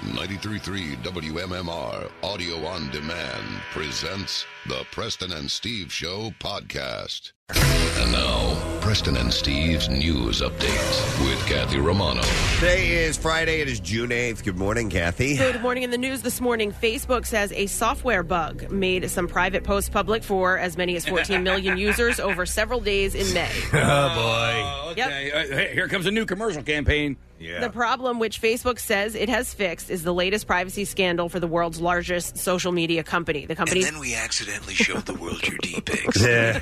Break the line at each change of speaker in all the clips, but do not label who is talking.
93.3 WMMR Audio on Demand presents the Preston and Steve Show podcast. And now, Preston and Steve's news update with Kathy Romano.
Today is Friday. It is June 8th. Good morning, Kathy.
Good morning. In the news this morning, Facebook says a software bug made some private posts public for as many as 14 million users over several days in May.
Oh, boy.
Okay.
Yep. Here comes a new commercial campaign.
Yeah.
The problem, which Facebook says it has fixed, is the latest privacy scandal for the world's largest social media company. The company.
And then we accidentally showed the world your D-pics.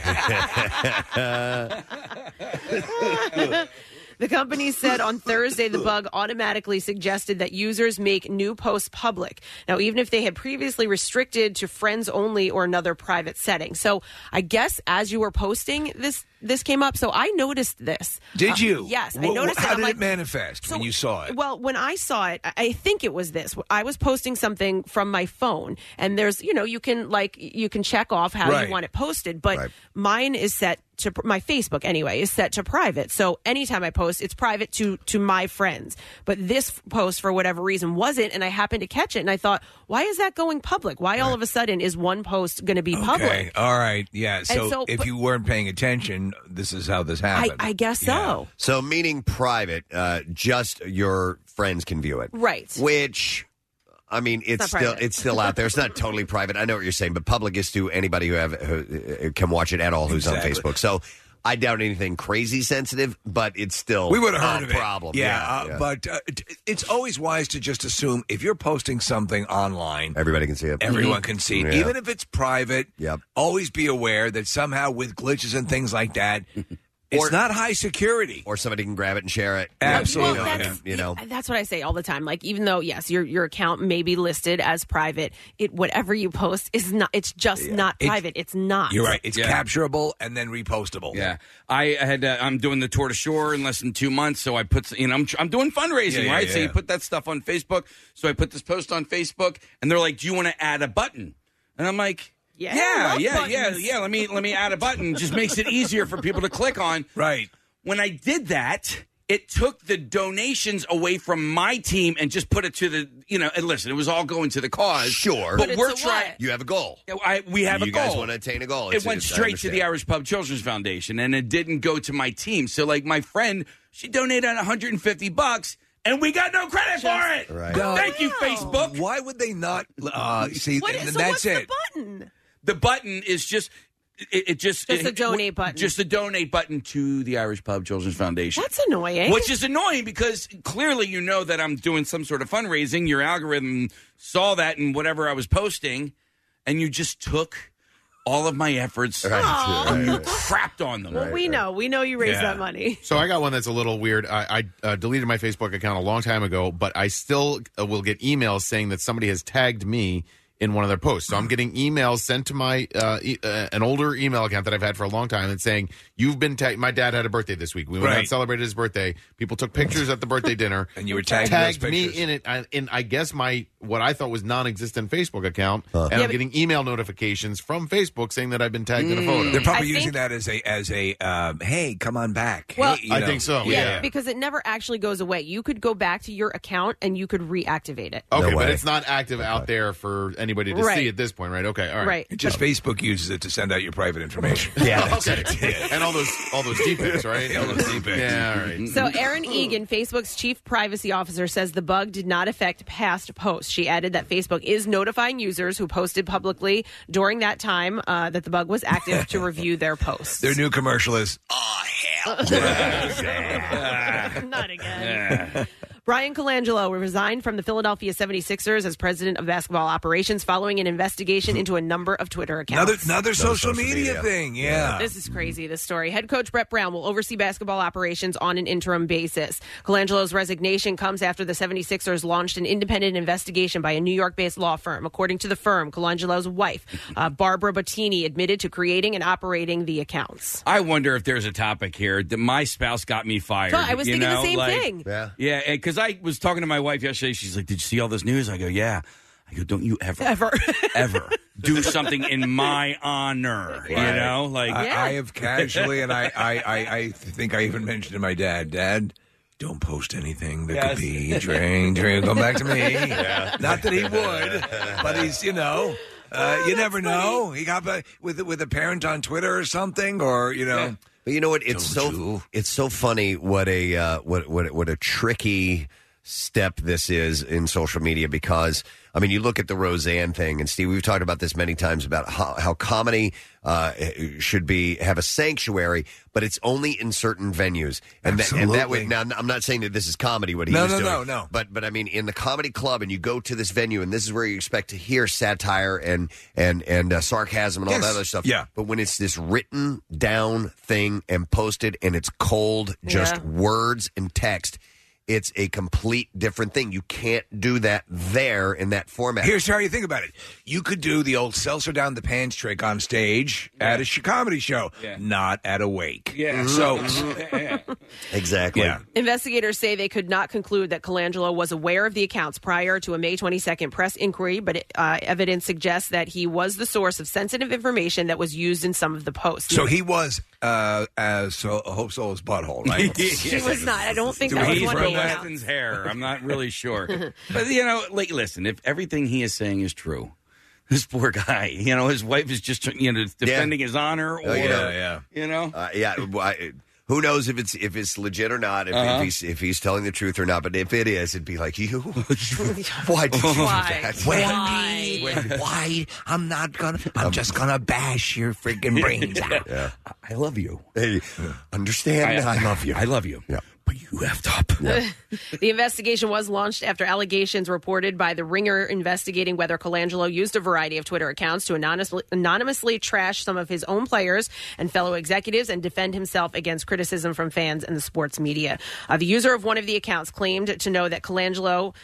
The company said on Thursday the bug automatically suggested that users make new posts public. Now, even if they had previously restricted to friends only or another private setting. So I guess as you were posting, this came up. So I noticed this.
Did you?
Yes, I noticed it.
How
I'm
did
like,
it manifest when you saw it?
Well, when I saw it, I think it was this. I was posting something from my phone, and there's, you can check off how
Right.
you want it posted, but
Right.
mine is set to my Facebook anyway is set to private. So anytime I post, it's private to my friends. But this post, for whatever reason, wasn't, and I happened to catch it, and I thought, why is that going public? Why all of a sudden is one post going to be
Okay,
public?
all right, yeah. So, if
but-
you weren't paying attention, this is how this happened.
I guess so.
So, meaning private, just your friends can view it.
Right.
Which, I mean, it's
not
still
private.
out there. It's not totally private. I know what you're saying, but public is to anybody who can watch it at all who's
Exactly.
on Facebook. So I doubt anything crazy sensitive, but it's still
We would have heard
a
of it.
problem.
Yeah, but it's always wise to just assume if you're posting something online,
everybody can see it.
everyone can see it.
Yeah.
Even if it's private,
Yep.
always be aware that somehow with glitches and things like that, it's
Or-
not high security.
Or somebody can grab it and share it.
Absolutely.
Well, that's what I say all the time. Like, even though, yes, your account may be listed as private, whatever you post is not. It's just not private. It's not.
You're right. It's
Yeah.
capturable and then repostable.
Yeah, I had. I'm doing the Tour de Shore in less than 2 months, so I put. I'm doing fundraising,
Yeah,
right? So
yeah.
you put that stuff on Facebook. So I put this post on Facebook, and they're like, "Do you want to add a button?" And I'm like,
Yeah, I love buttons.
yeah. Let me add a button. Just makes it easier for people to click on.
Right.
When I did that, it took the donations away from my team and just put it to the, and listen, it was all going to the cause.
Sure.
But
But
we're
it's a
trying.
what?
You have a goal.
We have a
You
goal.
guys want to attain a goal.
It went
I
straight to the
understand.
Irish Pub Children's Foundation, and it didn't go to my team. So, like, my friend, she donated $150, and we got no credit for it.
Right.
Thank you,
Wow.
Facebook.
Why would they not see?
What
and
is, so
that's
what's
it.
the button?
The button is just. Just
a donate button.
Just a donate button to the Irish Pub Children's Foundation.
That's annoying.
Which is annoying because clearly you know that I'm doing some sort of fundraising. Your algorithm saw that in whatever I was posting, and you just took all of my efforts and you crapped on them.
Well, we know you raised that money.
So I got one that's a little weird. I deleted my Facebook account a long time ago, but I still will get emails saying that somebody has tagged me in one of their posts. So I'm getting emails sent to my an older email account that I've had for a long time and saying, you've been tagged. My dad had a birthday this week. We went out and celebrated his birthday. People took pictures at the birthday dinner.
And you were tagged in those
me
pictures.
in it. In, I guess, what I thought was non-existent Facebook account. And I'm getting email notifications from Facebook saying that I've been tagged in a photo.
They're probably
I
using
think-
that as a hey, come on back.
Well,
Hey,
I think so. Yeah.
Because it never actually goes away. You could go back to your account and you could reactivate it.
Okay,
No
but
way.
it's not active out there for anybody to
Right.
see at this point, right? Okay, all right.
Right.
Just Facebook uses it to send out your private information.
Yeah, that's
Okay. And all those D-pics, right?
All those D-pics.
Yeah, all right.
So Erin Egan, Facebook's chief privacy officer, says the bug did not affect past posts. She added that Facebook is notifying users who posted publicly during that time that the bug was active to review their posts.
Their new commercial is,
Not again. Brian Colangelo resigned from the Philadelphia 76ers as president of basketball operations following an investigation into a number of Twitter accounts.
another social
social
media
media.
thing. Yeah.
This is crazy, this story. Head coach Brett Brown will oversee basketball operations on an interim basis. Colangelo's resignation comes after the 76ers launched an independent investigation by a New York-based law firm. According to the firm, Colangelo's wife, Barbara Bottini, admitted to creating and operating the accounts.
I wonder if there's a topic here that my spouse got me fired.
So I was thinking the same thing.
Yeah.
Because I was talking to my wife yesterday. She's like, "Did you see all this news?" I go, "Yeah." I go, "Don't you ever do something in my honor?" You know, like
I have casually, and I think I even mentioned to my dad, don't post anything that could be drained. Come back to me. Not that he would, but he's, you never know. He got with a parent on Twitter or something, or
But you know what? It's so funny what a tricky step this is in social media, because I mean, you look at the Roseanne thing, and Steve, we've talked about this many times about how comedy should have a sanctuary, but it's only in certain venues. And that way, now I'm not saying that this is comedy what he was doing. No. But I mean, in the comedy club, and you go to this venue, and this is where you expect to hear satire and sarcasm and all that other stuff.
Yeah.
But when it's this written down thing and posted, and it's cold, just words and text, it's a complete different thing. You can't do that there in that format.
Here's how you think about it. You could do the old seltzer down the pants trick on stage at a comedy show, not at a wake.
Yeah.
So,
exactly.
Yeah.
Investigators say they could not conclude that Colangelo was aware of the accounts prior to a May 22nd press inquiry, but evidence suggests that he was the source of sensitive information that was used in some of the posts.
So he was Hope Solo's butthole, right?
He was not. I don't think that was one of the
Weston's hair. I'm not really sure. But, listen, if everything he is saying is true, this poor guy, his wife is just, defending his honor.
Who knows if it's legit or not, if he's telling the truth or not. But if it is, it'd be like, you? Why did you do that?
Wendy, why? I'm just going to bash your freaking brains out.
Yeah.
I love you.
Hey, understand? I love you.
I love you.
Yeah.
But you effed up.
Yeah.
The investigation was launched after allegations reported by The Ringer investigating whether Colangelo used a variety of Twitter accounts to anonymously trash some of his own players and fellow executives and defend himself against criticism from fans and the sports media. The user of one of the accounts claimed to know Colangelo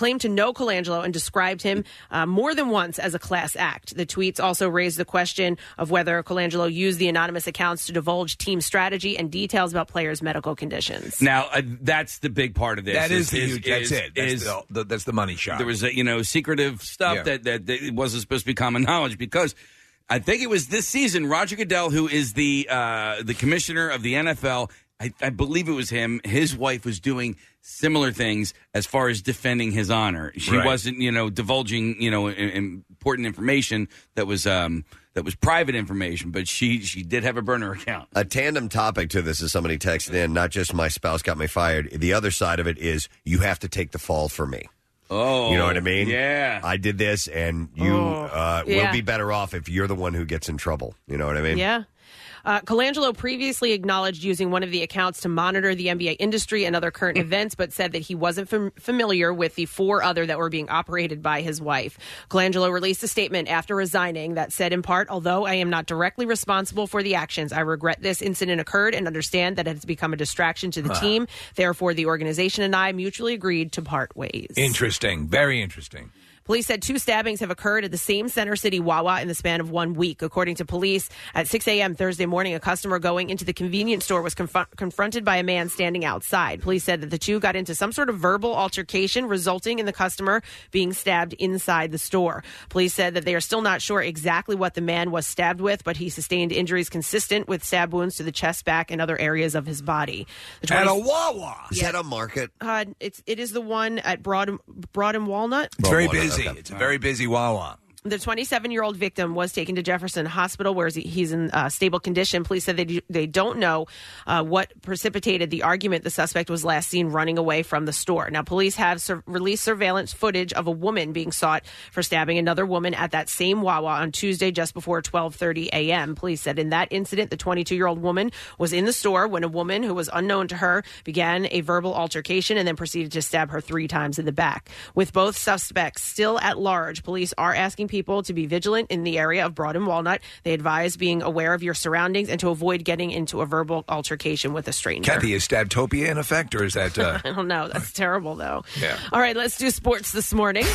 and described him more than once as a class act. The tweets also raised the question of whether Colangelo used the anonymous accounts to divulge team strategy and details about players' medical conditions.
Now, that's the big part of this.
That is the huge. That's it. That's the money shot.
There was secretive stuff that wasn't supposed to be common knowledge, because I think it was this season, Roger Goodell, who is the commissioner of the NFL, I believe it was him. His wife was doing similar things as far as defending his honor. She wasn't, divulging, important information that was private information, but she did have a burner account.
A tandem topic to this is somebody texted in, not just my spouse got me fired. The other side of it is you have to take the fall for me.
Oh.
You know what I mean?
Yeah.
I did this, and you will be better off if you're the one who gets in trouble. You know what I mean?
Yeah. Colangelo previously acknowledged using one of the accounts to monitor the NBA industry and other current events, but said that he wasn't familiar with the 4 other that were being operated by his wife. Colangelo released a statement after resigning that said, in part, although I am not directly responsible for the actions, I regret this incident occurred and understand that it has become a distraction to the team. Therefore, the organization and I mutually agreed to part ways.
Interesting. Very interesting.
Police said 2 stabbings have occurred at the same Center City Wawa in the span of 1 week. According to police, at 6 a.m. Thursday morning, a customer going into the convenience store was confronted by a man standing outside. Police said that the two got into some sort of verbal altercation, resulting in the customer being stabbed inside the store. Police said that they are still not sure exactly what the man was stabbed with, but he sustained injuries consistent with stab wounds to the chest, back, and other areas of his body.
At a Wawa?
Is that a market?
It is the one at Broad and Walnut.
It's very busy. It's a very busy Wawa.
The 27-year-old victim was taken to Jefferson Hospital, where he's in stable condition. Police said they don't know what precipitated the argument. The suspect was last seen running away from the store. Now, police have released surveillance footage of a woman being sought for stabbing another woman at that same Wawa on Tuesday just before 12:30 a.m. Police said in that incident, the 22-year-old woman was in the store when a woman who was unknown to her began a verbal altercation and then proceeded to stab her 3 times in the back. With both suspects still at large, police are asking people to be vigilant in the area of Broad and Walnut. They advise being aware of your surroundings and to avoid getting into a verbal altercation with a stranger.
Kathy, is Stabtopia in effect, or is that...
I don't know. That's terrible, though.
Yeah.
All right, let's do sports this morning.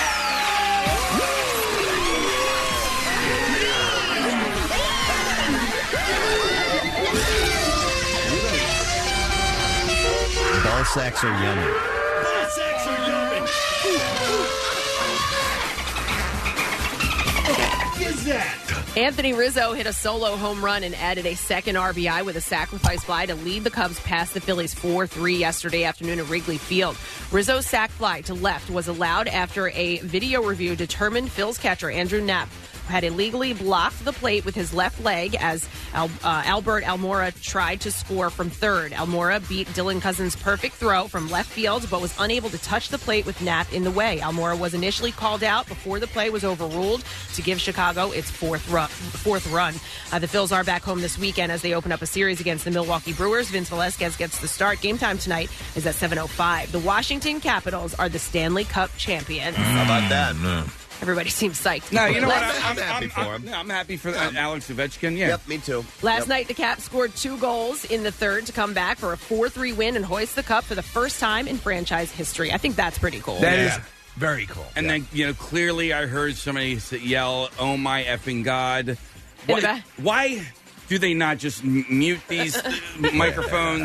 Ball sacks are yummy.
Ball sacks are yummy. Is that?
Anthony Rizzo hit a solo home run and added a second RBI with a sacrifice fly to lead the Cubs past the Phillies 4-3 yesterday afternoon at Wrigley Field. Rizzo's sac fly to left was allowed after a video review determined Phil's catcher, Andrew Knapp, had illegally blocked the plate with his left leg as Albert Almora tried to score from third. Almora beat Dylan Cousins' perfect throw from left field, but was unable to touch the plate with Knapp in the way. Almora was initially called out before the play was overruled to give Chicago its fourth run. The Phils are back home this weekend as they open up a series against the Milwaukee Brewers. Vince Velasquez gets the start. Game time tonight is at 7:05. The Washington Capitals are the Stanley Cup champions.
How about that?
Everybody seems psyched.
No, you know what?
I'm happy for him.
I'm happy for Alex Ovechkin. Yeah.
Yep, me too.
Last night, the Caps scored 2 goals in the third to come back for a 4-3 win and hoist the cup for the first time in franchise history. I think that's pretty cool.
That is very cool.
And then, clearly I heard somebody yell, "Oh my effing God." Why do they not just mute these microphones?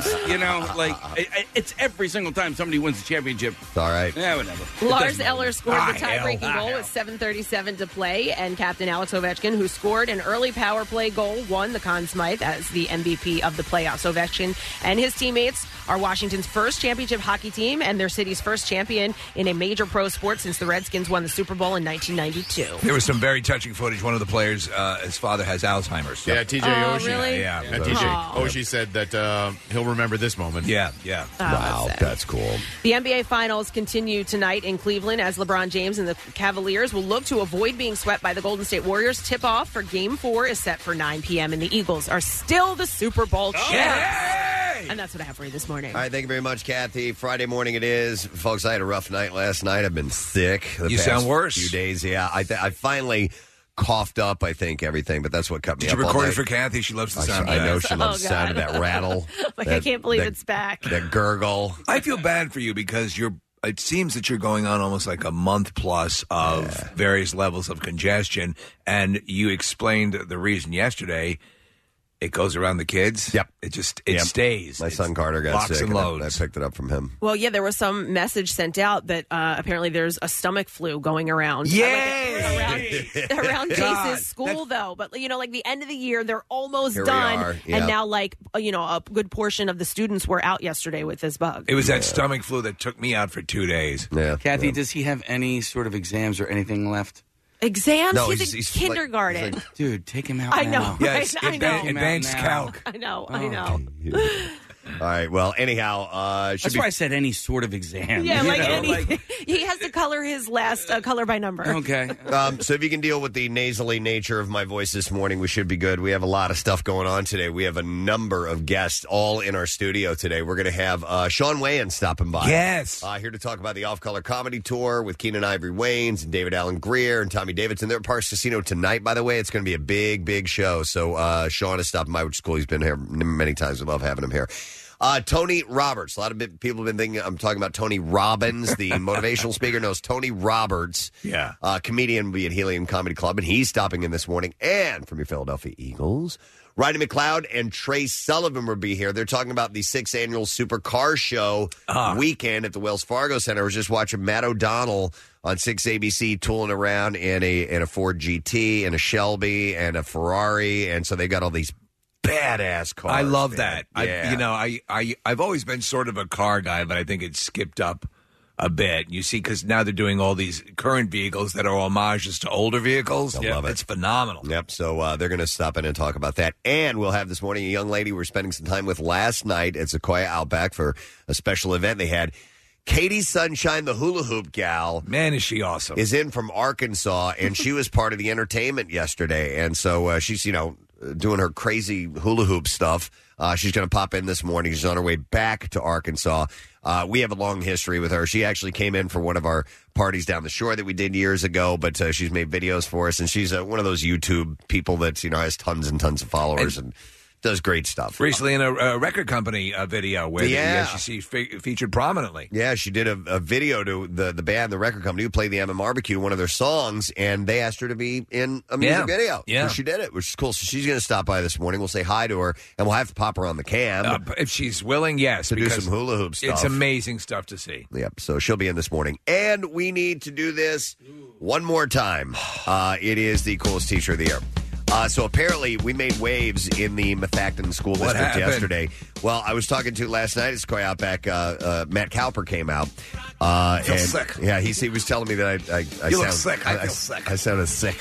It's every single time somebody wins a championship.
It's all right.
Yeah, whatever.
Lars Eller scored the tie-breaking goal with 7:37 to play, and Captain Alex Ovechkin, who scored an early power play goal, won the Conn Smythe as the MVP of the playoffs. Ovechkin and his teammates are Washington's first championship hockey team and their city's first champion in a major pro sport since the Redskins won the Super Bowl in 1992.
There was some very touching footage. One of the players, his father has Alzheimer's.
Yeah, TJ Oshie.
Really?
Yeah.
TJ Oshie said that he'll remember this moment.
Yeah.
Wow, that's cool.
The NBA Finals continue tonight in Cleveland as LeBron James and the Cavaliers will look to avoid being swept by the Golden State Warriors. Tip-off for Game 4 is set for 9 p.m. and the Eagles are still the Super Bowl champs. And that's what I have for you this morning.
All right, thank you very much, Kathy. Friday morning it is. Folks, I had a rough night last night. I've been sick the
You
past
sound worse.
few days. Yeah, I finally coughed up, I think, everything, but that's what cut me
Did
up
you
all
record
night.
it for Kathy? She loves the sound of
I
that.
know she loves the sound of that rattle.
I can't believe it's back.
That gurgle.
I feel bad for you because it seems that you're going on almost like a month plus of various levels of congestion, and you explained the reason yesterday. It goes around the kids.
Yep.
It stays.
My son Carter got
locks
sick,
and loads.
I picked it up from him.
Well, yeah, there was some message sent out that apparently there's a stomach flu going around.
Yay!
Around
God,
Jace's school, though. But, like the end of the year, they're almost
Here we
done.
are,
And
yep.
now, a good portion of the students were out yesterday with this bug.
It was that stomach flu that took me out for 2 days.
Yeah,
Kathy, does he have any sort of exams or anything left?
Exams?
No,
he's in
he's
kindergarten.
Dude, take him out
I
now.
know.
Yes,
I know.
advanced
Now.
calc.
I know.
All right, well, anyhow,
That's why I said any sort of exam.
Yeah,
you
like
know,
anything. He has to color his last color by number.
Okay.
So if you can deal with the nasally nature of my voice this morning, we should be good. We have a lot of stuff going on today. We have a number of guests all in our studio today. We're going to have Sean Wayans stopping by.
Yes.
Here to talk about the Off-Color Comedy Tour with Keenan Ivory Wayans and David Allen Greer and Tommy Davidson. They're at Parks Casino tonight, by the way. It's going to be a big, big show. So Sean is stopping by, which is cool. He's been here many times. We love having him here. Tony Roberts. A lot of people have been thinking I'm talking about Tony Robbins, the motivational speaker. No, it's Tony Roberts.
Yeah.
Comedian, will be at Helium Comedy Club, and he's stopping in this morning. And from your Philadelphia Eagles, Rodney McLeod and Trey Sullivan will be here. They're talking about the 6th annual Supercar Show weekend at the Wells Fargo Center. I was just watching Matt O'Donnell on 6 ABC tooling around in a Ford GT and a Shelby and a Ferrari, and so they got all these badass cars.
I love
man.
that.
Yeah.
I've always been sort of a car guy, but I think it's skipped up a bit. You see, because now they're doing all these current vehicles that are homages to older vehicles.
I love it.
It's phenomenal.
Yep. So they're going to stop in and talk about that. And we'll have this morning a young lady we're spending some time with last night at Sequoia Outback for a special event they had. Katie Sunshine, the hula hoop gal.
Man, is she awesome.
Is in from Arkansas, and she was part of the entertainment yesterday. And so she's, doing her crazy hula hoop stuff. She's going to pop in this morning. She's on her way back to Arkansas. We have a long history with her. She actually came in for one of our parties down the shore that we did years ago, but she's made videos for us, and she's one of those YouTube people that, has tons and tons of followers and does great stuff.
Recently in a record company video where she's featured prominently.
Yeah, she did a video to the band, the record company, who played the Emma Barbecue, one of their songs, and they asked her to be in a music video.
Yeah.
So she did it, which is cool. So she's going to stop by this morning. We'll say hi to her, and we'll have to pop her on the cam.
If she's willing, yes.
To do
because
some hula hoop stuff.
It's amazing stuff to see.
Yep, so she'll be in this morning. And we need to do this one more time. It is the coolest teacher of the year. So apparently we made waves in the Methacton School District yesterday. Well, I was talking to last night at Sequoia Outback. Matt Cowper came out.
I feel sick.
Yeah, he was telling me that I
look sick. I feel sick.
I sounded sick.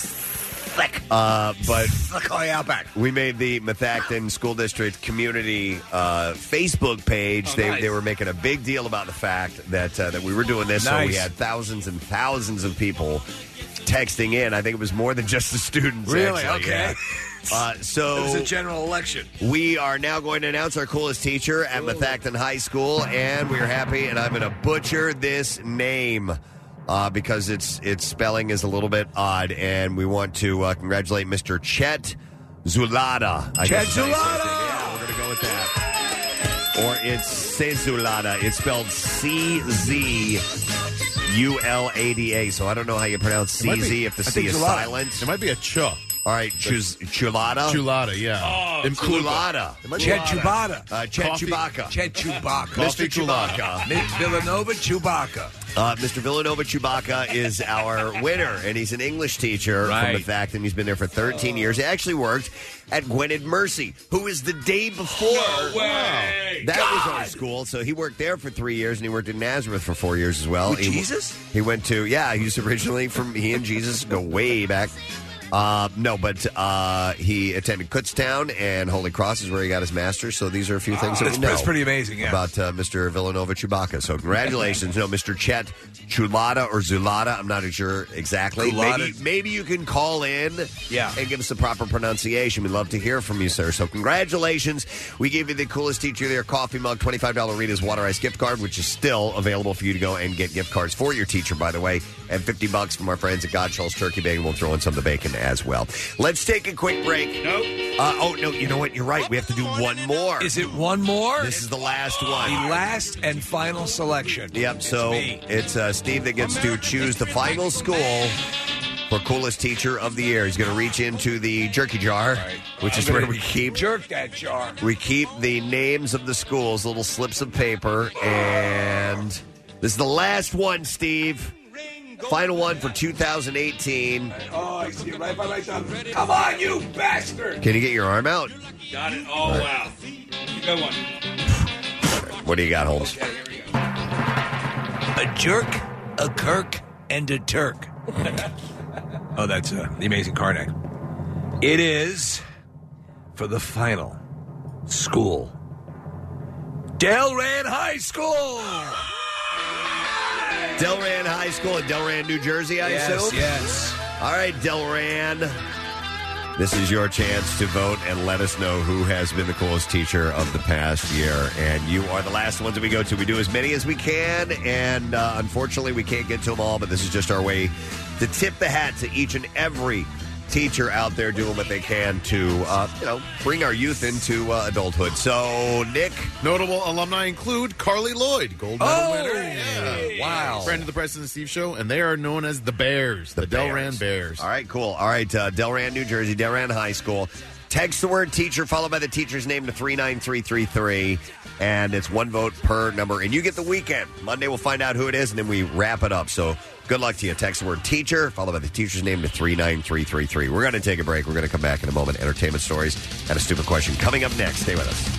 But
Sequoia Outback.
We made the Methacton School District community Facebook page. They were making a big deal about the fact that we were doing this.
Nice.
So we had thousands and thousands of people texting in. I think it was more than just the students.
Really?
Actually.
Okay.
Yeah. So
it was a general election.
We are now going to announce our coolest teacher at Methacton High School, and we're happy. And I'm going to butcher this name because its spelling is a little bit odd, and we want to congratulate Mr. Chet Zulada.
Chet Zulada.
Yeah, we're going to go with that. Or it's Cezulada. It's spelled CZULADA. So I don't know how you pronounce CZ if the C is silent.
It might be a ch.
All right, Chulada?
Chulada, yeah.
Oh, Chulada.
Chet Chubata.
Chet Chewbacca.
Chet Chewbacca.
Mr. Chewbacca.
Villanova Chewbacca.
Mr. Villanova Chewbacca is our winner, and he's an English teacher from the fact, and he's been there for 13 years. He actually worked at Gwynedd Mercy, who is the day before.
No way.
That was our school, so he worked there for 3 years, and he worked in Nazareth for 4 years as well.
With Jesus?
He went to, he's originally he and Jesus go way back. He attended Kutztown, and Holy Cross is where he got his master's. So these are a few things that we know.
That's pretty amazing,
about Mr. Villanova Chewbacca. So congratulations. Mr. Chet Chulada or Zulada. I'm not sure exactly. Maybe you can call in and give us the proper pronunciation. We'd love to hear from you, sir. So congratulations. We gave you the coolest teacher there coffee mug, $25 Rita's Water Ice gift card, which is still available for you to go and get gift cards for your teacher, by the way, and $50 from our friends at Godshall's Turkey Bacon. We'll throw in some of the bacon as well. Let's take a quick break.
Nope.
No, you know what? You're right. We have to do one more.
Is it one more?
This is the last one.
The last and final selection.
Yep, so it's Steve that gets to choose the final school for coolest teacher of the year. He's going to reach into the jerky jar, which is where we
jerk that jar.
We keep the names of the schools, little slips of paper, and this is the last one, Steve. Final one for 2018.
Oh, I see it right by my thumb. Come on, you bastard!
Can you get your arm out?
Got it. Oh, wow. Good one.
What do you got, Holmes?
Okay, here we go.
A jerk, a Kirk, and a Turk. Oh, that's the Amazing Karnak. It is for the final school. Delran High School!
Delran High School in Delran, New Jersey, I assume?
Yes.
All right, Delran. This is your chance to vote and let us know who has been the coolest teacher of the past year. And you are the last ones that we go to. We do as many as we can, and unfortunately we can't get to them all, but this is just our way to tip the hat to each and every teacher out there doing what they can to, bring our youth into adulthood. So, Nick.
Notable alumni include Carly Lloyd, gold medal winner.
Hey. Wow.
Friend of the Preston and Steve Show, and they are known as the Bears, the Delran Bears.
All right, cool. All right, Delran, New Jersey, Delran High School. Text the word teacher followed by the teacher's name to 39333, and it's one vote per number. And you get the weekend. Monday we'll find out who it is, and then we wrap it up. So good luck to you. Text the word teacher followed by the teacher's name to 39333. We're going to take a break. We're going to come back in a moment. Entertainment stories and a stupid question coming up next. Stay with us.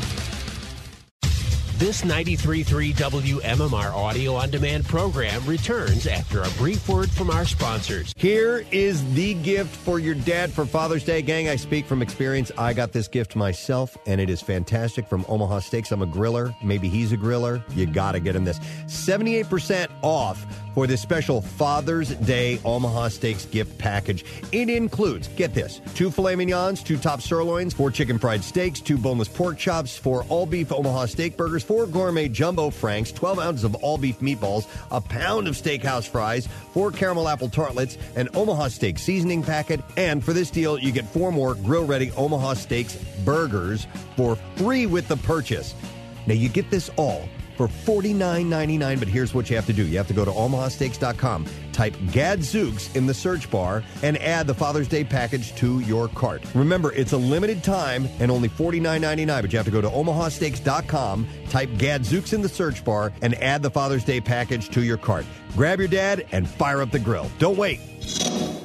This 93.3 WMMR audio on demand program returns after a brief word from our sponsors.
Here is the gift for your dad for Father's Day. Gang, I speak from experience. I got this gift myself, and it is fantastic from Omaha Steaks. I'm a griller. Maybe he's a griller. You got to get him this. 78% off for this special Father's Day Omaha Steaks gift package. It includes, get this, 2 filet mignons, 2 top sirloins, 4 chicken fried steaks, 2 boneless pork chops, 4 all-beef Omaha steak burgers, 4 gourmet jumbo franks, 12 ounces of all-beef meatballs, a pound of steakhouse fries, 4 caramel apple tartlets, an Omaha steak seasoning packet, and for this deal, you get 4 more grill-ready Omaha Steaks burgers for free with the purchase. Now, you get this all for $49.99, but here's what you have to do. You have to go to omahasteaks.com, type Gadzooks in the search bar, and add the Father's Day package to your cart. Remember, it's a limited time and only $49.99, but you have to go to omahasteaks.com, type Gadzooks in the search bar, and add the Father's Day package to your cart. Grab your dad and fire up the grill. Don't wait.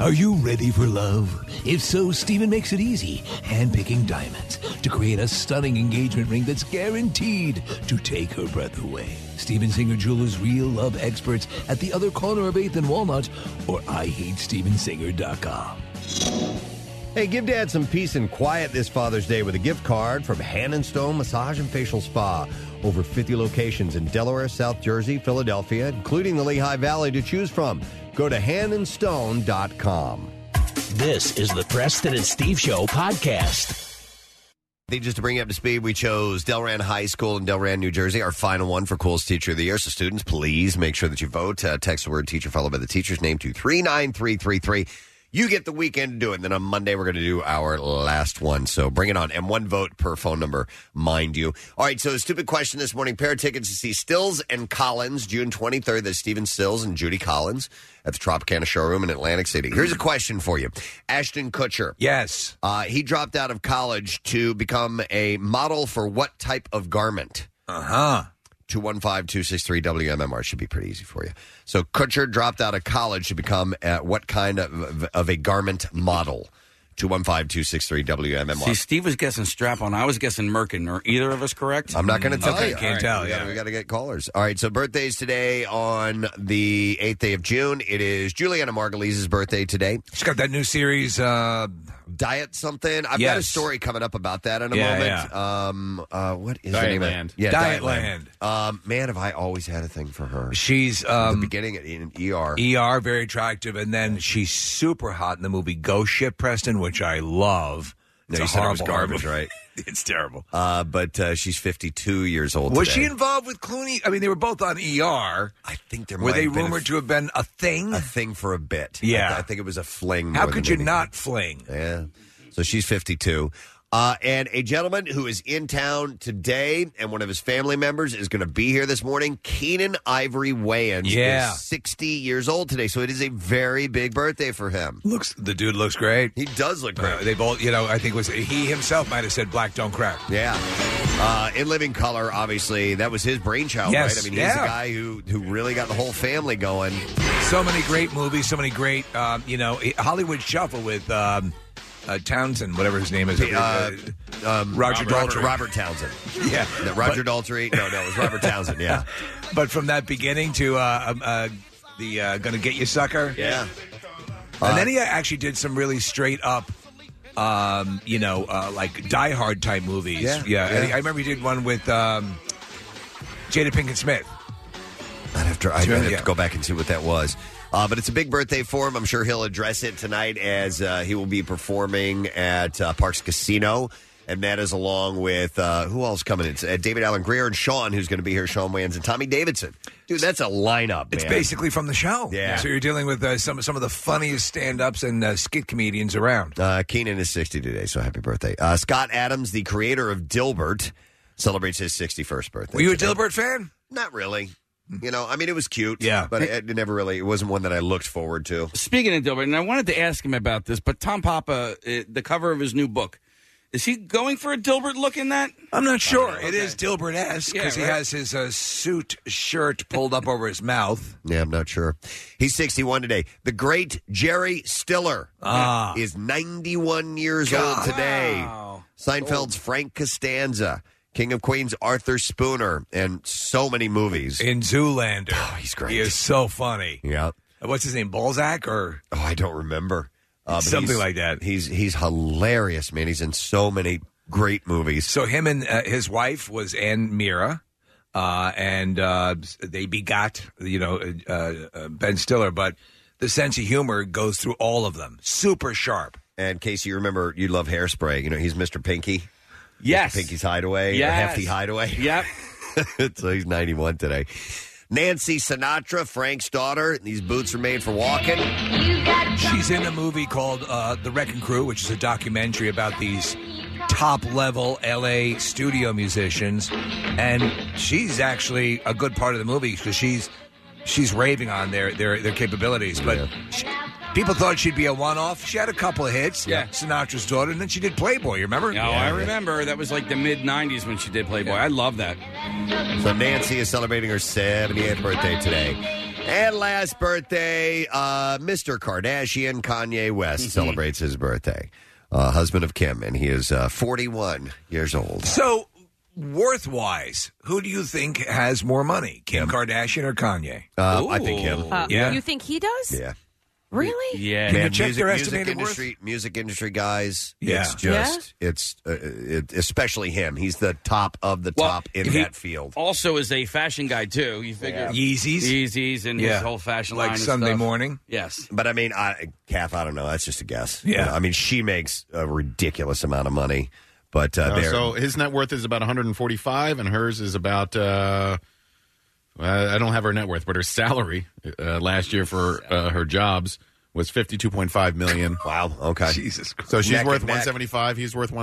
Are you ready for love? If so, Steven makes it easy, handpicking diamonds to create a stunning engagement ring that's guaranteed to take her breath away. Steven Singer Jewelers' real love experts at the other corner of 8th and Walnut or IHateStevenSinger.com.
Hey, give Dad some peace and quiet this Father's Day with a gift card from Hand & Stone Massage and Facial Spa. Over 50 locations in Delaware, South Jersey, Philadelphia, including the Lehigh Valley to choose from. Go to handandstone.com.
This is the Preston and Steve Show podcast.
Just to bring you up to speed, we chose Delran High School in Delran, New Jersey, our final one for Coolest Teacher of the Year. So students, please make sure that you vote. Text the word teacher followed by the teacher's name to 39333. You get the weekend to do it. And then on Monday, we're going to do our last one. So bring it on. And one vote per phone number, mind you. All right, so a stupid question this morning. Pair of tickets to see Stills and Collins, June 23rd. That's Stephen Stills and Judy Collins at the Tropicana Showroom in Atlantic City. Here's a question for you. Ashton Kutcher.
Yes.
He dropped out of college to become a model for what type of garment? 215-263-WMMR. Should be pretty easy for you. So Kutcher dropped out of college to become what kind of a garment model? 215-263-WMMR.
See, Steve was guessing strap-on. I was guessing Merkin. Are either of us correct?
I'm not going to tell you.
Can't tell.
We got to get callers. All right, so birthdays today on the 8th day of June. It is Juliana Margulies' birthday today.
She's got that new series,
Diet something. I've got a story coming up about that in a moment. What is the name of it? Yeah,
Dietland.
Man, have I always had a thing for her.
She's
at the beginning in ER.
ER, very attractive, and then she's super hot in the movie Ghost Ship, Preston, which I love.
No, you said it was garbage, right?
It's terrible.
But she's 52 years old.
Was
today.
she involved with Clooney? I mean, they were both on ER.
I think there
were they rumored to have been a thing?
A thing for a bit.
Yeah,
I think it was a fling.
How could you not fling?
Yeah. So she's 52. And a gentleman who is in town today and one of his family members is going to be here this morning. Keenan Ivory Wayans is 60 years old today, so it is a very big birthday for him.
The dude looks great.
He does look great.
They both, I think he himself might have said black don't crack.
Yeah. In Living Color, obviously, that was his brainchild,
yes.
right? I mean, he's the guy who really got the whole family going.
So many great movies, so many great, Hollywood Shuffle with... Townsend, whatever his name is.
Roger Daltrey. Robert Townsend.
Yeah.
No, Roger Daltrey. No, it was Robert Townsend, yeah.
But from that beginning to the Gonna Get You Sucker.
Yeah.
And then he actually did some really straight up, like Die Hard type movies. Yeah. And I remember he did one with Jada Pinkett Smith.
I'd have to go back and see what that was. But it's a big birthday for him. I'm sure he'll address it tonight as he will be performing at Parks Casino. And that is along with, who else coming in? It's David Alan Grier and Sean, who's going to be here, Sean Wayans and Tommy Davidson. Dude, that's a lineup,
It's
man.
basically from the show.
Yeah.
So you're dealing with some of the funniest stand-ups and skit comedians around.
Keenan is 60 today, so happy birthday. Scott Adams, the creator of Dilbert, celebrates his 61st birthday.
Were you a Dilbert fan?
Not really. It was cute.
Yeah.
But it wasn't one that I looked forward to.
Speaking of Dilbert, and I wanted to ask him about this, but Tom Papa, the cover of his new book, is he going for a Dilbert look in that?
I'm not sure. It is Dilbert-esque because he has his suit shirt pulled up over his mouth.
Yeah, I'm not sure. He's 61 today. The great Jerry Stiller is 91 years old today. Seinfeld's Frank Costanza. King of Queens, Arthur Spooner, and so many movies.
In Zoolander.
Oh, he's great.
He is so funny.
Yeah.
What's his name, Balzac? Or
I don't remember.
Something like that.
He's hilarious, man. He's in so many great movies.
So him and his wife was Ann Mira, and they begot, Ben Stiller. But the sense of humor goes through all of them. Super sharp.
And Casey, you remember, you love Hairspray. He's Mr. Pinky.
Yes.
Mr. Pinky's Hideaway.
Yes.
Or Hefty Hideaway.
Yep.
So he's 91 today. Nancy Sinatra, Frank's daughter. These boots are made for walking.
She's in a movie called The Wrecking Crew, which is a documentary about these top-level L.A. studio musicians. And she's actually a good part of the movie because she's raving on their capabilities. But people thought she'd be a one-off. She had a couple of hits.
Yeah.
Sinatra's daughter, and then she did Playboy, you remember?
Oh, I remember. That was like the mid-'90s when she did Playboy. I love that.
So Nancy is celebrating her 70th birthday today. And last birthday, Mr. Kardashian, Kanye West, celebrates his birthday. Husband of Kim, and he is 41 years old.
So, worth-wise, who do you think has more money, Kim Kardashian or Kanye?
I think him.
Yeah.
You think he does?
Yeah.
Really?
Yeah.
Can you check their estimated worth?
Music industry guys.
Yeah.
It's just, especially him. He's the top of the top in that field.
Also is a fashion guy, too. You figure.
Yeezys
and his whole fashion line
like
and
Sunday
stuff.
morning.
Yes.
But I mean, Kath, I don't know. That's just a guess.
Yeah.
I mean, she makes a ridiculous amount of money. But
so his net worth is about 145, and hers is about. I don't have her net worth, but her salary last year for her jobs was $52.5 million.
Wow. Okay.
Jesus Christ.
So she's
Neck
worth
and neck.
175. He's worth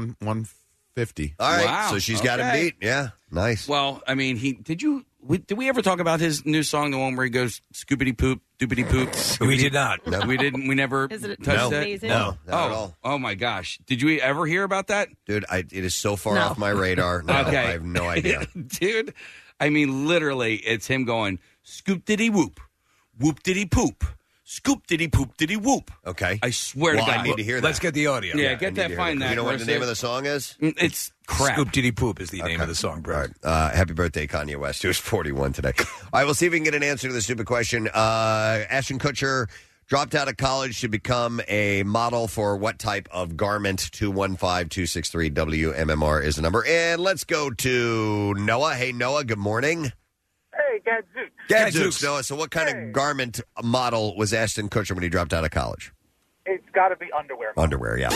150.
All right.
Wow.
So she's got him beat. Yeah. Nice.
Well, I mean, did we ever talk about his new song, the one where he goes scoopity poop, doopity poop?
We did not.
No.
We didn't. We never
Is it
touched that.
amazing?
No, not at all.
Oh my gosh! Did you ever hear about that,
Dude, it is so far
No.
off my radar. No,
Okay.
I have no idea.
dude? I mean, literally, it's him going scoop diddy whoop, whoop diddy poop, scoop diddy poop diddy whoop.
Okay.
I swear
Well,
to God.
I need to hear that.
Let's get the audio.
Yeah,
I
get
need
that.
to hear
Find that.
You know what the
Mercer.
name of the song is?
It's crap.
Scoop Diddy Poop is the name of the song, bro.
All right. Happy birthday, Kanye West, who's 41 today. All right, we'll see if we can get an answer to the stupid question. Ashton Kutcher dropped out of college to become a model for what type of garment? 215-263 WMMR is the number. And let's go to Noah. Hey, Noah, good morning.
Hey, Gadzooks.
Gadzooks, Noah. So what kind of garment model was Ashton Kutcher when he dropped out of college?
It's got to be underwear.
Underwear, yeah.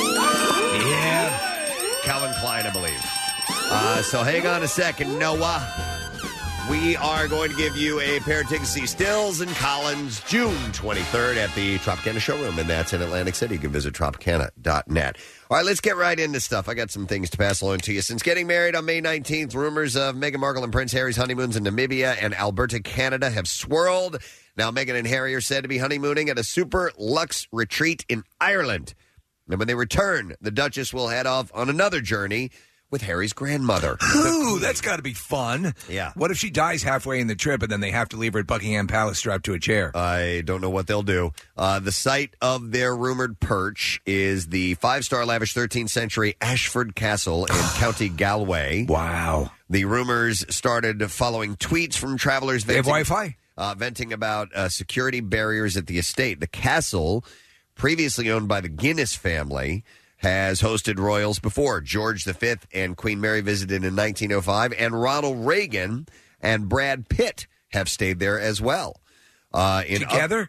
Yeah.
Calvin Klein, I believe. So hang on a second, Noah. We are going to give you a pair of tickets to see Stills and Collins June 23rd at the Tropicana Showroom, and that's in Atlantic City. You can visit Tropicana.net. All right, let's get right into stuff. I got some things to pass along to you. Since getting married on May 19th, rumors of Meghan Markle and Prince Harry's honeymoons in Namibia and Alberta, Canada have swirled. Now, Meghan and Harry are said to be honeymooning at a super luxe retreat in Ireland. And when they return, the Duchess will head off on another journey with Harry's grandmother.
Ooh, that's got to be fun.
Yeah.
What if she dies halfway in the trip and then they have to leave her at Buckingham Palace strapped to a chair?
I don't know what they'll do. The site of their rumored perch is the 5-star lavish 13th century Ashford Castle in County Galway.
Wow.
The rumors started following tweets from travelers
They have Wi-Fi?
venting about security barriers at the estate. The castle, previously owned by the Guinness family, has hosted royals before. George V and Queen Mary visited in 1905, and Ronald Reagan and Brad Pitt have stayed there as well.
Together?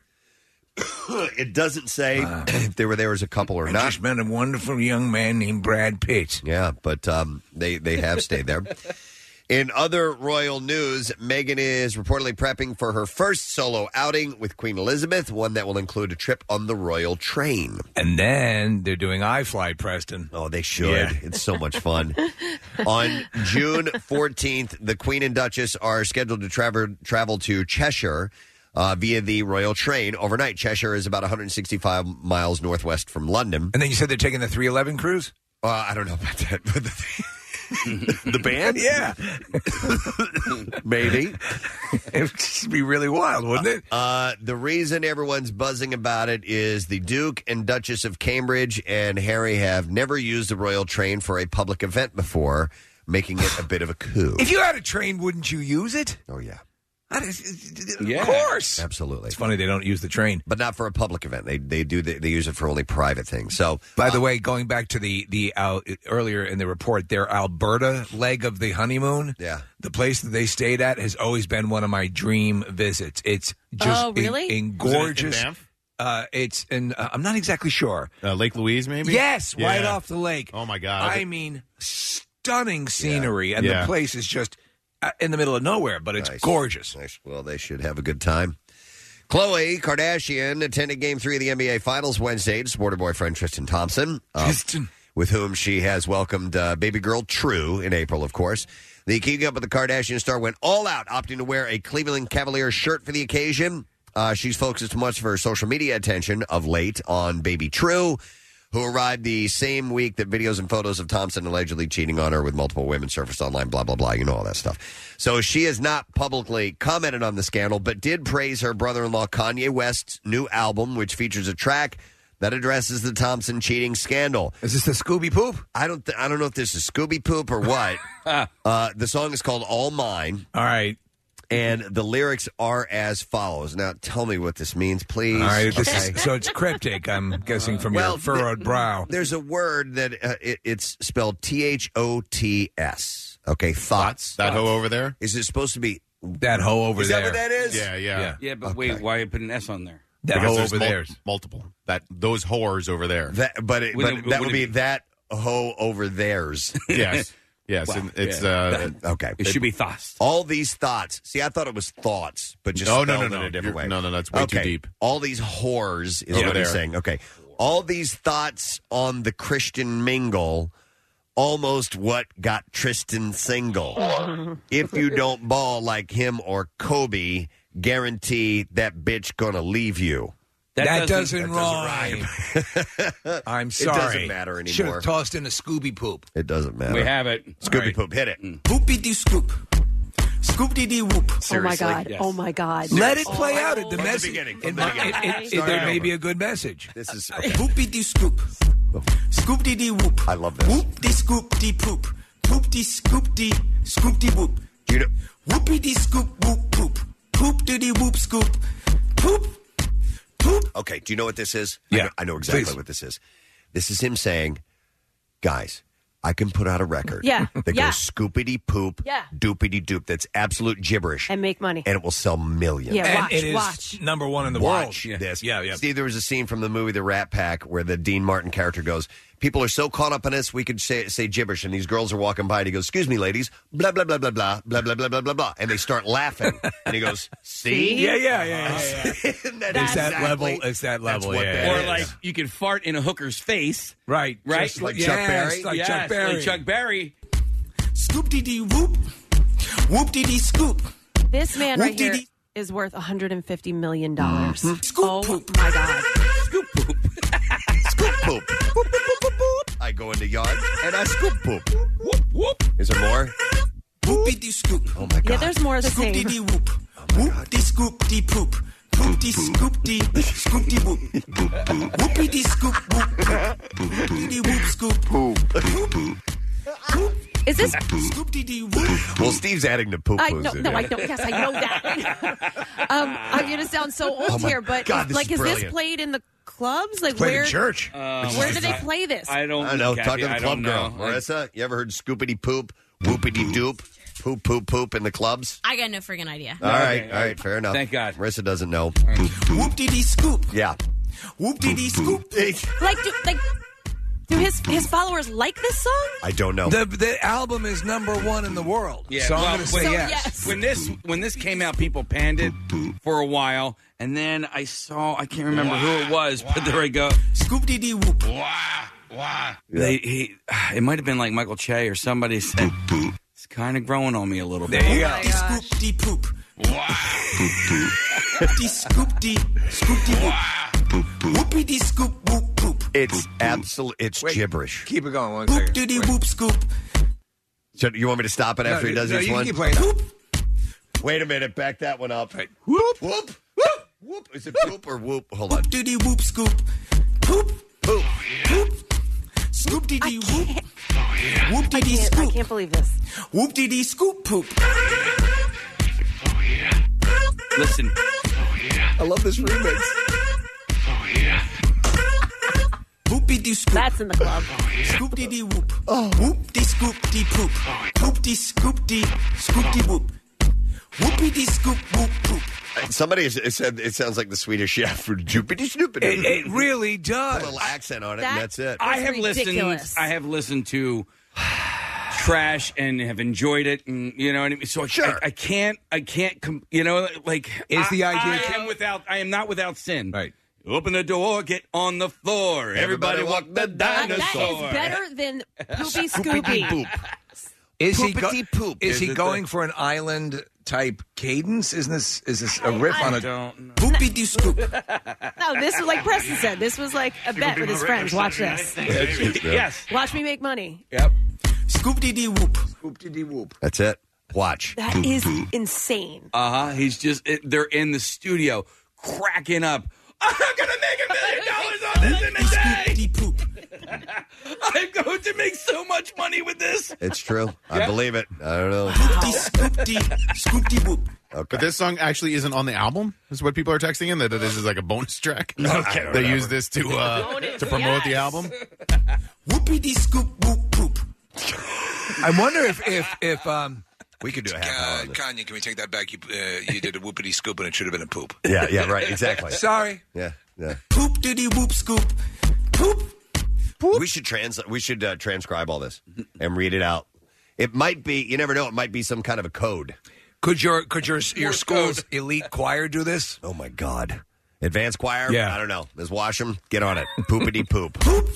It doesn't say if they were there as a couple or
I
not.
just met a wonderful young man named Brad Pitt.
Yeah, but they have stayed there. In other royal news, Meghan is reportedly prepping for her first solo outing with Queen Elizabeth, one that will include a trip on the royal train.
And then they're doing iFly, Preston.
Oh, they should.
Yeah.
It's so much fun. On June 14th, the Queen and Duchess are scheduled to travel to Cheshire via the royal train overnight. Cheshire is about 165 miles northwest from London.
And then you said they're taking the 311 cruise?
I don't know about that, but the band?
Yeah.
Maybe.
It would just be really wild, wouldn't it?
The reason everyone's buzzing about it is the Duke and Duchess of Cambridge and Harry have never used the royal train for a public event before, making it a bit of a coup.
If you had a train, wouldn't you use it?
Oh, yeah.
Of course.
Absolutely.
It's funny they don't use the train.
But not for a public event. They use it for only private things. So,
by the way, going back to the earlier in the report, their Alberta leg of the honeymoon, the place that they stayed at has always been one of my dream visits. It's just in gorgeous.
Is it in Banff?
It's in. I'm not exactly sure.
Lake Louise, maybe.
Yes,
Yeah.
right off the lake.
Oh my God!
I mean, stunning scenery, and
Yeah.
the place is just in the middle of nowhere, but it's gorgeous.
Nice. Well, they should have a good time. Khloe Kardashian attended Game 3 of the NBA Finals Wednesday to support her boyfriend Tristan Thompson, with whom she has welcomed baby girl True in April, of course. The keeping up with the Kardashian star went all out, opting to wear a Cleveland Cavaliers shirt for the occasion. She's focused much of her social media attention of late on baby True, who arrived the same week that videos and photos of Thompson allegedly cheating on her with multiple women surfaced online, blah, blah, blah. You know all that stuff. So she has not publicly commented on the scandal, but did praise her brother-in-law Kanye West's new album, which features a track that addresses the Thompson cheating scandal.
Is this the Scooby Poop?
I don't know if this is Scooby Poop or what. The song is called All Mine.
All right.
And the lyrics are as follows. Now, tell me what this means, please.
All right. So it's cryptic, I'm guessing, from your furrowed brow.
There's a word that it's spelled THOTS. Okay, thoughts.
That hoe over there?
Is it supposed to be
that hoe over there?
Is that what that is?
Yeah, but wait, why you put an S on there?
That hoe over there.
Multiple. Those whores over there.
That would be that hoe over theirs.
Yes. Yes,
Well,
and it's
okay.
It should be thoughts.
All these thoughts. See, I thought it was thoughts, but just
no,
spelled in a different way.
No, that's way too deep.
All these whores is
Over
what
there.
he's saying. Okay. All these thoughts on the Christian mingle, almost what got Tristan single. If you don't ball like him or Kobe, guarantee that bitch gonna leave you.
That doesn't rhyme. I'm sorry.
It doesn't matter anymore.
Should have tossed in a Scooby Poop.
It doesn't matter.
We have it.
Scooby Poop, hit it.
Whoopie dee scoop. Scoop-dee dee whoop.
Oh, my God. Yes. Oh, my God.
Let it play out at the
From
message.
the beginning.
There may be a good message.
This is
Whoopie dee scoop. Scoop-dee dee whoop.
I love this.
Whoop dee scoop dee poop. Poop dee scoop dee whoop. Whoopie dee scoop whoop poop. Poop dee dee whoop scoop. Poop. Poop.
Okay, do you know what this is?
Yeah.
I know exactly
Please.
what this is. This is him saying, guys, I can put out a record
Yeah.
that
Yeah.
goes scoopity poop,
Yeah.
doopity doop. That's absolute gibberish.
And make money.
And it will sell millions.
Yeah,
And
watch,
it is
watch.
number one in the world.
Watch this.
Yeah.
Steve, there was a scene from the movie The Rat Pack where the Dean Martin character goes, people are so caught up in us, we could say gibberish. And these girls are walking by and he goes, excuse me, ladies, blah, blah, blah, blah, blah, blah, blah, blah, blah, blah, blah. And they start laughing. And he goes, see?
Yeah.
Isn't that
It's that
exactly-
level. It's that level.
what
Yeah.
that
Or
is.
like you can fart in a hooker's face.
Right.
Right?
Just
Like Chuck Berry?
Like
Yes,
Chuck Berry.
Like Chuck Berry.
Scoop dee dee whoop. Whoop dee dee scoop.
This man right here
Whoop-dee-dee.
is worth $150 million.
Scoop
Oh,
poop.
my God.
Scoop poop.
Scoop poop. Boop, boop, boop, boop, boop. I go in the yard and I scoop poop.
Whoop, whoop.
Is there more?
Whoopie dee scoop.
Oh, my God.
Yeah, there's more of the
Scoop dee
same.
dee whoop. Whoop dee scoop dee poop. Poop dee scoop dee scoop dee whoop. Whoopie dee scoop whoop poop. Dee dee whoop scoop. Poop.
Is this?
Scoop dee dee whoop.
Well, Steve's adding the poop
I
poos
no,
in
no,
there.
I don't. Yes, I know that. I'm going to sound so old
Oh, my
here, but
God, this
like,
is
is this
brilliant.
played in the clubs? Like,
Played
where?
in church.
Where do they play this?
I don't
I know.
Kathy,
Talk to the
I
club
don't
girl.
know.
Marissa, you ever heard scoopity poop, whoopity doop, poop, poop, poop in the clubs?
I got no friggin' idea.
All right, fair enough.
Thank God.
Marissa doesn't know.
Whoop dee dee scoop.
Yeah.
Whoop dee dee scoop.
Do his followers like this song?
I don't know.
The album is number one in the world.
Yeah,
so
well,
I'm going to say
So,
yes.
yes.
When this came out, people panned it for a while, and then I can't remember who it was, but there I go.
Scoop dee dee whoop.
It might have been like Michael Che or somebody said it's kind of growing on me a little bit.
There you go.
Dee scoop dee poop. Dee scoop dee whoop. Whoopie dee scoop whoop poop.
It's it's gibberish.
Keep it going one
Whoop
second.
dee dee whoop scoop.
So you want me to stop it after he does
no,
each
you
one?
can keep playing.
Whoop.
Wait a minute, back that one up.
Right.
Whoop, whoop, whoop, whoop. Is it poop or whoop? Hold on.
Whoop dee dee whoop scoop. Poop.
Poop.
Poop. Scoop dee dee whoop. Whoop dee dee
I
scoop.
can't believe this.
Whoop dee dee scoop poop.
Listen,
I love this remix.
Whoopie dee scoop.
That's in the club.
Scoop dee dee whoop. Whoop dee scoop dee poop. Poop dee scoop dee whoop. Whoopie dee scoop whoop poop.
Somebody said it sounds like the Swedish Chef for Jupity Snoopity.
It really does.
A little accent on it, and that's it.
I have
ridiculous.
listened to trash and have enjoyed it, and you know what I mean. So
Sure.
I can't, you know, like
Is the idea-
I am not without sin.
Right.
Open the door, get on the floor. Everybody walk the dinosaur.
That is better than Poopy Scooby.
Poop.
Is he
Poopity poop.
Is
Is
he
it
going for an island type cadence? Is this a riff on a
Whoopity scoop?
No, this was like Preston said. This was like a bet with his friends. Watch this.
Yes.
Watch me make money.
Yep.
Scoop-dee-dee whoop.
Scoop-dee-dee whoop.
That's it. Watch.
That is insane.
He's just, they're in the studio cracking up. I'm going to make $1 million on this in a day.
Poop.
I'm going to make so much money with this.
It's true. I believe it. I don't know.
Scoop-dee whoop.
Okay.
But this song actually isn't on the album. Is what people are texting in, that this is like a bonus track.
Okay,
they use this to promote the album.
Whoopity scoop whoop poop.
I wonder if
we could do a half hour on this.
Kanye, can we take that back? You did a whoopity scoop and it should have been a poop.
Yeah, right, exactly.
Sorry.
Yeah.
Poop diddy whoop scoop. Poop.
We should transcribe all this and read it out. It might be, you never know, it might be some kind of a code.
Could your school's elite choir do this?
Oh my God. Advanced choir?
Yeah.
I don't know. Ms. Washam, get on it. Poopity poop.
Poop.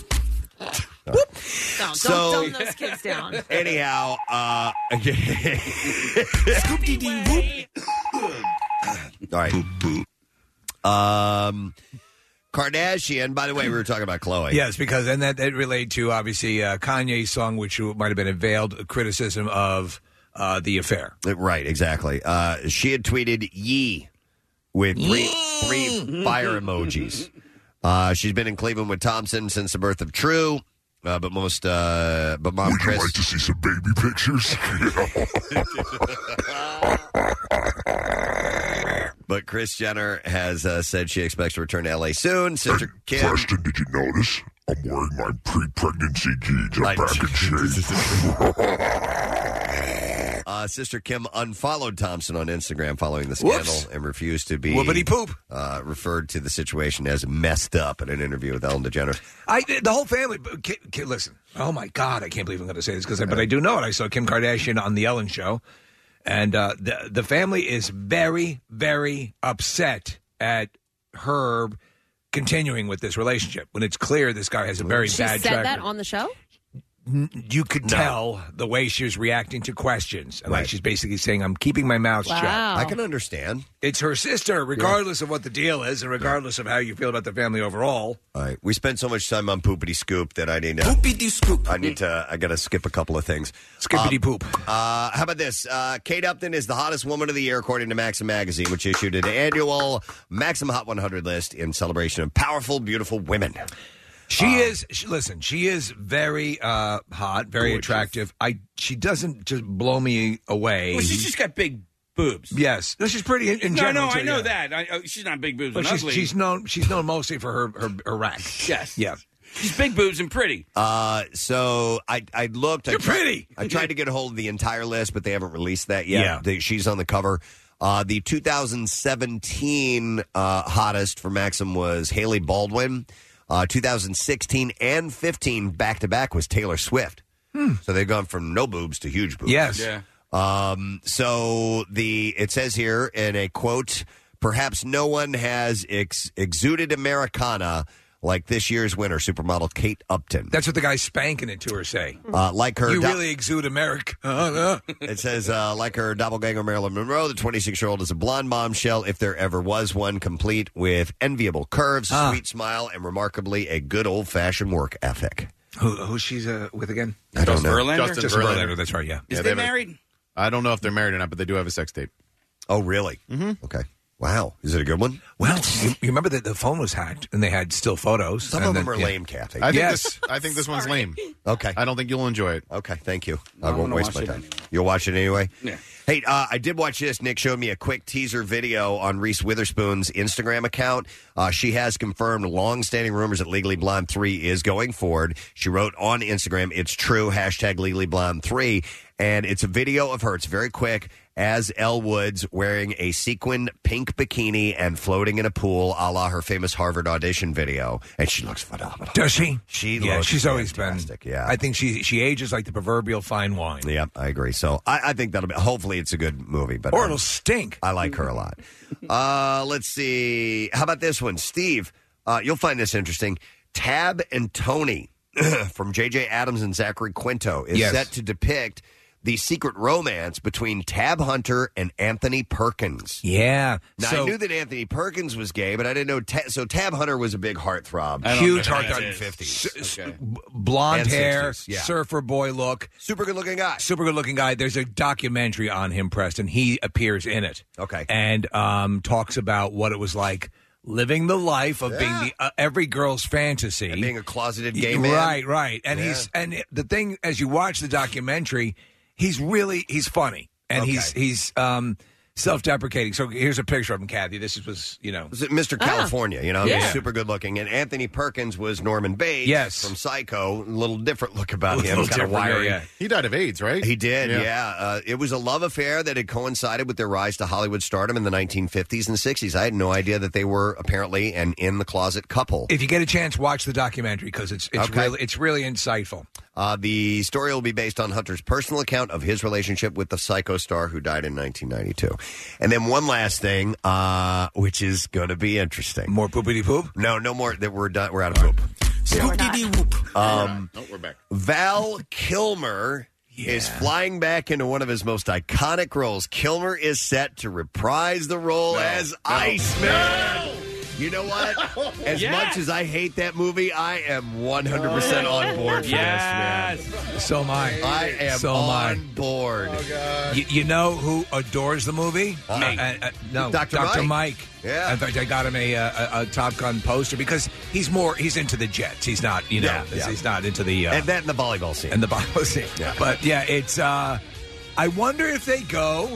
Don't dumb those kids down.
Anyhow,
Scoop-dee-dee whoop.
all right. Kardashian, by the way, we were talking about Khloe.
Yes, because and that related to obviously Kanye's song, which might have been a veiled criticism of the affair.
Right, exactly. She had tweeted "yee" with three fire emojis. She's been in Cleveland with Thompson since the birth of True. But mom Chris.
Would you like to see some baby pictures?
But Kris Jenner has said she expects to return to L.A. soon. Sister Kim.
Preston, did you notice? I'm wearing my pre-pregnancy jeans. I'm back in shape.
Sister Kim unfollowed Thompson on Instagram following the scandal and refused to be
Whoopity-poop.
Referred to the situation as messed up in an interview with Ellen DeGeneres.
The whole family. Listen, oh my God, I can't believe I'm going to say this but I do know it. I saw Kim Kardashian on the Ellen Show, and the family is very, very upset at her continuing with this relationship when it's clear this guy has a very
She
bad
said
track
that
record.
on the show?
You could tell the way she was reacting to questions. And like she's basically saying, I'm keeping my mouth shut.
I can understand.
It's her sister, regardless of what the deal is, and regardless of how you feel about the family overall.
All right. We spent so much time on Poopity Scoop that I need to...
Poopity Scoop.
I got to skip a couple of things.
Skippity poop.
How about this? Kate Upton is the hottest woman of the year, according to Maxim Magazine, which issued an annual Maxim Hot 100 list in celebration of powerful, beautiful women.
She is very hot, very attractive. She doesn't just blow me away.
Well, she's just got big boobs.
Yes. No, she's pretty in general.
No,
too,
I know
yeah.
that. She's not big boobs
But
and ugly.
she's known mostly for her rack.
Yes.
Yeah.
She's big boobs and pretty.
So I looked.
You're pretty.
I tried to get a hold of the entire list, but they haven't released that yet.
Yeah.
She's on the cover. The 2017 hottest for Maxim was Haley Baldwin. 2016 and 15 back-to-back was Taylor Swift. So they've gone from no boobs to huge boobs.
Yes.
Yeah.
So it says here in a quote, perhaps no one has exuded Americana like this year's winner, supermodel Kate Upton.
That's what the guy spanking it to her say.
Like her,
you really exude America.
It says, like her doppelganger Marilyn Monroe, the 26-year-old is a blonde bombshell, if there ever was one, complete with enviable curves, sweet smile, and remarkably a good old-fashioned work ethic.
Who she's with again?
I don't know.
Justin Verlander.
That's right, yeah.
Is they married?
I don't know if they're married or not, but they do have a sex tape.
Oh, really? Mm-hmm. Okay. Wow. Is it a good one?
Well, you remember that the phone was hacked and they had still photos.
Some of them are lame, Kathy.
I think this one's lame.
Okay.
I don't think you'll enjoy it.
Okay, thank you. I won't waste my time. You'll watch it anyway?
Yeah.
Hey, I did watch this. Nick showed me a quick teaser video on Reese Witherspoon's Instagram account. She has confirmed long-standing rumors that Legally Blonde 3 is going forward. She wrote on Instagram, it's true, hashtag Legally Blonde 3. And it's a video of her. It's very quick, as Elle Woods wearing a sequined pink bikini and floating in a pool, a la her famous Harvard audition video. And she looks phenomenal.
Does she?
She's
always
fantastic.
been.
Yeah,
I think she ages like the proverbial fine wine.
Yeah, I agree. So I think that'll be. Hopefully, it's a good movie. But
or it'll stink.
I like her a lot. Let's see. How about this one, Steve? You'll find this interesting. Tab and Tony from J.J. Abrams and Zachary Quinto is set to depict the secret romance between Tab Hunter and Anthony Perkins.
Yeah.
Now, I knew that Anthony Perkins was gay, but I didn't know. So Tab Hunter was a big heartthrob.
Huge
heartthrob in the 50s.
Blonde
And
hair,
60s, yeah.
surfer boy look.
Super good-looking guy.
Super good-looking guy. There's a documentary on him, Preston. He appears in it.
Okay.
And talks about what it was like living the life of being the every girl's fantasy.
And being a closeted gay man.
Right. And the thing, as you watch the documentary, he's funny. And he's self-deprecating. So here's a picture of him, Kathy. This was,
Was it Mr. California? He's super good looking. And Anthony Perkins was Norman Bates from Psycho. A little different look about him. Kind of wiry.
Yeah. He died of AIDS, right?
He did, yeah. It was a love affair that had coincided with their rise to Hollywood stardom in the 1950s and 60s. I had no idea that they were apparently an in-the-closet couple.
If you get a chance, watch the documentary because it's really insightful.
The story will be based on Hunter's personal account of his relationship with the Psycho star who died in 1992. And then one last thing, which is going to be interesting.
More poopity poop?
No more. We're done. We're out of poop.
We're back.
Val Kilmer is flying back into one of his most iconic roles. Kilmer is set to reprise the role as Iceman. You know what? As much as I hate that movie, I am 100% on board for this, man.
So am I.
I am on board.
Oh, you know who adores the movie? No, Dr. Mike.
Yeah.
In fact, I got him a Top Gun poster because he's into the jets. He's not, he's not into the...
and that and the volleyball scene.
And the volleyball scene. Yeah. But, it's... I wonder if they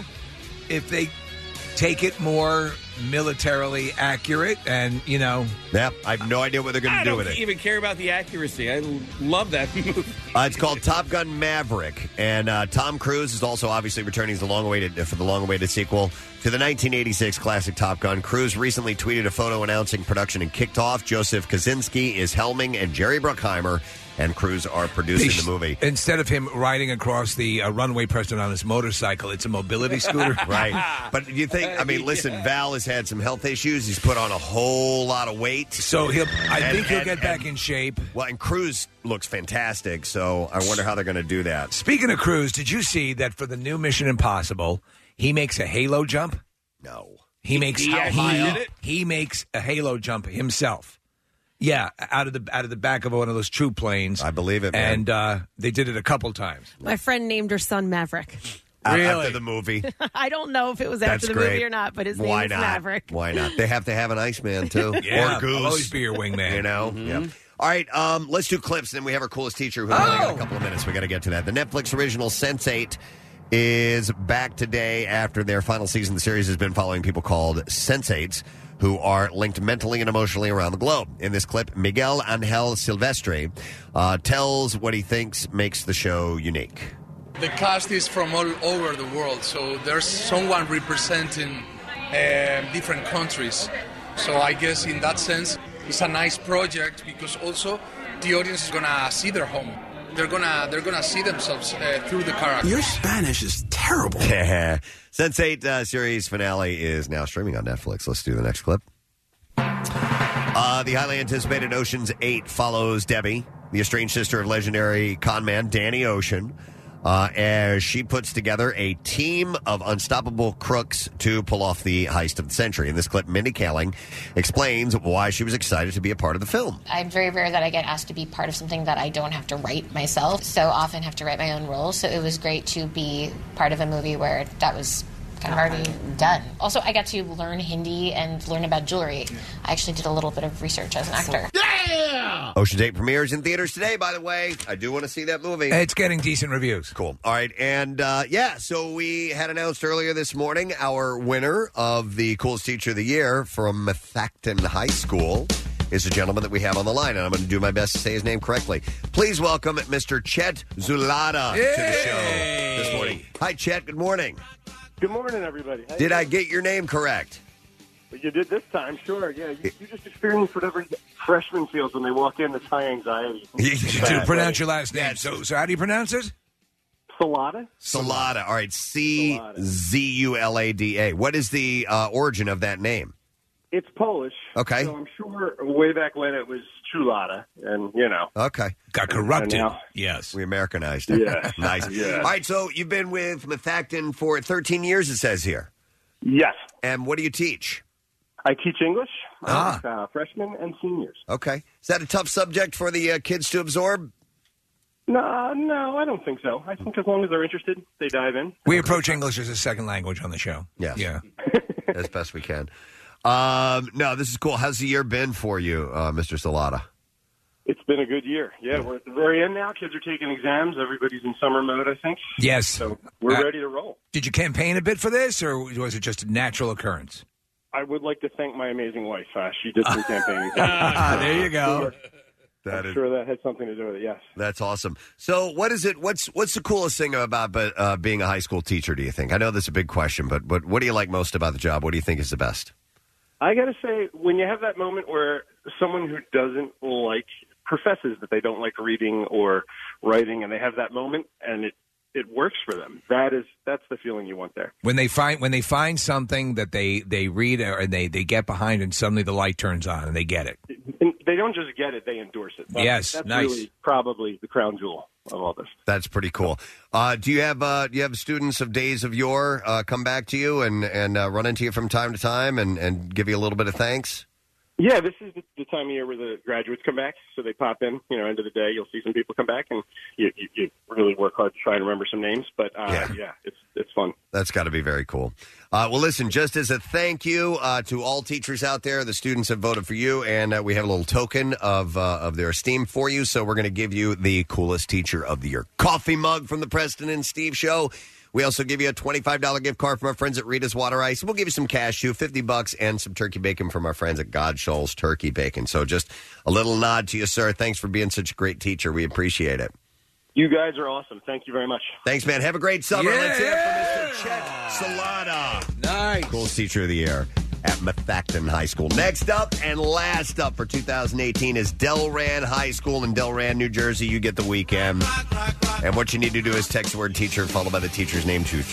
take it more militarily accurate and,
Yeah, I have no idea what they're going to do with it.
I don't even care about the accuracy. I love that movie.
It's called Top Gun Maverick, and Tom Cruise is also obviously returning for the long-awaited sequel to the 1986 classic Top Gun. Cruise recently tweeted a photo announcing production and kicked off. Joseph Kosinski is helming, and Jerry Bruckheimer and Cruise are producing the movie.
Instead of him riding across the runway, Preston, on his motorcycle, it's a mobility scooter.
Right. But you think, listen, Val has had some health issues. He's put on a whole lot of weight.
So I think he'll get back in shape.
Well, and Cruise looks fantastic, so I wonder how they're going to do that.
Speaking of Cruise, did you see that for the new Mission Impossible, he makes a halo jump?
No.
He makes
how high did it?
He makes a halo jump himself. Yeah, out of the back of one of those troop planes.
I believe it, man.
And they did it a couple times.
My friend named her son Maverick.
Really?
After the movie.
I don't know if it was after the movie or not, but his name is Maverick.
Why not? They have to have an Iceman, too.
Yeah,
or Goose.
I'll always be your wingman.
Yeah. All right, let's do clips, and then we have our coolest teacher who only got a couple of minutes. We got to get to that. The Netflix original Sense8 is back today after their final season. The series has been following people called Sense8s, who are linked mentally and emotionally around the globe. In this clip, Miguel Angel Silvestre tells what he thinks makes the show unique.
The cast is from all over the world, so there's someone representing different countries. So I guess in that sense, it's a nice project because also the audience is gonna see their home. They're gonna see themselves through the character.
Your Spanish is terrible.
Sense8 series finale is now streaming on Netflix. Let's do the next clip. The highly anticipated Ocean's 8 follows Debbie, the estranged sister of legendary conman Danny Ocean, as she puts together a team of unstoppable crooks to pull off the heist of the century. In this clip, Mindy Kaling explains why she was excited to be a part of the film.
I'm very rare that I get asked to be part of something that I don't have to write myself, so often have to write my own roles, so it was great to be part of a movie where that was kind of already done. Also, I got to learn Hindi and learn about jewelry. I actually did a little bit of research as an actor.
Yeah! Ocean's 8 premieres in theaters today, by the way. I do want to see that movie.
It's getting decent reviews.
Cool. All right, and so we had announced earlier this morning our winner of the Coolest Teacher of the Year from Methacton High School is a gentleman that we have on the line, and I'm going to do my best to say his name correctly. Please welcome Mr. Chet Zulada to the show this morning. Hi, Chet. Good morning.
Good morning, everybody.
Did I get your name correct?
You did this time, sure. Yeah, you just experience whatever freshman feels when they walk in. It's high anxiety.
To pronounce your last name. So how do you pronounce it?
Salada.
Salada. All right, Czulada. What is the origin of that name?
It's Polish.
Okay.
So I'm sure way back when it was Chulada, and
Okay.
Got corrupted.
And now-
Yes.
We Americanized it.
Yeah.
Nice.
Yeah.
All right, so you've been with Methacton for 13 years, it says here.
Yes.
And what do you teach?
I teach English, freshmen and seniors.
Okay. Is that a tough subject for the kids to absorb?
No, I don't think so. I think as long as they're interested, they dive in.
We approach English as a second language on the show.
Yes.
Yeah.
As best we can. No, this is cool. How's the year been for you, Mr. Salata?
It's been a good year. Yeah, we're at the very end now. Kids are taking exams. Everybody's in summer mode, I think.
Yes.
So we're ready to roll.
Did you campaign a bit for this, or was it just a natural occurrence?
I would like to thank my amazing wife. She did some campaigning.
There you go.
I'm sure that had something to do with it, yes.
That's awesome. So, what is it? What's the coolest thing about being a high school teacher? Do you think? I know this is a big question, but what do you like most about the job? What do you think is the best?
I got to say, when you have that moment where someone who doesn't professes that they don't like reading or writing, and they have that moment, and it works for them. That's the feeling you want there.
When they find something that they read or they get behind, and suddenly the light turns on and they get it.
And they don't just get it; they endorse it. That's
nice.
Really probably the crown jewel of all this.
That's pretty cool. Do you have students of days of yore come back to you and run into you from time to time and give you a little bit of thanks?
Yeah, this is the time of year where the graduates come back, so they pop in. End of the day, you'll see some people come back, and you really work hard to try and remember some names. But it's fun.
That's got to be very cool. Well, listen, just as a thank you to all teachers out there, the students have voted for you, and we have a little token of their esteem for you. So we're going to give you the coolest teacher of the year coffee mug from the Preston and Steve Show. We also give you a $25 gift card from our friends at Rita's Water Ice. We'll give you some cashew, $50, and some turkey bacon from our friends at Godshoals Turkey Bacon. So just a little nod to you, sir. Thanks for being such a great teacher. We appreciate it.
You guys are awesome. Thank you very much.
Thanks, man. Have a great summer.
Yeah.
Let's hear it from Mr. Chet Salata.
Nice.
Coolest teacher of the year at Methacton High School. Next up and last up for 2018 is Delran High School in Delran, New Jersey. You get the weekend. And what you need to do is text the word teacher followed by the teacher's name to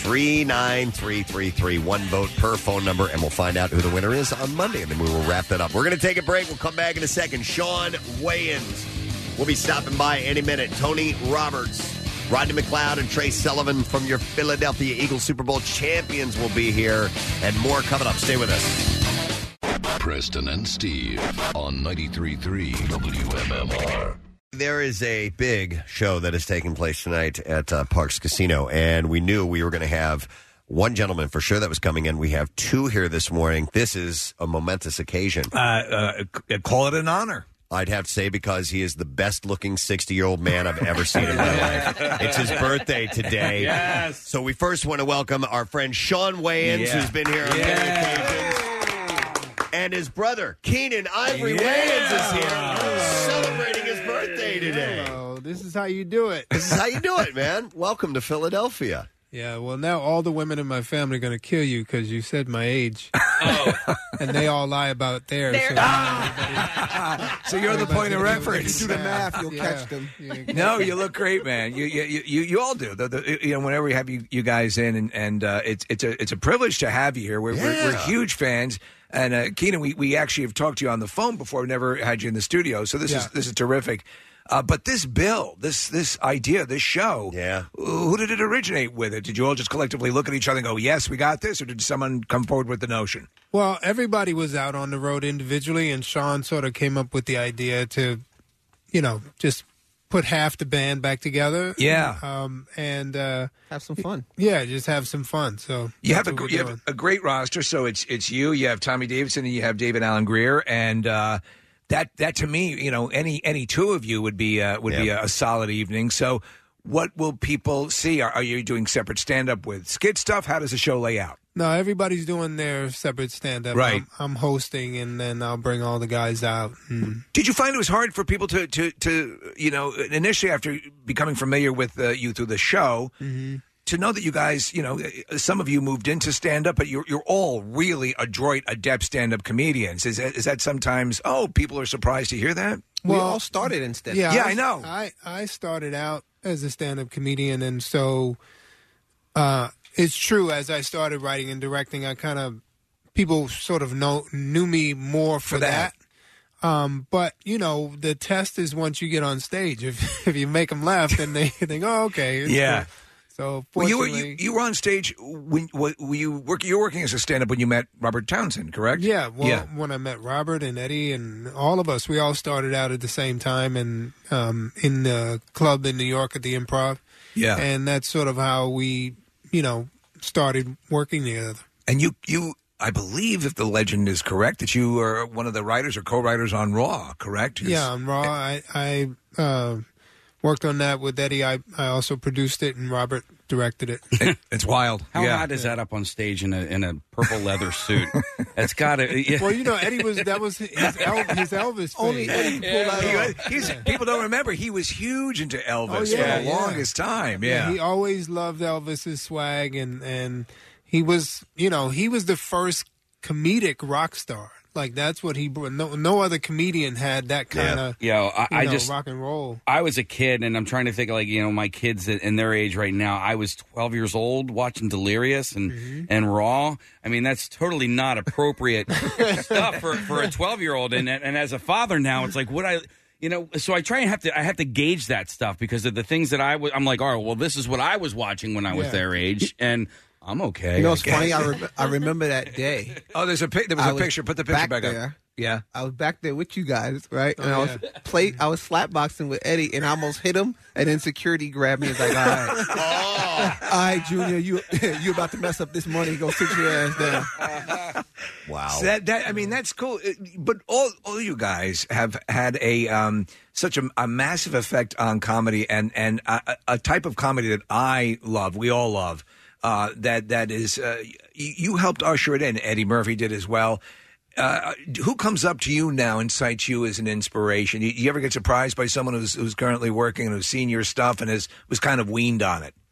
39333. One vote per phone number, and we'll find out who the winner is on Monday, and then we will wrap that up. We're going to take a break. We'll come back in a second. Sean Wayans will be stopping by any minute. Tony Roberts, Rodney McLeod, and Trey Sullivan from your Philadelphia Eagles Super Bowl champions will be here, and more coming up. Stay with us.
Preston and Steve on 93.3 WMMR.
There is a big show that is taking place tonight at Parks Casino, and we knew we were going to have one gentleman for sure that was coming in. We have two here this morning. This is a momentous occasion.
Call it an honor.
I'd have to say, because he is the best-looking 60-year-old man I've ever seen in my life. It's his birthday today.
Yes.
So we first want to welcome our friend Sean Wayans, who's been here on many occasions. And his brother, Keenan Ivory Wayans, is here celebrating his birthday today.
Hello, this is how you do it.
This is how you do it, man. Welcome to Philadelphia.
Yeah, well, now all the women in my family are going to kill you because you said my age. And they all lie about theirs.
So you're the point of reference.
If you do the math, you'll catch them.
No, you look great, man. You all do. Whenever we have you guys in, and it's a privilege to have you here. We're huge fans. And Keenan, we actually have talked to you on the phone before. We never had you in the studio, so this is terrific. But this bill, this idea, this show, who did it originate with it? Did you all just collectively look at each other and go, yes, we got this? Or did someone come forward with the notion?
Well, everybody was out on the road individually, and Sean sort of came up with the idea to, just put half the band back together.
Yeah.
And
have some fun.
Yeah, just have some fun. So
you have a great roster. So it's you have Tommy Davidson, and you have David Allen Greer, and that to me, any two of you would be a solid evening. So what will people see? Are you doing separate stand-up with skit stuff? How does the show lay out?
No, everybody's doing their separate stand-up.
Right.
I'm hosting, and then I'll bring all the guys out.
Did you find it was hard for people to initially after becoming familiar with you through the show, to know that you guys, some of you moved into stand-up, but you're all really adroit, adept stand-up comedians. Is that sometimes, people are surprised to hear that?
We all started in stand-up.
Yeah,
I know.
I started out as a stand-up comedian, and so it's true, as I started writing and directing, I kind of people sort of knew me more for that. But the test is once you get on stage. If you make them laugh, then they think, "Oh, okay."
Yeah.
Cool. So
Well,
fortunately,
you were on stage when you were working as a stand-up when you met Robert Townsend, correct?
yeah. Well, when I met Robert and Eddie and all of us, we all started out at the same time and in the club in New York at the Improv.
Yeah.
And that's sort of how we, started working together.
And you, I believe, if the legend is correct, that you are one of the writers or co-writers on Raw, correct?
Yeah, on Raw. I worked on that with Eddie. I also produced it, and Robert directed it.
It's wild.
How hot is that up on stage in a purple leather suit? It's got to. Yeah.
Well, Eddie that was his Elvis.
Only
phase.
Eddie can pull that off.
People don't remember he was huge into Elvis for the longest time. Yeah.
He always loved Elvis's swag, and he was, he was the first comedic rock star. Like that's what he brought. No other comedian had that kind of
I just
rock and roll.
I was a kid, and I'm trying to think of my kids in their age right now. I was 12 years old watching Delirious and Raw. I mean, that's totally not appropriate stuff for a 12-year-old. And as a father now, it's like so I try and have to gauge that stuff because of the things that I'm like, all right, well, this is what I was watching when I was their age, and I'm okay.
It's funny. I remember that day.
Oh, there was a picture. Put the picture back
there.
up. Yeah,
I was back there with you guys, right? And I was slapboxing with Eddie, and I almost hit him. And then security grabbed me and was like, "All right, all right, Junior, you about to mess up this money? Go sit your ass down."
Wow. So that's cool. But all you guys have had such a massive effect on comedy and a type of comedy that I love. We all love. That is, you helped usher it in. Eddie Murphy did as well. Who comes up to you now and cites you as an inspiration? You ever get surprised by someone who's currently working and who's seen your stuff and was kind of weaned on it?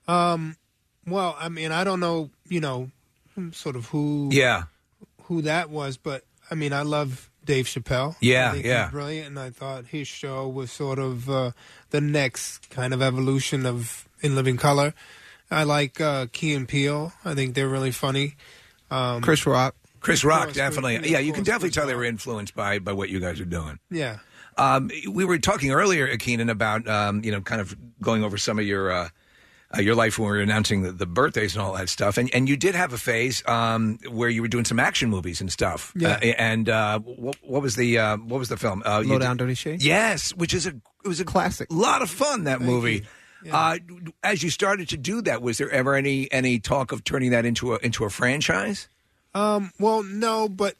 Well, I mean, I don't know, sort of who that was, but I mean, I love Dave Chappelle.
Yeah,
I think he's brilliant, and I thought his show was sort of the next kind of evolution of In Living Color. I like Key and Peele. I think they're really funny.
Chris Rock.
Chris Rock, definitely. Yeah, you can definitely tell they were influenced by what you guys are doing.
Yeah.
We were talking earlier, Keenan, about kind of going over some of your life when we were announcing the birthdays and all that stuff. And you did have a phase where you were doing some action movies and stuff.
Yeah.
What was the film?
Low Down Dirty Shade.
Yes, which is it was a
classic.
A lot of fun, that movie.
Yeah.
As you started to do that, was there ever any talk of turning that into a franchise?
Well, no, but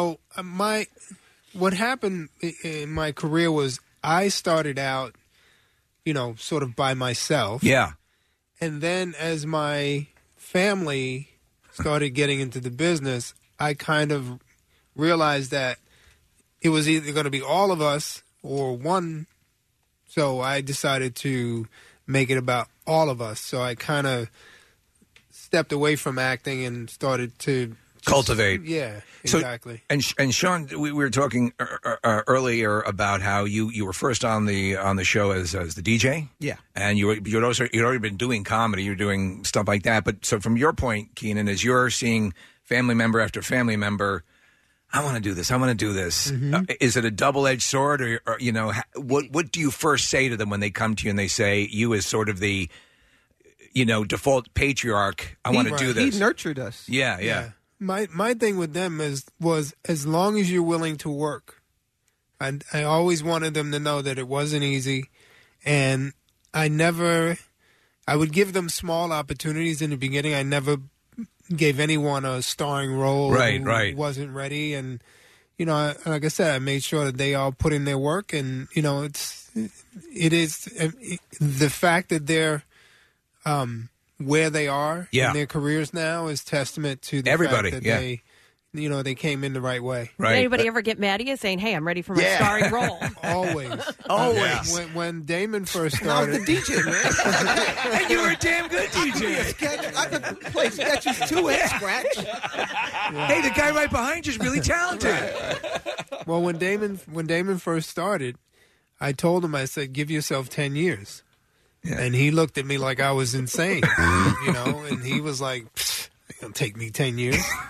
what happened in my career was I started out, sort of by myself.
Yeah.
And then as my family started getting into the business, I kind of realized that it was either going to be all of us or one. So I decided to make it about all of us. So I kind of stepped away from acting and started to
cultivate.
Yeah, exactly.
So, and Sean, we were talking earlier about how you were first on the show as the DJ.
Yeah,
and you'd already been doing comedy. You were doing stuff like that. But so from your point, Keenan, as you're seeing family member after family member, I want to do this. I want to do this.
Mm-hmm.
Is it a double-edged sword, or what do you first say to them when they come to you and they say you as sort of the default patriarch? I want to do this.
He nurtured us.
Yeah.
My thing with them was as long as you're willing to work. I always wanted them to know that it wasn't easy, and I would give them small opportunities in the beginning. I never gave anyone a starring role who wasn't ready, and like I said, I made sure that they all put in their work, and it is the fact that they're where they are in their careers now is testament to the
everybody
fact that they came in the right way.
Right. Did anybody ever get mad at you saying, "Hey, I'm ready for my starring role"?
Always. When Damon first started,
I was the DJ, man.
And you were a damn good DJ.
I could play sketches too and scratch.
Hey, the guy right behind you is really talented.
Well, when Damon first started, I told him, I said, "Give yourself 10 years." Yeah. And he looked at me like I was insane, and he was like, "It's gonna take me 10 years."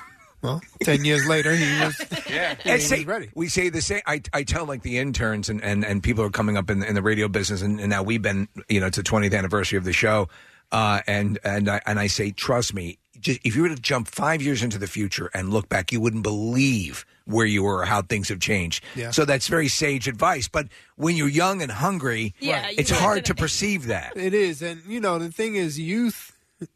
Well, 10 years later, he was,
And
he was
say,
ready.
we say the same. I tell like the interns and people who are coming up in the radio business, and now we've been, it's the 20th anniversary of the show, and I say, trust me, if you were to jump 5 years into the future and look back, you wouldn't believe where you were or how things have changed.
Yeah.
So that's very sage advice. But when you're young and hungry, it's hard to perceive that.
It is. And, the thing is, youth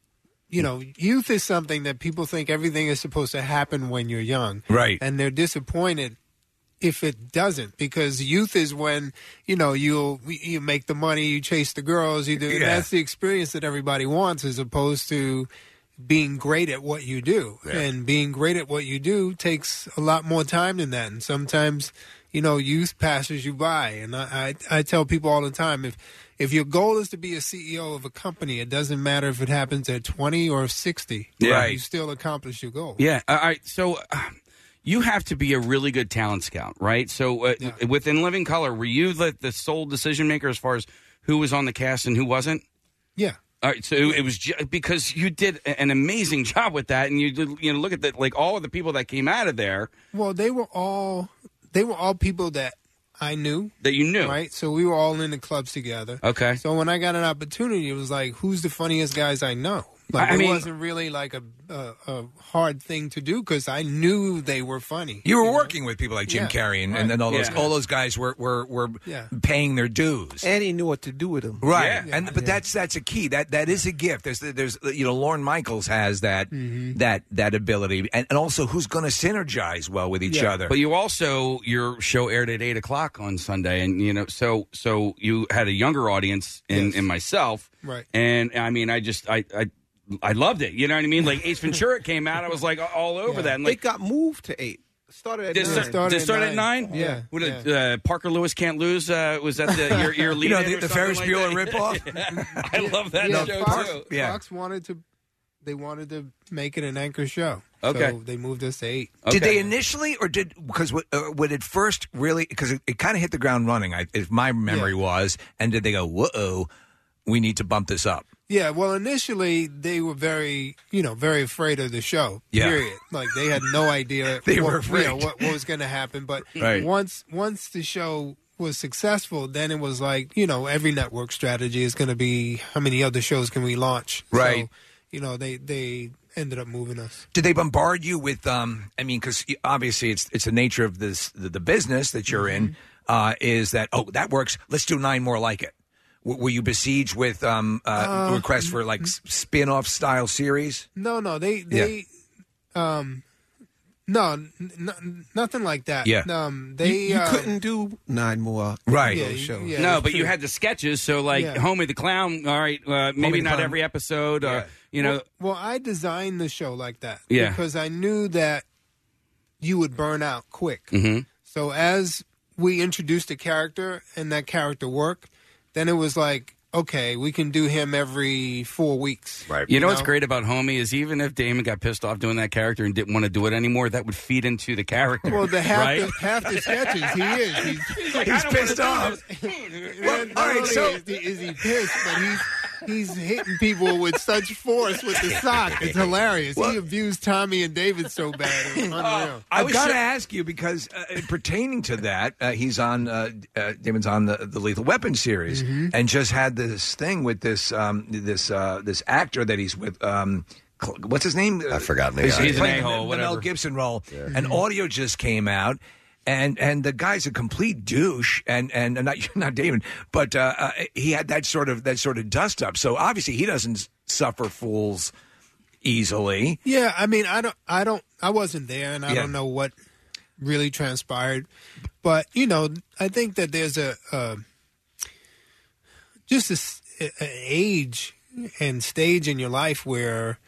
is something that people think everything is supposed to happen when you're young.
Right.
And they're disappointed if it doesn't, because youth is when, you make the money, you chase the girls, you do.
Yeah.
That's the experience that everybody wants, as opposed to being great at what you do.
Yeah.
And being great at what you do takes a lot more time than that. And sometimes, youth passes you by. And I tell people all the time, if your goal is to be a CEO of a company, it doesn't matter if it happens at 20 or 60.
Yeah.
You still accomplish your goal.
Yeah. All right. So you have to be a really good talent scout, right? So within Living Color, were you the sole decision maker as far as who was on the cast and who wasn't?
Yeah.
All right, so it was because you did an amazing job with that, and you did, look at all of the people that came out of there.
Well, they were all people that I knew.
That you knew.
Right? So we were all in the clubs together.
Okay.
So when I got an opportunity, it was like, who's the funniest guys I know? It wasn't really like a hard thing to do because I knew they were funny.
You were working with people like Jim Carrey and then all those guys were paying their dues.
And he knew what to do with them.
Right. But that's a key. That is a gift. There's Lorne Michaels has that that ability. And also who's going to synergize well with each other.
But you also, your show aired at 8:00 on Sunday, and so you had a younger audience in myself.
Right.
And I mean, I loved it. You know what I mean? Like Ace Ventura came out, I was like all over that. And
It got moved to 8. Started at 9.
Did it start at 9?
Yeah.
What, Parker Lewis Can't Lose? Was that your lead?
the Ferris Bueller ripoff?
I love that show too.
Fox wanted to make it an anchor show.
Okay.
So they moved us to 8.
Did they initially, or because would it first really, because it kind of hit the ground running, if my memory was, and did they go, whoa, we need to bump this up?
Yeah, well, initially they were very afraid of the show.
Yeah.
Period. Like they had no idea
They were afraid.
what was going to happen. But
Right.
once the show was successful, then it was like every network strategy is going to be how many other shows can we launch?
Right.
So, they ended up moving us.
Did they bombard you with? Because obviously it's the nature of the business that you're in. Is that that works? Let's do 9 more like it. Were you besieged with requests for like spin-off style series?
No, nothing like that.
Yeah.
You couldn't do 9 more shows.
Yeah,
no, but you had the sketches. So Homie the Clown. All right, maybe
the
not
Clown.
every episode.
Well, I designed the show like that
Yeah.
because I knew that you would burn out quick.
Mhm.
So as we introduced a character and that character worked, then it was like, okay, we can do him every 4 weeks.
Right.
You know what's great about Homie is even if Damon got pissed off doing that character and didn't want to do it anymore, that would feed into the character.
Well,
right?
half the sketches, he is.
He's
pissed off.
Well, all right, so is he pissed? But he's hitting people with such force with the sock. It's hilarious. He abused Tommy and David so bad. It was unreal.
I've got to ask you because pertaining to that, he's on Damon's on the Lethal Weapon series and just had this thing with this actor that he's with. What's his name?
I've forgotten the
He's
guy.
playing
a-hole,
the
whatever.
Mel Gibson role. An audio just came out. And the guy's a complete douche, and not Damon, but he had that sort of dust up. So obviously he doesn't suffer fools easily.
Yeah, I mean, I wasn't there, and I don't know what really transpired. But I think that there's an age and stage in your life where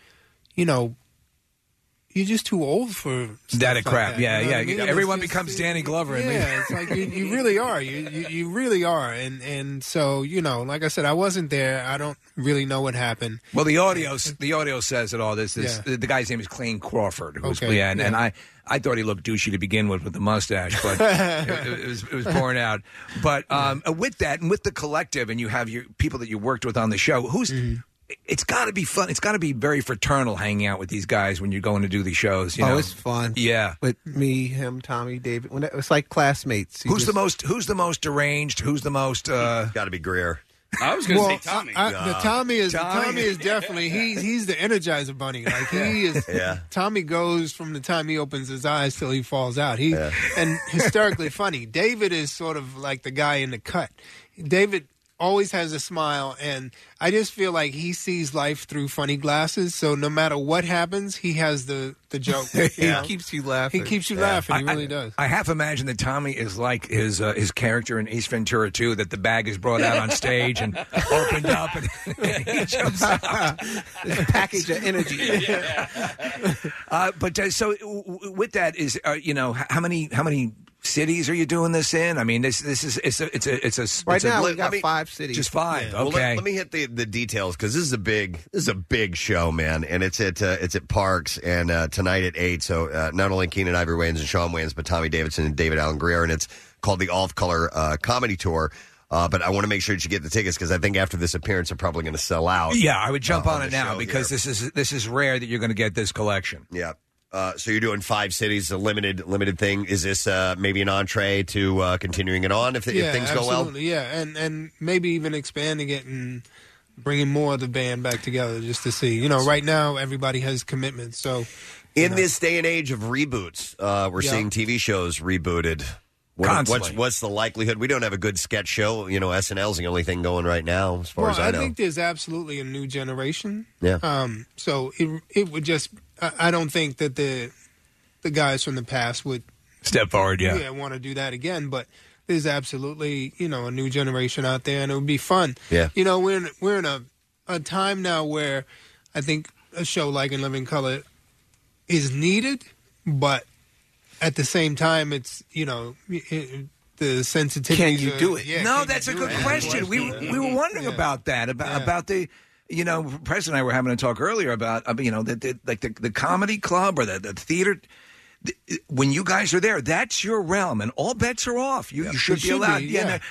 you're just too old for
That crap.
that,
Yeah,
you know
yeah.
what I mean?
Everyone
It's just-
becomes Danny Glover.
Yeah, it's like you really are. You really are. And so, like I said, I wasn't there. I don't really know what happened.
Well, the audio says it all. The guy's name is Clayne Crawford. Who was,
Okay,
and I thought he looked douchey to begin with the mustache, but it was pouring out. But with that and with the collective, and you have your people that you worked with on the show, it's got to be fun. It's got to be very fraternal hanging out with these guys when you're going to do these shows. You know?
It's fun.
Yeah,
with me, him, Tommy, David. It's like classmates.
Who's the most deranged? Who's the most?
Got to be Greer.
I was going to say Tommy.
Tommy is definitely he's the Energizer Bunny. Like he is. Tommy goes from the time he opens his eyes till he falls out. And hysterically funny. David is sort of like the guy in the cut. David always has a smile, and I just feel like he sees life through funny glasses. So no matter what happens, he has the joke.
He keeps you laughing.
He keeps you laughing. He really does.
I half imagine that Tommy is like his character in Ace Ventura 2, that the bag is brought out on stage and opened up, and he jumps out.
This package of energy.
So with that is, how many cities are you doing this in? I mean, it's a
right now we got 5 cities.
Just 5.
Well,
Okay.
let me hit the details, because this is a big show, man, and it's at Parks, and tonight at 8. So not only Keenan Ivory Wayans and Sean Wayans, but Tommy Davidson and David Allen Greer, and it's called the Off Color Comedy Tour. But I want to make sure that you get the tickets, because I think after this appearance, they're probably going to sell out.
Yeah, I would jump on it now, because this is rare that you're going to get this collection.
Yeah. So you're doing 5 cities, a limited thing. Is this maybe an entree to continuing it on if things go well?
Yeah, and maybe even expanding it and bringing more of the band back together just to see. Right now everybody has commitments. So
in this day and age of reboots, we're seeing TV shows rebooted. What's the likelihood? We don't have a good sketch show. SNL's the only thing going right now, as far as I know.
I think there's absolutely a new generation.
Yeah.
So it would just. I don't think that the guys from the past would
step forward. Yeah,
want to do that again. But there's absolutely a new generation out there, and it would be fun.
Yeah.
We're in a time now where I think a show like In Living Color is needed, but at the same time, it's the sensitivity.
Can you do it?
Yeah,
no, that's a good question. We were wondering about that about the. Preston and I were having a talk earlier about the comedy club or the theater. When you guys are there, that's your realm, and all bets are off. You should be allowed.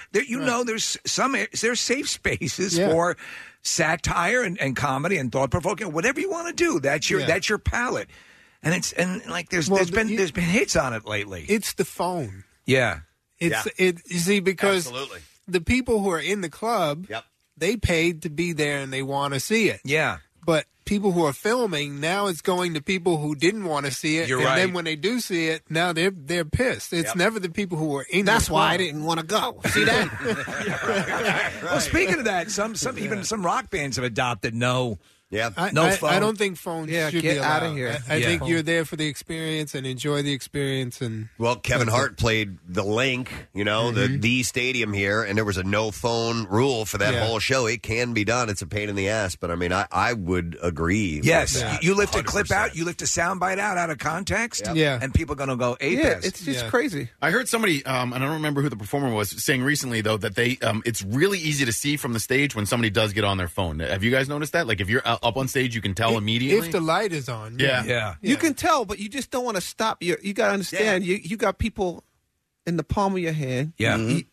There's safe spaces for satire and comedy and thought provoking, whatever you want to do. That's your palette, and there's been hits on it lately.
It's the phone.
Yeah,
you see, because
absolutely.
The people who are in the club.
Yep.
They paid to be there and they want to see it.
Yeah.
But people who are filming, now it's going to people who didn't want to see it.
You're
and
right.
then when they do see it, now they're pissed. It's never the people who are in
That's
the
why
club.
I didn't want to go. See that?
Well, speaking of that, some rock bands have adopted no phone.
I don't think phones should
get
be allowed.
out of here.
I think you're there for the experience and enjoy the experience. And
well, Kevin Hart played the Link, the stadium here, and there was a no phone rule for that whole show. It can be done. It's a pain in the ass, but I mean, I would agree.
Yes,
with
you lift
100%.
a clip out, you lift a soundbite out of context, and people are going to go ape.
Yeah, it's just crazy.
I heard somebody, and I don't remember who the performer was, saying recently though that they, it's really easy to see from the stage when somebody does get on their phone. Have you guys noticed that? Like if you're up on stage, you can tell immediately
if the light is on.
Yeah.
You can tell, but you just don't want to stop. You got to understand. You got people in the palm of your hand.
Yeah.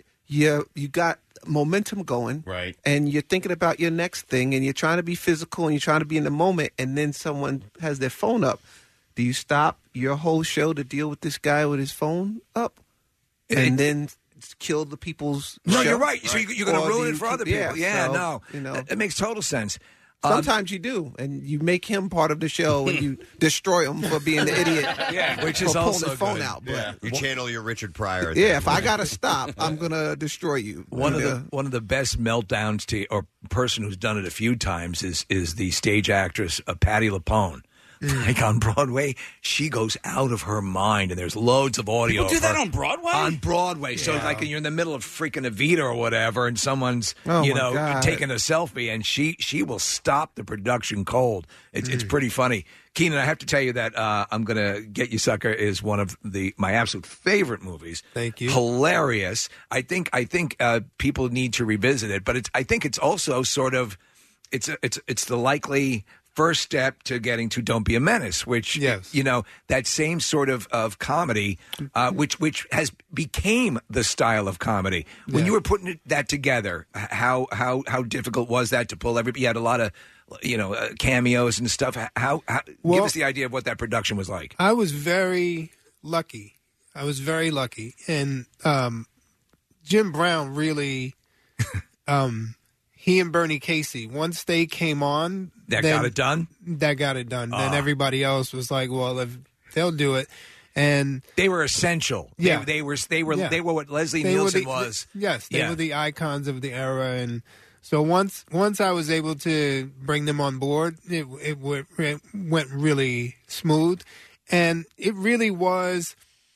You got momentum going.
Right.
And you're thinking about your next thing, and you're trying to be physical, and you're trying to be in the moment, and then someone has their phone up. Do you stop your whole show to deal with this guy with his phone up, and then kill the people's?
No,
show?
you're right. So you're going to ruin it for other people.
Yeah,
no,
so,
it makes total sense.
Sometimes you do, and you make him part of the show, and you destroy him for being the idiot.
Yeah, which is
for pulling
also
the phone
good.
out. But
You channel your Richard Pryor.
if I gotta stop, I'm gonna destroy you.
One of the best meltdowns or person who's done it a few times is the stage actress Patti LuPone. Like on Broadway, she goes out of her mind, and there's loads of audio.
People do
of
that
her
on Broadway?
On Broadway. So like you're in the middle of freaking Evita or whatever, and someone's taking a selfie, and she will stop the production cold. It's pretty funny. Keenan, I have to tell you that I'm going to Get You Sucker is one of my absolute favorite movies.
Thank you.
Hilarious. I think people need to revisit it, but I think it's also sort of it's the likely first step to getting to Don't Be a Menace, which, that same sort of comedy, which has became the style of comedy. When you were putting that together, how difficult was that to pull everybody? You had a lot cameos and stuff. How give us the idea of what that production was like.
I was very lucky. And Jim Brown really, he and Bernie Casey, once they came on,
That got it done.
Then everybody else was like, well, if they'll do it. And
they were essential.
Yeah,
they were what Leslie Nielsen was.
Yes, they were the icons of the era. And so once I was able to bring them on board, it went really smooth, and it really was.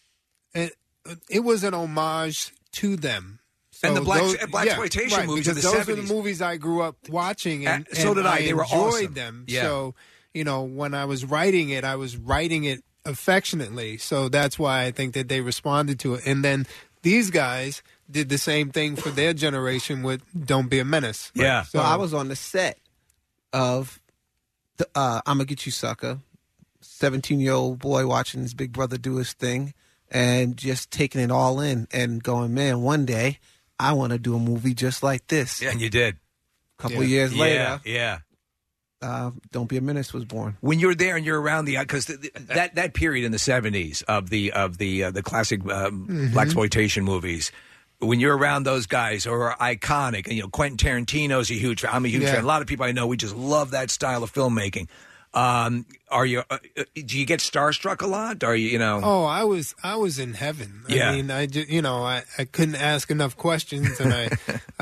It was an homage to them. So
and the blaxploitation movies
because
of the
those
70s.
are the movies I grew up watching, and
so did I. They were
enjoyed
awesome.
them.
Yeah.
So when I was writing it, affectionately. So that's why I think that they responded to it. And then these guys did the same thing for their generation with "Don't Be a Menace."
Yeah.
So I was on the set of I'm Gonna Get You, Sucker. 17-year-old boy watching his big brother do his thing and just taking it all in and going, man, one day I want to do a movie just like this.
Yeah, and you did.
A couple of years later.
Yeah.
Don't Be a Menace was born.
When you're there and you're around because that period in the 70s of the classic blaxploitation movies, when you're around those guys who are iconic, and Quentin Tarantino's a huge fan. I'm a huge fan. A lot of people I know, we just love that style of filmmaking. Are you? Do you get starstruck a lot? Are you?
Oh, I was in heaven.
Yeah.
I mean, I just, I couldn't ask enough questions, and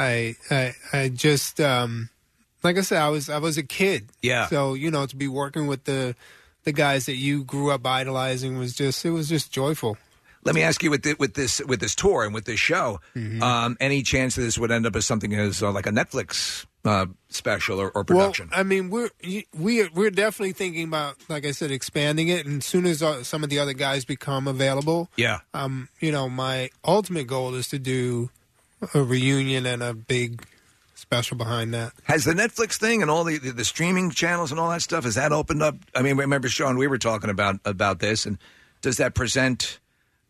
I just. Like I said, I was a kid.
Yeah.
So to be working with the guys that you grew up idolizing was just joyful.
Let me ask you with this tour and with this show, any chance that this would end up as something as like a Netflix special or production?
Well, I mean, we're definitely thinking about, like I said, expanding it, and as soon as some of the other guys become available, my ultimate goal is to do a reunion and a big special behind that.
Has the Netflix thing and all the streaming channels and all that stuff, has that opened up? I mean, remember, Sean, we were talking about this, and does that present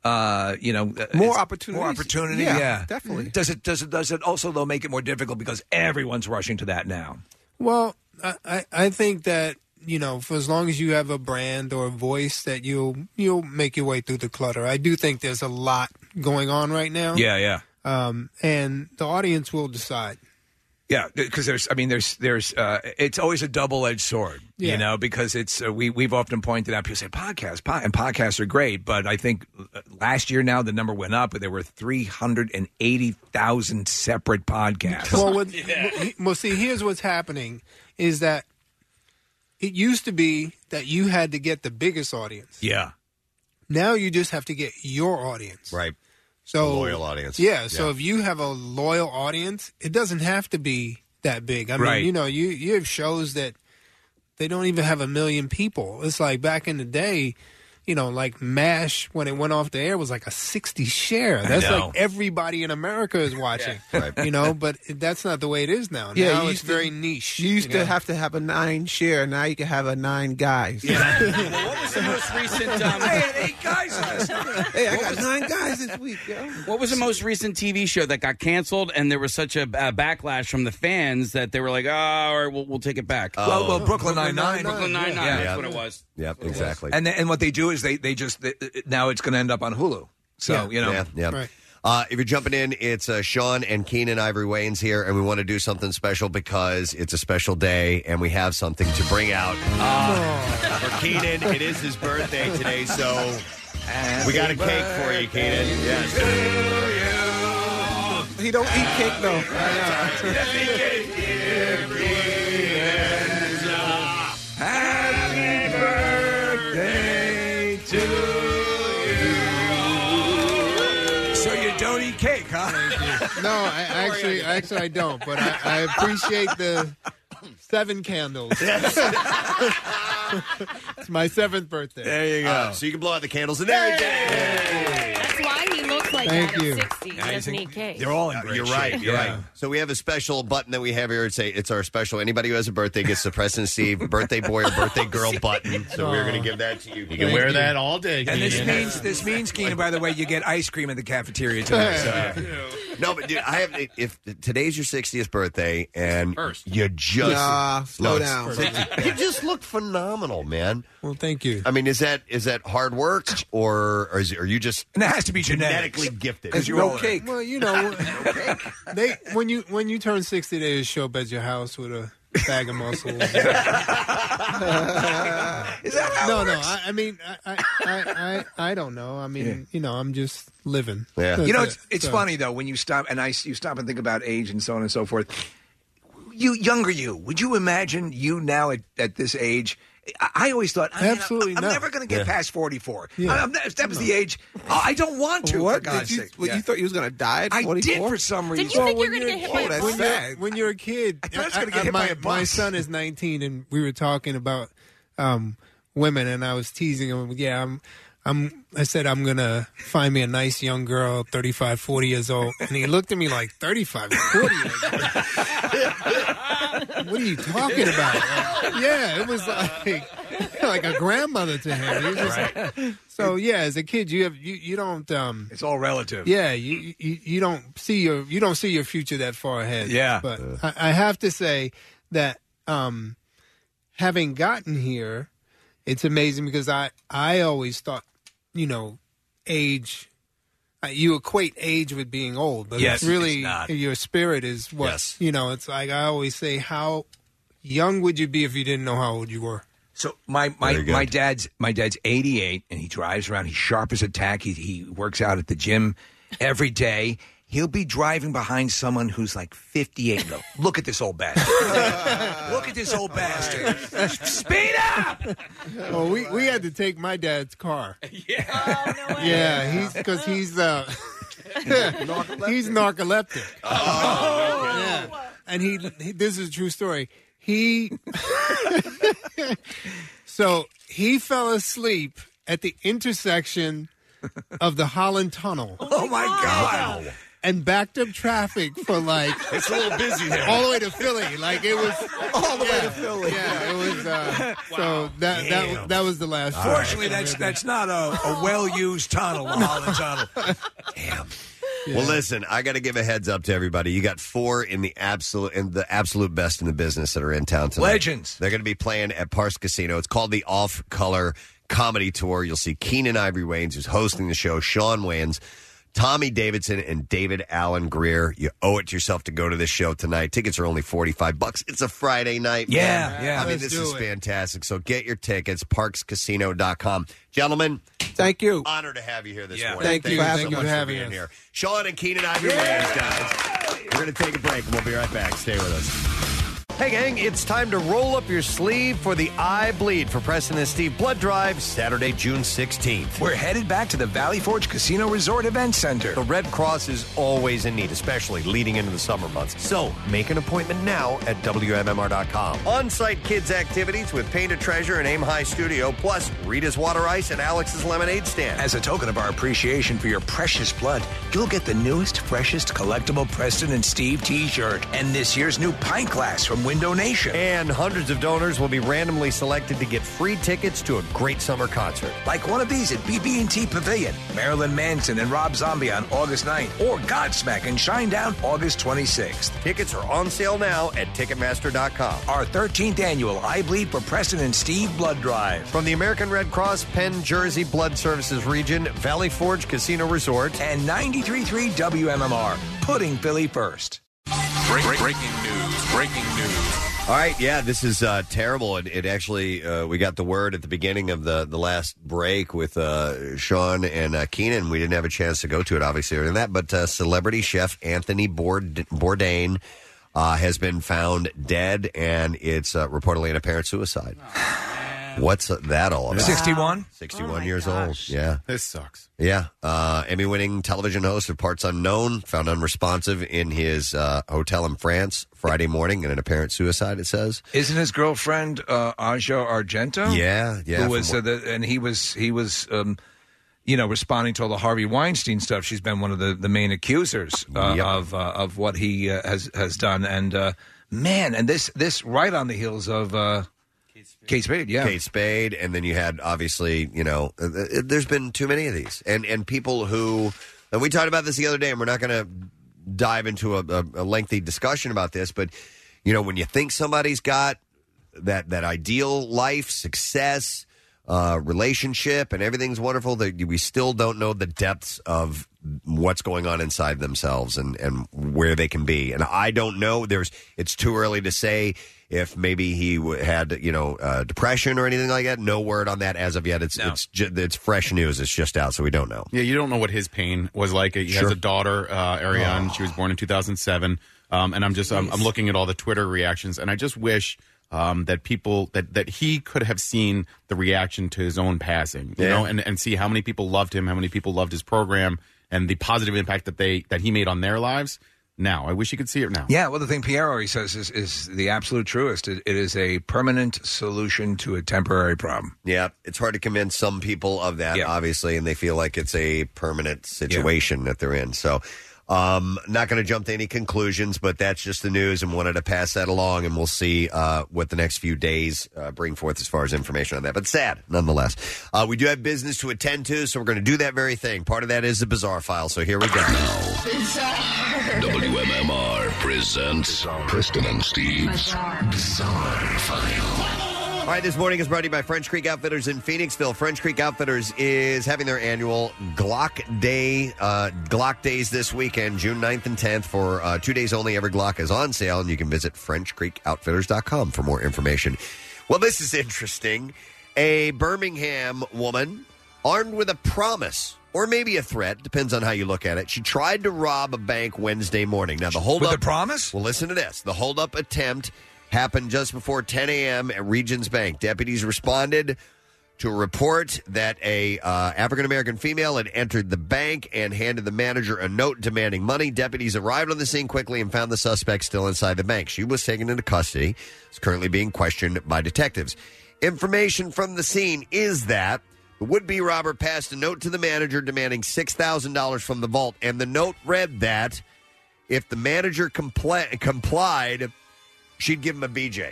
more opportunities?
More opportunity,
yeah, definitely.
Does it also though make it more difficult because everyone's rushing to that now?
Well, I think that for as long as you have a brand or a voice, that you'll make your way through the clutter. I do think there's a lot going on right now.
Yeah.
And the audience will decide.
Yeah, because there's it's always a double-edged sword, because it's we've often pointed out, people say podcasts are great, but I think last year now the number went up, but there were 380,000 separate podcasts.
Well, see, here's what's happening is that it used to be that you had to get the biggest audience.
Yeah.
Now you just have to get your audience.
Right.
So,
a loyal audience.
Yeah, so if you have a loyal audience, it doesn't have to be that big. I mean, you have shows that they don't even have 1 million people. It's like back in the day, like MASH, when it went off the air, was like a 60 share. That's like everybody in America is watching.
Right.
But that's not the way it is now.
Yeah,
now it's very niche.
You used to have to have a 9 share. Now you can have a 9 guys.
Yeah. Well, what was the most recent?
I had 8 guys last night.
Hey, I got 9 guys this week, yo.
What was the most recent TV show that got canceled, and there was such a backlash from the fans that they were like, all right, we'll take it back.
Well, Brooklyn Nine-Nine.
Brooklyn Nine-Nine, that's what it was.
Yep, exactly.
And what they do is they just now it's going to end up on Hulu. So
Yeah.
Right.
If you're jumping in, it's Sean and Keenan Ivory Wayans here, and we want to do something special because it's a special day, and we have something to bring out for Keenan. It is his birthday today, so we got a cake for you, Keenan. Yes.
He don't eat cake though.
Happy birthday to you. So you don't eat cake, huh?
No, I actually don't. But I appreciate the 7 candles. It's my 7th birthday.
There you go. So you can blow out the candles and everything.
That's why he looks like
Thank
that
you.
at 60. He doesn't eat cake.
They're all in great
You're
shape.
right. You're right. So we have a special button that we have here. It's our special. Anybody who has a birthday gets the Preston and Steve birthday boy or birthday girl button. So we're going to give that to you.
You can wear that all day.
And this means, Keenan, by the way, you get ice cream in the cafeteria tonight. So.
No, but dude, if today's your 60th birthday and you just
slow down.
You just look phenomenal, man.
Well, thank you.
I mean, is that hard work or are you just
and it has to be
genetically gifted?
Because you're no cake.
Well, you know, when you turn 60, they just show up at your house with a bag of muscles.
Is that how it works?
I mean, I don't know. I mean, you know, I'm just living.
Yeah.
You know, it's funny though when you stop you stop and think about age and so on and so forth. Would you imagine you now at this age? I always thought,
absolutely
I'm
not.
never going to get past 44.
Yeah.
If that was the age, I don't want to.
What?
For God's sake.
You thought you was going to die at 44?
I did for some reason.
Did you think you were going to get hit by a bus?
When you're a kid,
I was gonna get hit by a bus.
My son is 19, and we were talking about women, and I was teasing him. Yeah, I said I'm going to find me a nice young girl, 35, 40 years old. And he looked at me like, 35, 40 years old? What are you talking about? Yeah, it was like a grandmother to him. He was just, so, yeah, as a kid, you don't...
it's all relative.
Yeah, you don't see your future that far ahead.
Yeah.
But I have to say that having gotten here, it's amazing because I always thought, you know, age, you equate age with being old, but
yes,
it's really
it's not.
Your spirit is what,
yes.
You know, it's like I always say, how young would you be if you didn't know how old you were?
So my dad's 88 and he drives around. He's sharp as a tack. He works out at the gym every day. He'll be driving behind someone who's like 58 and go, look at this old bastard. Look at this old bastard. Speed up!
Well, we had to take my dad's car.
Yeah.
Oh, no way.
Yeah, he's he's narcoleptic.
Oh.
Yeah. And he this is a true story. So he fell asleep at the intersection of the Holland Tunnel.
Oh my God.
And backed up traffic for like
it's a little busy there.
All the way to Philly. Like it was
all the way to Philly.
Yeah, it was so that was the last.
Fortunately, that's not a well-used tunnel, the Holland Tunnel. Damn.
Yeah. Well, listen, I got to give a heads up to everybody. You got four in the absolute best in the business that are in town tonight.
Legends.
They're going to be playing at Parks Casino. It's called the Off Color Comedy Tour. You'll see Keenan Ivory Wayans, who's hosting the show, Sean Wayans, Tommy Davidson, and David Allen Greer. You owe it to yourself to go to this show tonight. Tickets are only $45. It's a Friday night. Man.
Yeah.
I mean, this is fantastic. So get your tickets, parkscasino.com. Gentlemen,
thank you.
Honor to have you here this morning.
Thank you
so much
for
being here. Sean and Keenan Ivory Wayans, guys. We're going to take a break, and we'll be right back. Stay with us. Hey, gang, it's time to roll up your sleeve for the I Bleed for Preston and Steve Blood Drive, Saturday, June 16th.
We're headed back to the Valley Forge Casino Resort Event Center.
The Red Cross is always in need, especially leading into the summer months. So make an appointment now at WMMR.com. On-site kids activities with Paint a Treasure and Aim High Studio, plus Rita's Water Ice and Alex's Lemonade Stand.
As a token of our appreciation for your precious blood, you'll get the newest, freshest collectible Preston and Steve t-shirt and this year's new pint glass from Window Nation.
And hundreds of donors will be randomly selected to get free tickets to a great summer concert.
Like one of these at BB&T Pavilion, Marilyn Manson and Rob Zombie on August 9th, or Godsmack and Shinedown August 26th.
Tickets are on sale now at Ticketmaster.com.
Our 13th annual I Bleed for Preston and Steve Blood Drive.
From the American Red Cross, Penn, Jersey Blood Services Region, Valley Forge Casino Resort,
and 93.3 WMMR, putting Philly first.
Breaking news.
All right, yeah, this is terrible. It actually, we got the word at the beginning of the last break with Sean and Keenan. We didn't have a chance to go to it, obviously, or that, but celebrity chef Anthony Bourdain has been found dead, and it's reportedly an apparent suicide. What's that all about?
61?
61 years old. Yeah.
This sucks.
Yeah. Emmy-winning television host of Parts Unknown found unresponsive in his hotel in France Friday morning in an apparent suicide, it says.
Isn't his girlfriend Asia Argento?
Yeah.
Who was, and he was responding to all the Harvey Weinstein stuff. She's been one of the main accusers of what he has done. And, man, and this right on the heels of... Kate Spade, yeah.
Kate Spade, and then you had, obviously, there's been too many of these. And people who, and we talked about this the other day, and we're not going to dive into a lengthy discussion about this, but, you know, when you think somebody's got that ideal life, success, relationship, and everything's wonderful, that we still don't know the depths of what's going on inside themselves and where they can be. And I don't know. It's too early to say if maybe he had, depression or anything like that. No word on that as of yet. It's fresh news. It's just out, so we don't know.
Yeah, you don't know what his pain was like. He has a daughter, Ariane. She was born in 2007. And I'm looking at all the Twitter reactions, and I just wish that people that he could have seen the reaction to his own passing, you know, and see how many people loved him, how many people loved his program, and the positive impact that he made on their lives. Now, I wish he could see it now.
Yeah, well, the thing Pierre always says is the absolute truest. It is a permanent solution to a temporary problem.
Yeah, it's hard to convince some people of that, obviously, and they feel like it's a permanent situation that they're in. So, not going to jump to any conclusions, but that's just the news, and wanted to pass that along, and we'll see what the next few days bring forth as far as information on that. But sad, nonetheless. We do have business to attend to, so we're going to do that very thing. Part of that is the Bizarre File, so here we go.
WMMR presents Preston and Steve's Bizarre File.
All right, this morning is brought to you by French Creek Outfitters in Phoenixville. French Creek Outfitters is having their annual Glock Days this weekend, June 9th and 10th. For 2 days only, every Glock is on sale, and you can visit FrenchCreekOutfitters.com for more information. Well, this is interesting. A Birmingham woman, armed with a promise, or maybe a threat, depends on how you look at it. She tried to rob a bank Wednesday morning. Now, the holdup...
With a promise?
Well, listen to this. The holdup attempt happened just before 10 a.m. at Regions Bank. Deputies responded to a report that a African-American female had entered the bank and handed the manager a note demanding money. Deputies arrived on the scene quickly and found the suspect still inside the bank. She was taken into custody. Is currently being questioned by detectives. Information from the scene is that the would-be robber passed a note to the manager demanding $6,000 from the vault, and the note read that if the manager complied, she'd give him a BJ.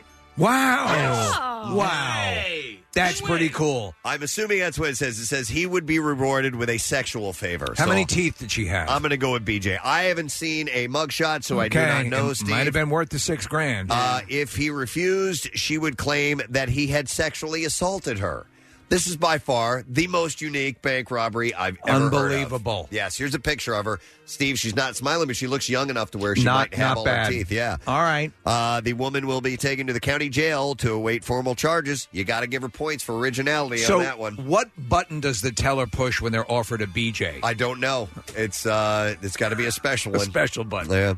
Wow. Wow. That's pretty cool.
I'm assuming that's what it says. It says he would be rewarded with a sexual favor.
How many teeth did she have?
I'm going to go with BJ. I haven't seen a mugshot, so I do not know, Steve.
Might have been worth the $6,000.
If he refused, she would claim that he had sexually assaulted her. This is by far the most unique bank robbery I've ever
Unbelievable.
heard of. Yes, here's a picture of her. Steve, she's not smiling, but she looks young enough to where she might have all her teeth. Yeah.
All right.
The woman will be taken to the county jail to await formal charges. You got to give her points for originality on that one.
What button does the teller push when they're offered a BJ?
I don't know. It's got to be a special one.
A special button.
Yeah.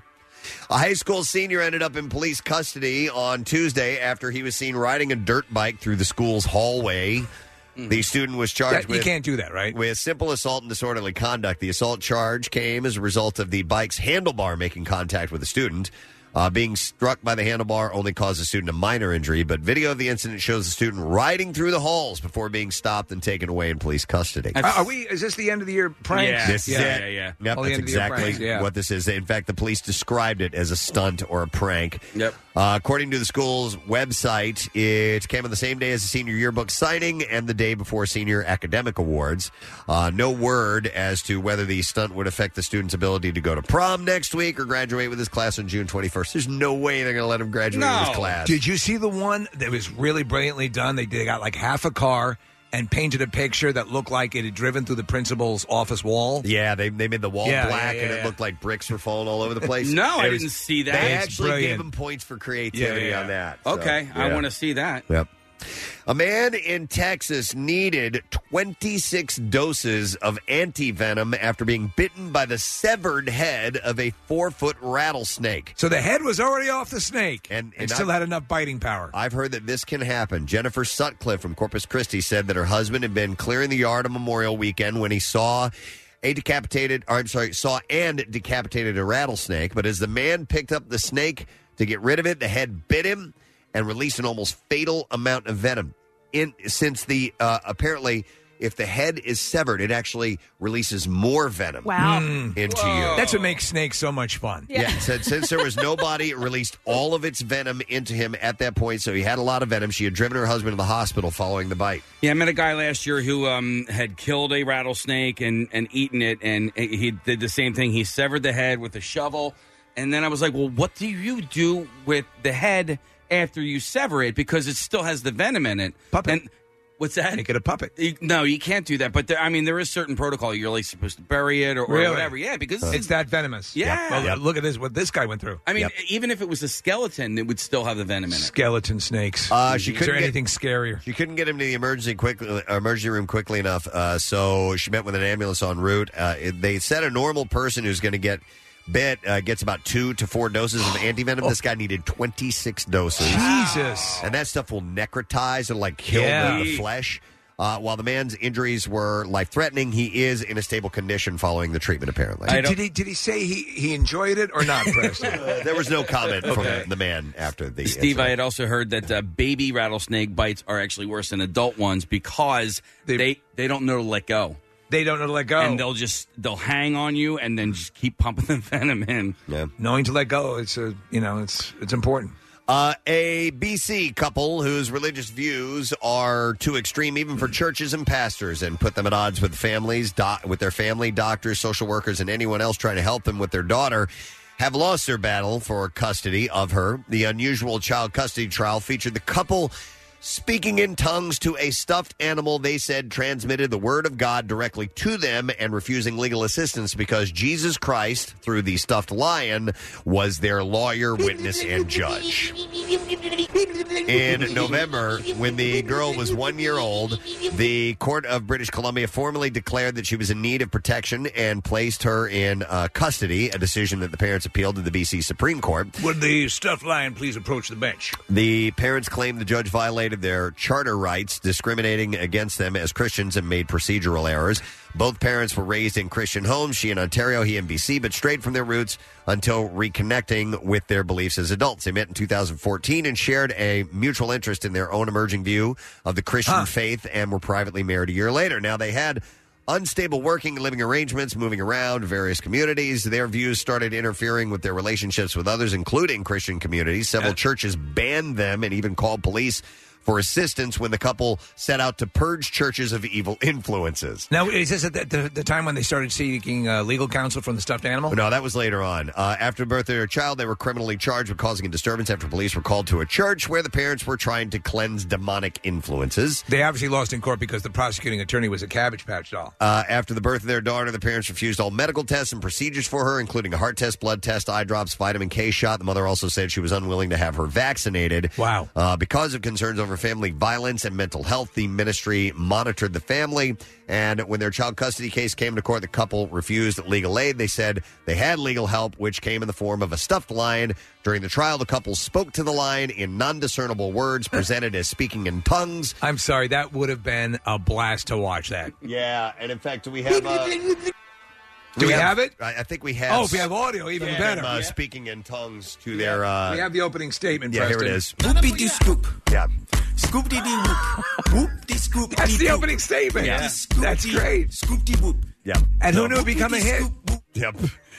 A high school senior ended up in police custody on Tuesday after he was seen riding a dirt bike through the school's hallway. The student was charged with...
You can't do that, right?
With simple assault and disorderly conduct. The assault charge came as a result of the bike's handlebar making contact with the student. Being struck by the handlebar only caused the student a minor injury, but video of the incident shows the student riding through the halls before being stopped and taken away in police custody.
Is this the end of the year prank?
Yeah. This is it.
Yeah.
Yep, that's exactly what this is. In fact, the police described it as a stunt or a prank.
Yep.
According to the school's website, it came on the same day as the senior yearbook signing and the day before senior academic awards. No word as to whether the stunt would affect the student's ability to go to prom next week or graduate with his class on June 21st. There's no way they're going to let him graduate with his class.
Did you see the one that was really brilliantly done? They got like half a car and painted a picture that looked like it had driven through the principal's office wall.
Yeah, they made the wall black, and it looked like bricks were falling all over the place.
I didn't see that.
They actually gave him points for creativity on that. So,
okay, I want to see that.
Yep. A man in Texas needed 26 doses of antivenom after being bitten by the severed head of a 4-foot rattlesnake.
So the head was already off the snake and still had enough biting power.
I've heard that this can happen. Jennifer Sutcliffe from Corpus Christi said that her husband had been clearing the yard on Memorial Weekend when he saw and decapitated a rattlesnake. But as the man picked up the snake to get rid of it, the head bit him and released an almost fatal amount of venom. Since the apparently if the head is severed, it actually releases more venom into you.
That's what makes snakes so much fun.
Yeah, it said since there was no body, it released all of its venom into him at that point, so he had a lot of venom. She had driven her husband to the hospital following the bite.
Yeah, I met a guy last year who had killed a rattlesnake and eaten it, and he did the same thing. He severed the head with a shovel, and then I was like, well, what do you do with the head after you sever it? Because it still has the venom in it.
Puppet.
And what's that?
Make it a puppet.
No, you can't do that. But there is certain protocol. You're like supposed to bury it or
Really?
whatever. Yeah, because
it's that venomous.
Yeah.
Well, look at this. What this guy went through.
I mean, even if it was a skeleton, it would still have the venom in it.
Skeleton snakes.
She
Is
couldn't
there
get-
anything scarier?
She couldn't get him to the emergency room quickly enough, so she met with an ambulance en route. They said a normal person who's going to get bit gets about 2 to 4 doses of antivenom. This guy needed 26 doses.
Jesus.
And that stuff will necrotize and kill the flesh. While the man's injuries were life-threatening, he is in a stable condition following the treatment, apparently.
Did he say he enjoyed it or not, Preston?
There was no comment from the man after the
Steve,
incident.
I had also heard that baby rattlesnake bites are actually worse than adult ones because they don't know to let go.
They don't know to let go.
And they'll hang on you and then just keep pumping the venom in.
Yeah.
Knowing to let go, it's important.
A BC couple whose religious views are too extreme even for churches and pastors and put them at odds with families, with their family, doctors, social workers, and anyone else trying to help them with their daughter have lost their battle for custody of her. The unusual child custody trial featured the couple speaking in tongues to a stuffed animal they said transmitted the word of God directly to them and refusing legal assistance because Jesus Christ, through the stuffed lion, was their lawyer, witness, and judge. In November, when the girl was 1 year old, the Court of British Columbia formally declared that she was in need of protection and placed her in custody, a decision that the parents appealed to the BC Supreme Court.
Would the stuffed lion please approach the bench?
The parents claimed the judge violated their charter rights, discriminating against them as Christians and made procedural errors. Both parents were raised in Christian homes, she in Ontario, he in BC, but strayed from their roots until reconnecting with their beliefs as adults. They met in 2014 and shared a mutual interest in their own emerging view of the Christian faith and were privately married a year later. Now, they had unstable working and living arrangements, moving around various communities. Their views started interfering with their relationships with others, including Christian communities. Several churches banned them and even called police for assistance when the couple set out to purge churches of evil influences.
Now, is this at the time when they started seeking legal counsel from the stuffed animal?
No, that was later on. After the birth of their child, they were criminally charged with causing a disturbance after police were called to a church where the parents were trying to cleanse demonic influences.
They obviously lost in court because the prosecuting attorney was a Cabbage Patch doll.
After the birth of their daughter, the parents refused all medical tests and procedures for her, including a heart test, blood test, eye drops, vitamin K shot. The mother also said she was unwilling to have her vaccinated.
Wow.
Because of concerns over family violence and mental health, the ministry monitored the family. And when their child custody case came to court, the couple refused legal aid. They said they had legal help, which came in the form of a stuffed lion. During the trial, the couple spoke to the lion in non-discernible words presented as speaking in tongues.
I'm sorry, that would have been a blast to watch that.
Yeah, and in fact, do we have...
Do we have it?
I think we have...
Oh, if we have audio, even better.
Them, speaking in tongues to their...
we have the opening statement,
Yeah,
Preston.
here it is.
Whoopie dee scoop.
Yeah.
Scoop dee dee whoop. Whoop dee scoop.
That's the opening statement.
Yeah.
That's great.
Scoop dee whoop.
Yeah.
And who knew it'd become a hit?
Yep.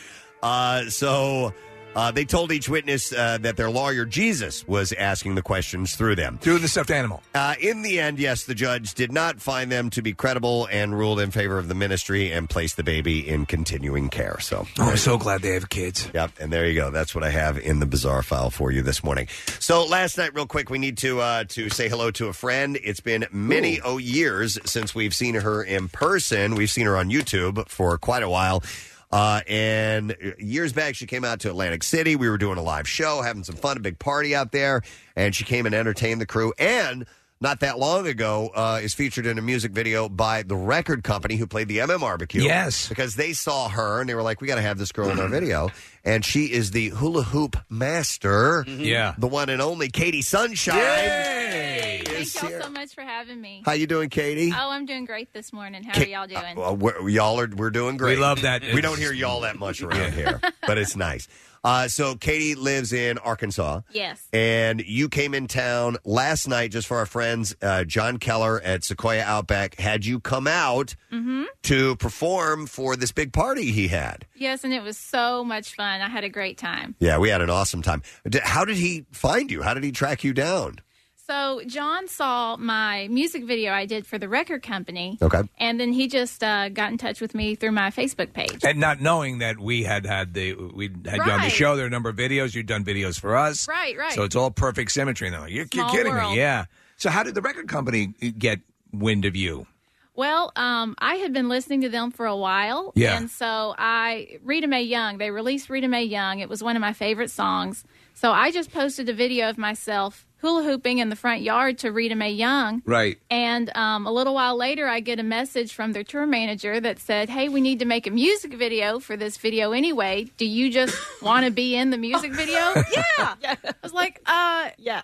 So they told each witness that their lawyer, Jesus, was asking the questions through them.
Through the stuffed animal.
In the end, yes, the judge did not find them to be credible and ruled in favor of the ministry and placed the baby in continuing care. So,
I'm so glad they have kids.
Yep, and there you go. That's what I have in the bizarre file for you this morning. So last night, real quick, we need to say hello to a friend. It's been many years since we've seen her in person. We've seen her on YouTube for quite a while. And years back, she came out to Atlantic City. We were doing a live show, having some fun, a big party out there. And she came and entertained the crew. And not that long ago, is featured in a music video by the record company who played the MM-Barbecue.
Yes.
Because they saw her and they were like, we got to have this girl in our video. And she is the hula hoop master.
Yeah.
The one and only Katie Sunshine.
Yay!
is
Thank y'all
here.
so much for having me.
How you doing, Katie?
Oh, I'm doing great this morning. How are y'all doing?
We're doing great.
We love that.
We don't hear y'all that much around here, but it's nice. So Katie lives in Arkansas.
Yes.
And you came in town last night just for our friends, John Keller at Sequoia Outback, had you come out to perform for this big party he had.
Yes, and it was so much fun. I had a great time.
Yeah, we had an awesome time. How did he find you? How did he track you down?
So John saw my music video I did for the record company.
Okay.
And then he just got in touch with me through my Facebook page.
And not knowing that we had you on the show. There are a number of videos. You've done videos for us.
Right.
So it's all perfect symmetry now. You're
Small
kidding
world.
me. Yeah. So how did the record company get wind of you?
Well, I had been listening to them for a while.
Yeah.
And so Rita Mae Young, they released Rita Mae Young. It was one of my favorite songs. So I just posted a video of myself hula hooping in the front yard to Rita Mae Young.
Right.
And a little while later, I get a message from their tour manager that said, hey, we need to make a music video for this video anyway. Do you just want to be in the music video? Yeah. I was like, yes.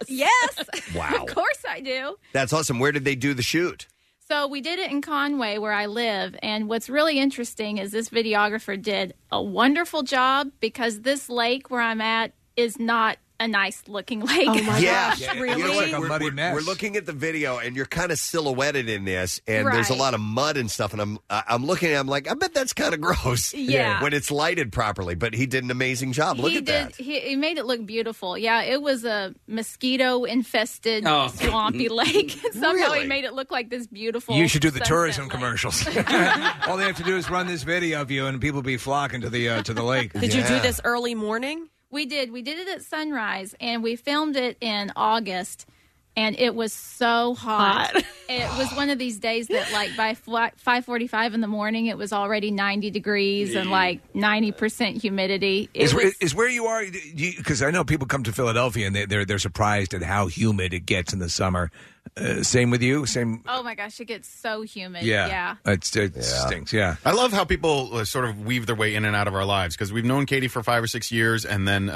Wow.
Of course I do.
That's awesome. Where did they do the shoot?
So we did it in Conway, where I live. And what's really interesting is this videographer did a wonderful job because this lake where I'm at is not a nice-looking lake.
Oh, my
Yeah.
gosh. Really?
It looks like a muddy mess.
We're looking at the video, and you're kind of silhouetted in this, and there's a
Right.
lot of mud and stuff. And I'm looking at it, I'm like, I bet that's kind of gross.
Yeah.
When it's lighted properly. But he did an amazing job. Look at that.
He made it look beautiful. Yeah, it was a mosquito-infested,
Oh.
swampy lake. Somehow
Really?
he made it look like this beautiful
You should do the
sunset
tourism
lake.
commercials. All they have to do is run this video of you, and people be flocking to the lake.
Did you do this early morning?
We did. We did it at sunrise, and we filmed it in August, and it was so hot. It was one of these days that, like, by 5:45 in the morning, it was already 90 degrees and, like, 90% humidity. It
Is where you are, because I know people come to Philadelphia and they're surprised at how humid it gets in the summer. Same with you? Same.
Oh, my gosh, it gets so humid.
Yeah. It stinks, yeah.
I love how people sort of weave their way in and out of our lives because we've known Katie for 5 or 6 years, and then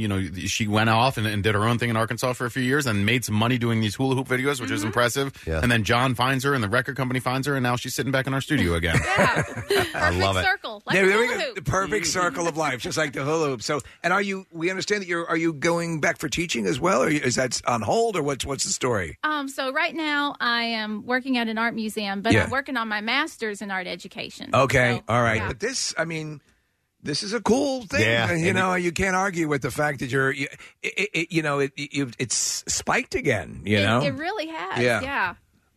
she went off and did her own thing in Arkansas for a few years and made some money doing these hula hoop videos, which is impressive.
Yeah.
And then John finds her, and the record company finds her, and now she's sitting back in our studio again.
I love it.
Circle, like
Yeah,
a
there we
hula
go.
hoop.
The perfect circle of life, just like the hula hoop. So, and we understand that are you going back for teaching as well, or is that on hold, or what's the story?
So right now I am working at an art museum, but
Yeah.
I'm working on my master's in art education.
Okay,
So,
all right.
yeah.
But this is a cool thing.
Yeah,
And,
and
you can't argue with the fact that it's spiked again.
It really has. Yeah.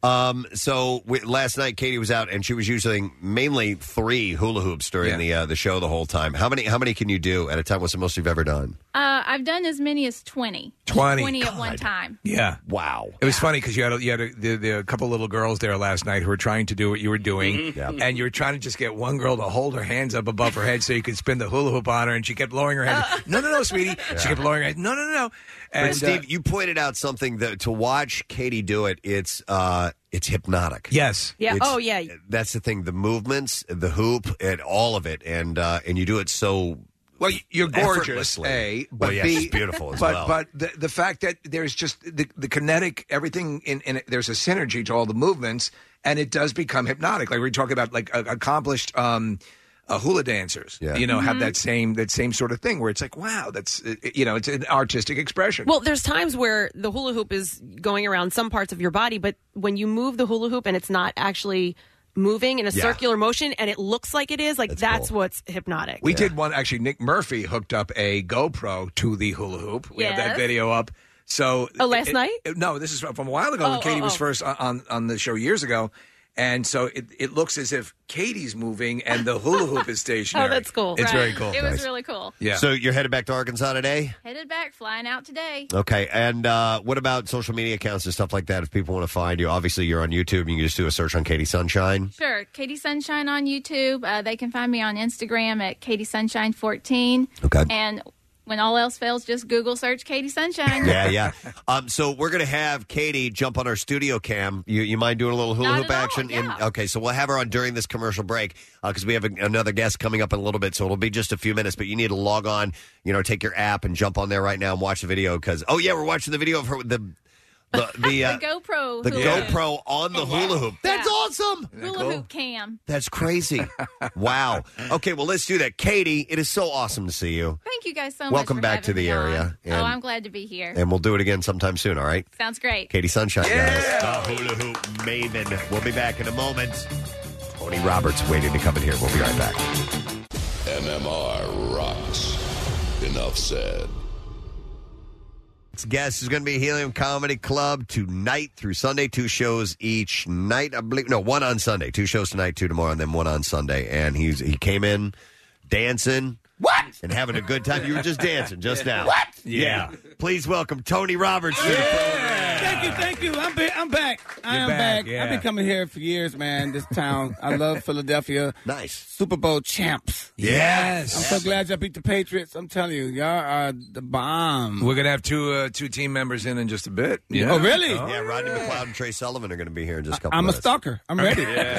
So last night, Katie was out, and she was using mainly 3 hula hoops during the show the whole time. How many can you do at a time? What's the most you've ever done?
I've done as many as 20.
20.
at one time.
Yeah.
Wow.
It was funny because you had a couple little girls there last night who were trying to do what you were doing, and you were trying to just get one girl to hold her hands up above her head so you could spin the hula hoop on her, and she kept lowering her head. No, sweetie. She kept lowering her head. No. And
But Steve, you pointed out something that to watch Katie do it, it's hypnotic.
Yes.
Yeah.
It's-
Oh, yeah.
That's the thing. The movements, the hoop, and all of it, and you do it so.
Well, you're gorgeous,
effortlessly.
A.
Well, yes,
B,
it's beautiful as
but,
well.
But the fact that there's just the kinetic, everything in it, there's a synergy to all the movements, and it does become hypnotic. Like we're talking about, like accomplished hula dancers.
Yeah.
Have that same sort of thing where it's like, wow, that's it's an artistic expression.
Well, there's times where the hula hoop is going around some parts of your body, but when you move the hula hoop and it's not actually moving in a circular motion and it looks like it is, that's what's hypnotic.
We did one, actually. Nick Murphy hooked up a GoPro to the hula hoop. We have that
Yes.
video up. So
last night?
No, this is from a while ago when Katie was first on the show years ago. And so it looks as if Katie's moving and the hula hoop is stationary.
Oh, that's cool.
It's very cool.
It was really cool.
Yeah.
So you're headed back to Arkansas today?
Headed back, flying out today.
Okay. And what about social media accounts and stuff like that? If people want to find you, obviously you're on YouTube. You can just do a search on Katie Sunshine.
Sure. Katie Sunshine on YouTube. They can find me on Instagram at Katie Sunshine 14.
Okay.
And when all else fails, just Google search Katie Sunshine.
Yeah. So we're going to have Katie jump on our studio cam. You mind doing a little hula
Not
hoop
at all,
action?
yeah.
Okay, so we'll have her on during this commercial break because we have another guest coming up in a little bit, so it'll be just a few minutes. But you need to log on, take your app and jump on there right now and watch the video because, we're watching the video of her, the The
GoPro.
The
hula hoop.
GoPro on the hula hoop. That's
Yeah.
awesome.
Hula hoop cam.
That's crazy. Wow. Okay, well, let's do that. Katie, it is so awesome to see you.
Thank you guys so much.
Welcome
for
back to
having
the
me on.
area.
Oh, I'm glad to be here.
And we'll do it again sometime soon, all right?
Sounds great.
Katie Sunshine, guys. The hula hoop maven. We'll be back in a moment. Tony Roberts waiting to come in here. We'll be right back.
MMR rocks. Enough said.
Next guest is going to be Helium Comedy Club tonight through Sunday. 2 shows each night, I believe. No, 1 on Sunday. 2 shows tonight, 2 tomorrow, and then 1 on Sunday. And he came in dancing.
What?
And having a good time. You were just dancing just now.
What?
Yeah. Please welcome Tony Roberts to the program.
Thank you. I'm back. I am back.
yeah.
I've been coming here for years, man. This town. I love Philadelphia.
Nice.
Super Bowl champs.
Yes.
I'm so glad y'all beat the Patriots. I'm telling you, y'all are the bomb.
We're gonna have two team members in just a bit. Yeah.
Oh, really?
Yeah, Rodney McLeod and Trey Sullivan are going to be here in just a couple
I'm a
minutes.
stalker. I'm ready.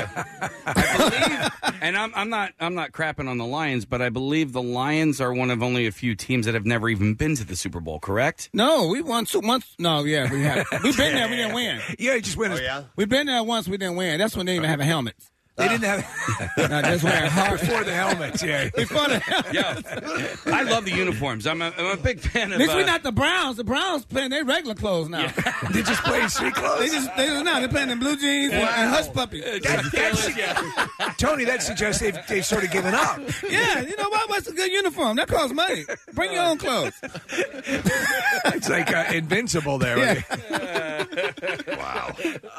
And I'm not crapping on the Lions, but I believe the Lions are one of only a few teams that have never even been to the Super Bowl, correct?
No, we won once. No, yeah, we have. We've been there. We didn't win.
Yeah, you just win.
Oh, yeah?
We've been there once. We didn't win. That's when they didn't even have helmets.
They didn't have
No, just wearing hard
before the helmets. Yeah,
before the helmets.
Yeah, I love the uniforms. I'm a big fan of.
At least we're not the Browns. The Browns playing their regular clothes now.
They just play street clothes.
They're playing in blue jeans and hush puppies.
Tony, that suggests they've sort of given up.
Yeah, you know what? What's a good uniform? That costs money. Bring your own clothes.
It's like Invincible there.
Yeah.
Wow.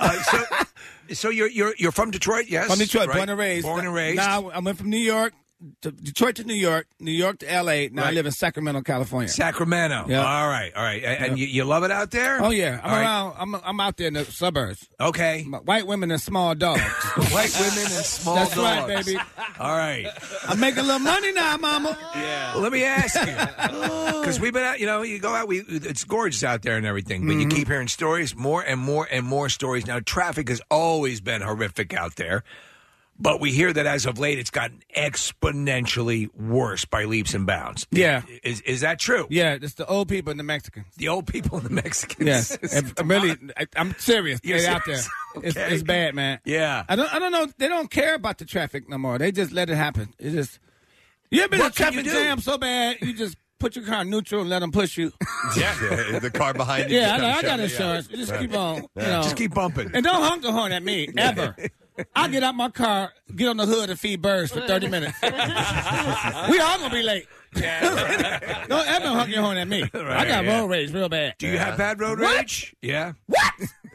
So you're from Detroit, yes?
From Detroit,
right?
born and raised.
Born and raised.
Now I went from New York to Detroit to New York to L.A. Now I live in Sacramento, California.
Sacramento.
Yeah.
All right. And you love it out there?
Oh yeah, I'm
All right.
around. I'm out there in the suburbs.
Okay.
White women and small dogs.
White women and small
That's
dogs.
right, baby.
All right.
I'm making a little money now, Mama.
Yeah.
Well, let me ask you, because we've been out. You go out. It's gorgeous out there and everything, but you keep hearing stories, more and more and more stories. Now, traffic has always been horrific out there. But we hear that as of late, it's gotten exponentially worse by leaps and bounds.
Yeah.
Is that true?
Yeah, it's the old people and the Mexicans.
The old people and the Mexicans.
Yes, I'm serious.
You're
They're out there.
serious? Okay.
It's bad, man.
Yeah.
I don't know. They don't care about the traffic no more. They just let it happen. It's just you ever been in a
What can you
traffic
do?
jam so bad you just put your car in neutral and let them push you.
Yeah, the car behind you.
Yeah,
just
I got
comes
insurance.
shoving you.
Just keep on. You know.
Just keep bumping.
And don't honk the horn at me ever. I get out my car, get on the hood, and feed birds for 30 minutes. We all gonna be late. Don't ever honk your horn at me. I got road rage real bad.
Do you have bad road
What?
rage? Yeah.
What?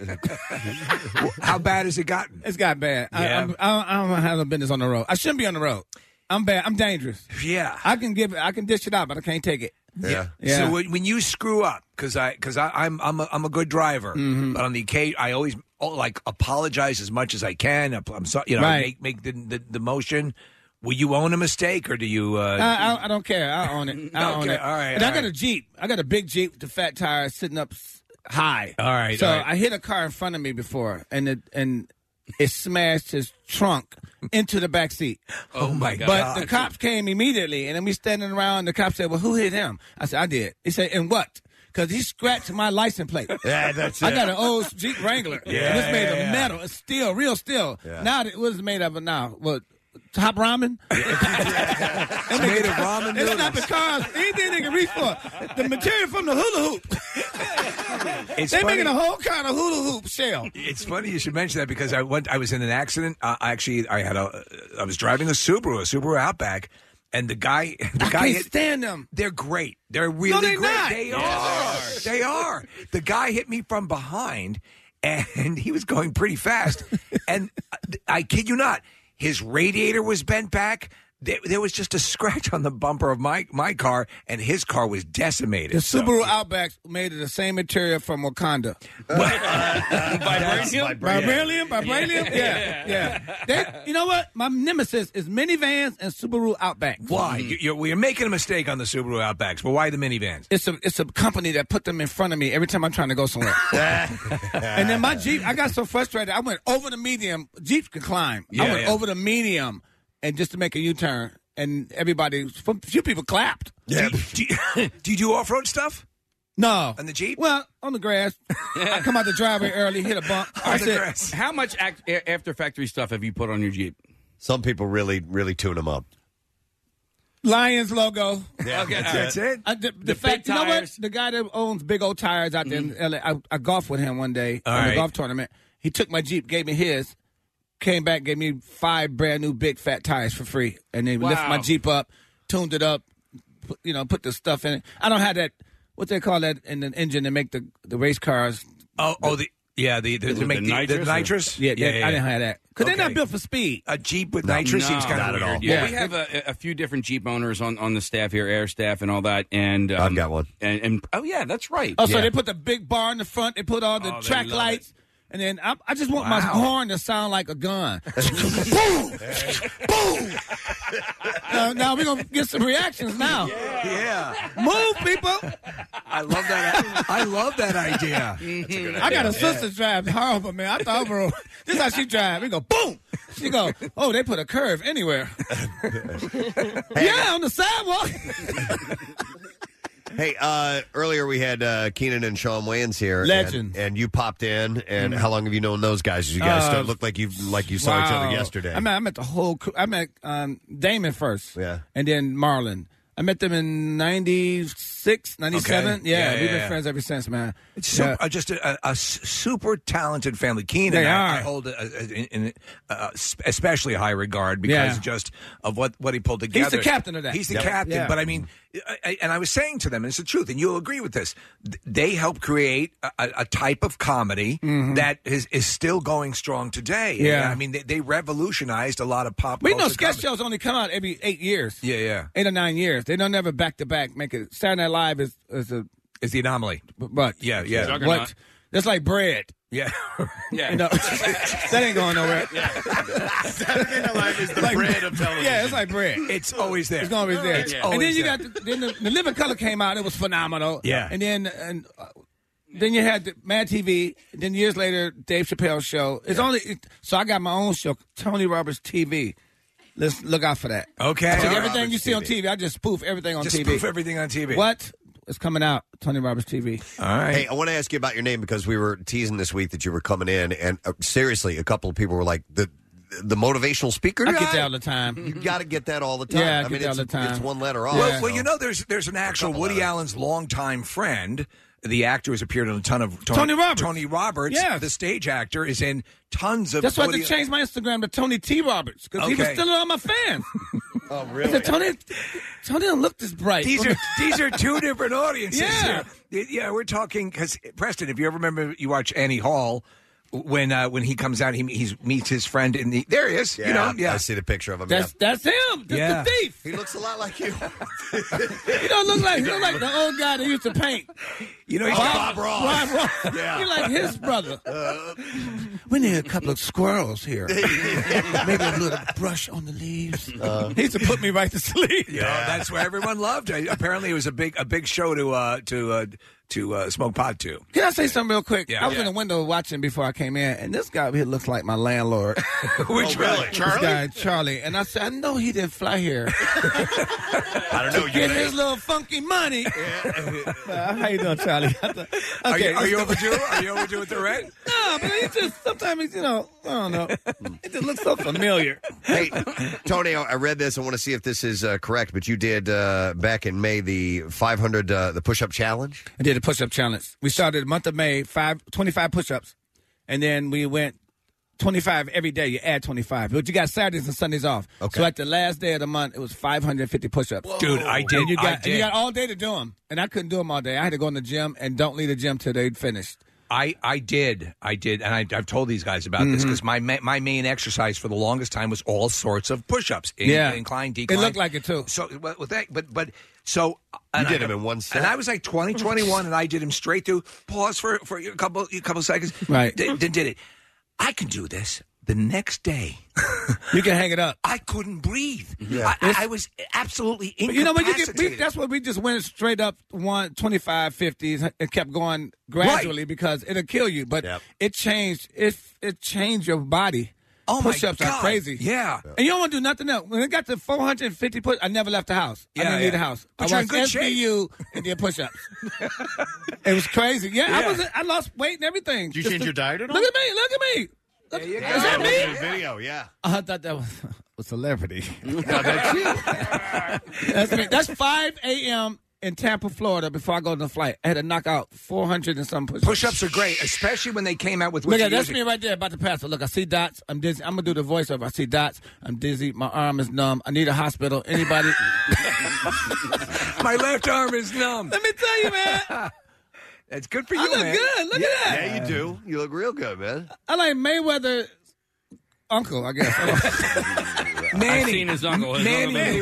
How bad has it gotten?
It's got bad.
Yeah.
I don't have no business on the road. I shouldn't be on the road. I'm bad. I'm dangerous.
Yeah.
I can dish it out, but I can't take it.
Yeah.
Yeah.
So when you screw up, because I'm a good driver, but on the occasion I always apologize as much as I can. I'm sorry,
Right.
make the motion. Will you own a mistake or do you?
I don't care. I own it. I own
Okay,
it.
all right,
And
all
I got
right.
a Jeep. I got a big Jeep with the fat tires sitting up high.
All right.
So
all right.
I hit a car in front of me before, and it smashed his trunk into the back seat.
Oh my God!
But the cops came immediately, and then we standing around. The cops said, "Well, who hit him?" I said, "I did." He said, "And what?" Because he scratched my license plate.
Yeah, that's it.
I got an old Jeep Wrangler.
Yeah,
and it's made of
yeah.
metal. It's steel, real steel.
Yeah.
Now, what is it made of now? What? Top ramen?
It's made of ramen
It's
noodles.
not the cars. Anything they can reach for. The material from the hula hoop.
It's
They
funny.
making a whole kind of hula hoop shell.
It's funny you should mention that because I was in an accident. I was driving a Subaru Outback, and the guy
I can't
hit.
stand them.
They're great. They're really
they're
great.
not.
They are. They are. The guy hit me from behind, and he was going pretty fast. And I kid you not, his radiator was bent back. There was just a scratch on the bumper of my car, and his car was decimated.
The Subaru Outbacks made of the same material from Wakanda. Vibranium? Yeah. You know what? My nemesis is minivans and Subaru Outbacks.
Why? You're making a mistake on the Subaru Outbacks, but why the minivans?
It's a company that put them in front of me every time I'm trying to go somewhere. And then my Jeep, I got so frustrated, I went over the medium. Jeeps can climb. I went over the medium and just to make a U-turn. And everybody, a few people clapped.
Yeah. Do you do off-road stuff?
No.
On the Jeep?
Well, on the grass. I come out the driveway early, hit a bump.
How much after factory stuff have you put on your Jeep?
Some people really, really tune them up.
Lions logo.
Yeah,
Okay,
That's it.
The fact,
big
you know what?
tires.
The guy that owns big old tires out there in LA, I golfed with him one day
All
in
right.
the golf tournament. He took my Jeep, gave me his, came back, gave me 5 brand new big fat tires for free, and then lifted my Jeep up, tuned it up, put the stuff in it. I don't have that. What they call that in the engine to make the race cars.
The nitrous.
Yeah, I didn't have that because they're not
Okay.
built for speed.
A Jeep with nitrous seems kind of weird.
Yeah, we have a few different Jeep owners on the staff here, air staff and all that. And
I've got one.
And oh yeah, that's right.
Oh, so they put the big bar in the front. They put all the track
love
lights. And then I just want my horn to sound like a gun. Boom! Boom! Now we're going to get some reactions now.
Yeah.
Move, people!
I love that. I love that idea.
I got a sister drive horrible, man. I thought, bro, this is how she drive. We go, boom! She go, oh, they put a curve anywhere. Yeah, on the sidewalk.
Hey, earlier we had Keenan and Sean Wayans here.
Legends.
And you popped in. And how long have you known those guys? You guys look like you saw each other yesterday.
I met the whole crew. I met Damon first.
Yeah.
And then Marlon. I met them in 96, 97.
Okay.
Yeah,
Yeah,
we've been
yeah.
friends ever since, man.
It's just a super talented family. Keenan,
They
I
are.
hold in especially high regard because just of what he pulled together.
He's the captain of that.
He's the
Yep.
captain.
Yeah.
But I mean, and I was saying to them, and it's the truth, and you'll agree with this. They helped create a type of comedy that is still going strong today.
Yeah.
I mean, they revolutionized a lot of pop.
We know
culture
sketch
comedy.
shows only come out every 8 years.
Yeah.
8 or 9 years. They don't never back to back make it. Saturday Night Live is
the anomaly.
But
Yeah.
What? That's like bread.
Yeah.
Yeah.
You know, that ain't going nowhere.
Saturday Night Live is the bread of television.
Yeah, it's like bread.
It's always there.
It's always there.
It's
And
always
then you
there.
got the Living Color came out. It was phenomenal.
Yeah.
And then you had the Mad TV. Then years later, Dave Chappelle's show. It's so I got my own show, Tony Roberts TV. Let's look out for that.
Okay.
I take
Tony
everything
Roberts
you see on
TV.
TV. I just spoof everything on
Just
TV.
spoof everything on TV.
What? It's coming out, Tony Roberts TV.
All right.
Hey, I want to ask you about your name because we were teasing this week that you were coming in, and seriously, a couple of people were like, the motivational speaker
I
guy?
get that all the time.
You got to get that all the time.
Yeah, I
mean,
get that all the time.
It's one letter off.
Well, you know, there's an actual Woody Allen's longtime friend. The actor has appeared in a ton of
Tony Roberts.
Tony Roberts,
Yeah.
the stage actor, is in tons of.
That's why I
Woody-
had to change my Instagram to Tony T. Roberts because he was
Okay.
stealing all my fans.
Oh,
I
really?
said, Tony don't look this bright.
These are two different audiences.
Yeah.
here. Yeah. We're talking because Preston, if you ever remember, you watch Annie Hall. When he comes out, he meets his friend in the. There he is.
Yeah,
You know, yeah.
I see the picture of him.
That's him. That's
Yeah.
the thief.
He looks a lot like you.
He don't look like the old guy that used to paint.
You know, he's
Bob Ross.
Bob Ross.
Yeah.
He like his brother. We need a couple of squirrels here. Maybe a little brush on the leaves. He used to put me right to sleep.
Yeah, that's where everyone loved it. Apparently, it was a big show to smoke pot to.
Can I say something real quick?
Yeah.
I was in the window watching before I came in, and this guy over here looks like my landlord.
Which
really?
This guy, Charlie. And I said, I know he didn't fly here.
I don't know.
Get his little funky money. How you doing, Charlie?
Are you overdue? Are you overdue with the rent?
No, but he just sometimes, I don't know. It just looks so familiar.
Hey, Tony, I read this. I want to see if this is correct, but you did back in May the 500 the push-up challenge.
I did a push-up challenge. We started the month of May, 25 push-ups, and then we went 25 every day. You add 25, but you got Saturdays and Sundays off.
Okay.
So at the last day of the month, it was 550 push-ups.
Dude, I did.
And you got,
I did.
you got all day to do them, and I couldn't do them all day. I had to go in the gym and don't leave the gym till they finished.
I did, and I've told these guys about this because my main exercise for the longest time was all sorts of push-ups, incline, decline.
It looked like it too.
So, but so
You did them in one set?
and I was like 20, 21, and I did them straight through. Pause for a couple seconds,
Right.
Then did it. I can do this. The next day,
You can hang it up.
I couldn't breathe.
Yeah.
I was absolutely
But you know what?
incapacitated.
That's what we just went straight up 25, 50s and kept going gradually because it'll kill you. But
Yep.
it changed. It changed your body.
Oh, my
push-ups are
God.
crazy.
Yeah.
And you don't want to do nothing else. When it got to 450 push, I never left the house. I didn't leave the house.
But
I
you're in
watched
good
SVU and did push-ups. It was crazy. Yeah. I lost weight and everything.
Did you change your diet at all?
Look at me.
There you go.
Is that me?
Video, yeah.
I thought that was a celebrity.
That's you.
That's me. That's 5 a.m. in Tampa, Florida, before I go to the flight. I had to knock out 400 and some push-ups.
Push-ups are great, especially when they came out with.
Look at that's me right there about to pass. Look, I see dots. I'm dizzy. I'm gonna do the voiceover. I see dots. I'm dizzy. My arm is numb. I need a hospital. Anybody?
My left arm is numb.
Let me tell you, man.
That's good for you,
I look
man.
good. Look at that.
Yeah, you do. You look real good, man.
I like Mayweather's uncle, I guess.
Manny.
I've seen his uncle.
Manny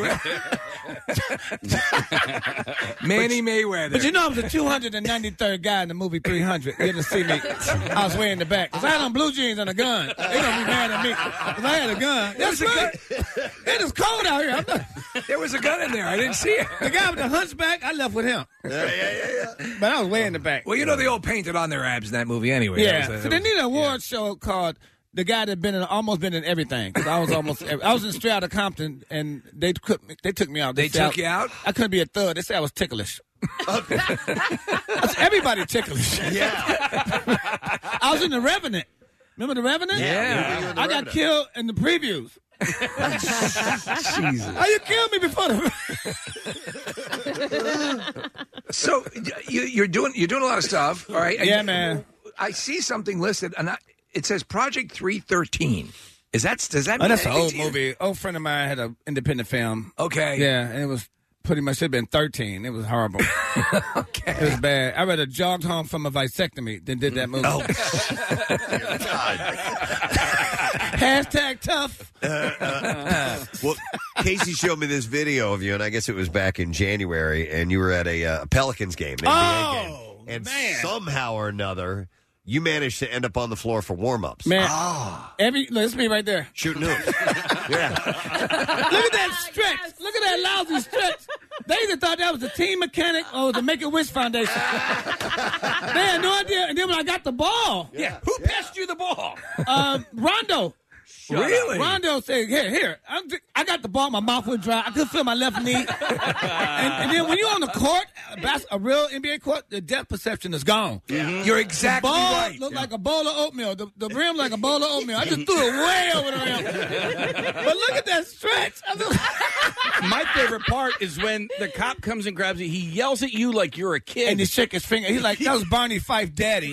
Mayweather.
But you know I was the 293rd guy in the movie 300. You didn't see me. I was way in the back. Because I had on blue jeans and a gun. They going to be mad at me. Because I had a gun. That's right. It is cold out here.
There was a gun in there. I didn't see it.
The guy with the hunchback, I left with him.
Yeah.
But I was way in the back.
Well, you know they all painted on their abs in that movie anyway.
Yeah. So they need an award show called the guy that almost been in everything. Because I was I was in Straight Outta Compton, and they took me out.
They took you out?
I couldn't be a thug. They said I was ticklish. Everybody ticklish.
Yeah.
I was in The Revenant. Remember The Revenant?
Yeah.
I got killed in the previews.
Jesus.
How you killed me before
So you're doing a lot of stuff, all right?
Yeah, man.
I see something listed, and it says Project 313. Does that mean
that's an
anything
old
to you?
movie. Old friend of mine had an independent film.
Okay.
Yeah, and it was pretty much should have been 13. It was horrible.
Okay.
It was bad. I rather jogged home from a vasectomy than did that movie.
Oh.
Hashtag tough.
Well, Casey showed me this video of you, and I guess it was back in January, and you were at a Pelicans game, an NBA game. And somehow or another, you managed to end up on the floor for warm-ups.
Man, look, it's me right there.
Shooting hoops. Yeah.
Look at that stretch. Look at that lousy stretch. They either thought that was a team mechanic or the Make-A-Wish Foundation. They had no idea. And then when I got the ball.
Yeah. Who passed you the ball?
Rondo.
Really?
Rondo said, here. I got the ball. My mouth was dry. I couldn't feel my left knee. and then when you're on the court, a real NBA court, the depth perception is gone.
Mm-hmm. You're exactly
the ball
right.
looked like a bowl of oatmeal. The rim like a bowl of oatmeal. I just threw it way over the rim. But look at that stretch.
My favorite part is when the cop comes and grabs you. He yells at you like you're a kid.
And he shook his finger. He's like, that was Barney Fife daddy.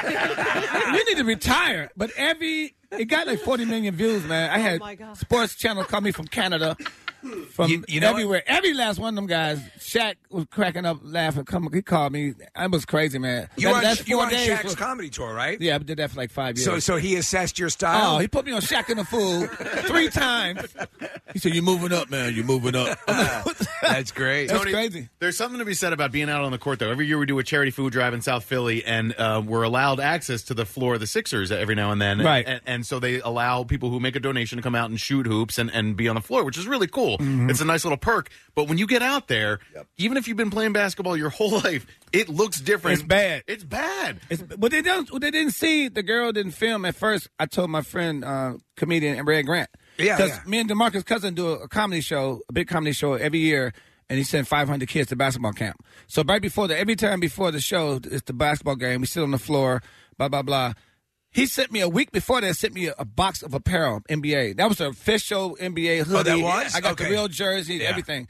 You need to retire. But it got like 40 million views, man. I had Sports Channel call me from Canada, from
you know
everywhere. Every last one of them guys, Shaq was cracking up laughing. He called me. I was crazy, man.
You were on
days
Shaq's comedy tour, right?
Yeah, I did that for like 5 years.
So he assessed your style?
Oh, he put me on Shaq and the Fool 3 times. He said, "You're moving up, man. You're moving up."
That's great.
That's
Tony,
crazy.
There's something to be said about being out on the court, though. Every year we do a charity food drive in South Philly, and we're allowed access to the floor of the Sixers every now and then.
Right.
And so they allow people who make a donation to come out and shoot hoops and be on the floor, which is really cool.
Mm-hmm.
It's a nice little perk. But when you get out there, even if you've been playing basketball your whole life, it looks different.
It's bad.
It's bad.
What they didn't see, the girl didn't film at first. I told my friend, comedian Red Grant. Because me and DeMarcus Cousins do a comedy show, a big comedy show every year, and he sent 500 kids to basketball camp. So right before every time before the show, it's the basketball game. We sit on the floor, blah, blah, blah. He sent me a week before that, sent me a box of apparel, NBA. That was an official NBA hoodie.
Oh, that was?
I got the real jersey, everything.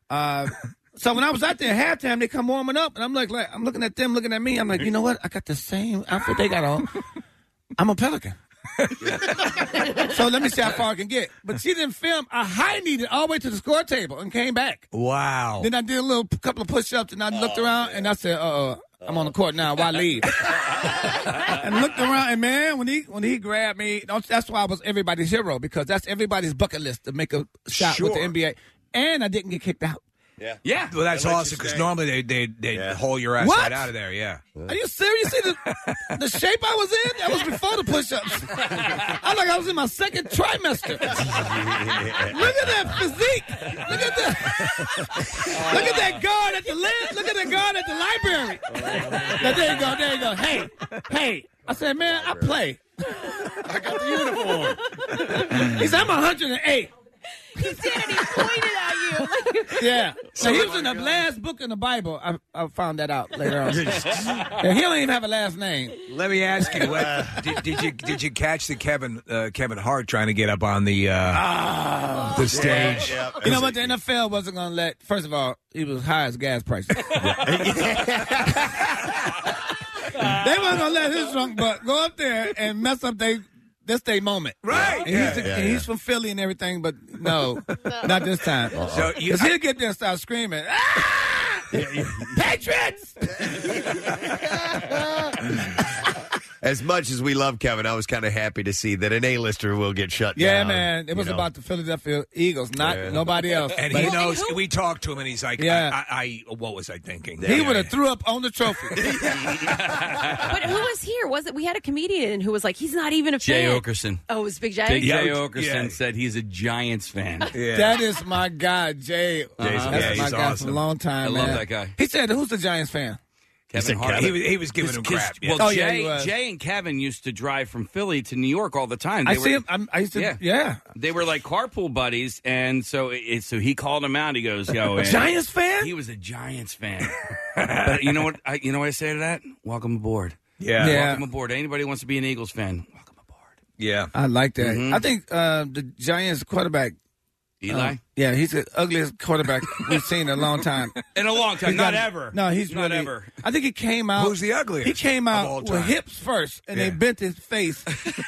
So when I was out there at halftime, they come warming up, and I'm like, I'm looking at them, looking at me. I'm like, you know what? I got the same outfit they got on. I'm a Pelican. So let me see how far I can get. But she didn't film. I high-kneed it all the way to the score table and came back.
Wow.
Then I did a couple of push-ups, and I looked around, and I said, I'm on the court now. Why leave? And looked around, and man, when he grabbed me, that's why I was everybody's hero, because that's everybody's bucket list to make a shot with the NBA. And I didn't get kicked out.
Yeah. Well, that's awesome, because normally they'd haul your ass right out of there, yeah.
Are you serious? See the shape I was in? That was before the push-ups. I was in my second trimester. Look at that physique. Look at that. Look at that guard at the lid. Look at that guard at the library. Now, there you go. Hey. I said, man, I play.
I got the uniform.
He said, I'm 108.
He did, and he pointed at you.
Yeah. So he was in the last book in the Bible. I found that out later on. And he don't even have a last name.
Let me ask you, did you catch the Kevin Hart trying to get up on the stage?
Yeah. You know what? The NFL wasn't going to let. First of all, he was high as gas prices. They weren't going to let his drunk butt go up there and mess up their moment.
Right.
And he's from Philly and everything, but no, not this time. So he'll get there and start screaming, Patriots!
As much as we love Kevin, I was kind of happy to see that an A-lister will get shut down.
Yeah, man. It was about the Philadelphia Eagles, not nobody else.
And he knows. We talked to him, and he's like, I what was I thinking?
He would have threw up on the trophy.
But who was here? We had a comedian who was like, he's not even a
Jay
fan.
Okerson.
Oh, it was Big Jay?
Big Jay Okerson said he's a Giants fan.
That is my guy, Jay. That's my guy for a long time,
I
man.
love that guy.
He said, who's the Giants fan?
Kevin Hart.
He was giving him crap.
Well, Jay and Kevin used to drive from Philly to New York all the time.
I see him. I used to, yeah.
They were like carpool buddies, and so he called him out. He goes, "Yo,
Giants fan?"
He was a Giants fan. But you know what? You know what I say to that? Welcome aboard.
Yeah.
Welcome aboard. Anybody who wants to be an Eagles fan, welcome aboard.
Yeah,
I like that. I think the Giants quarterback.
Eli?
Yeah, he's the ugliest quarterback we've seen in a long time.
In a long time, not ever.
No, he's
not
really,
ever.
I think he came out.
Who's the ugliest?
He came out with hips first, and they bent his face.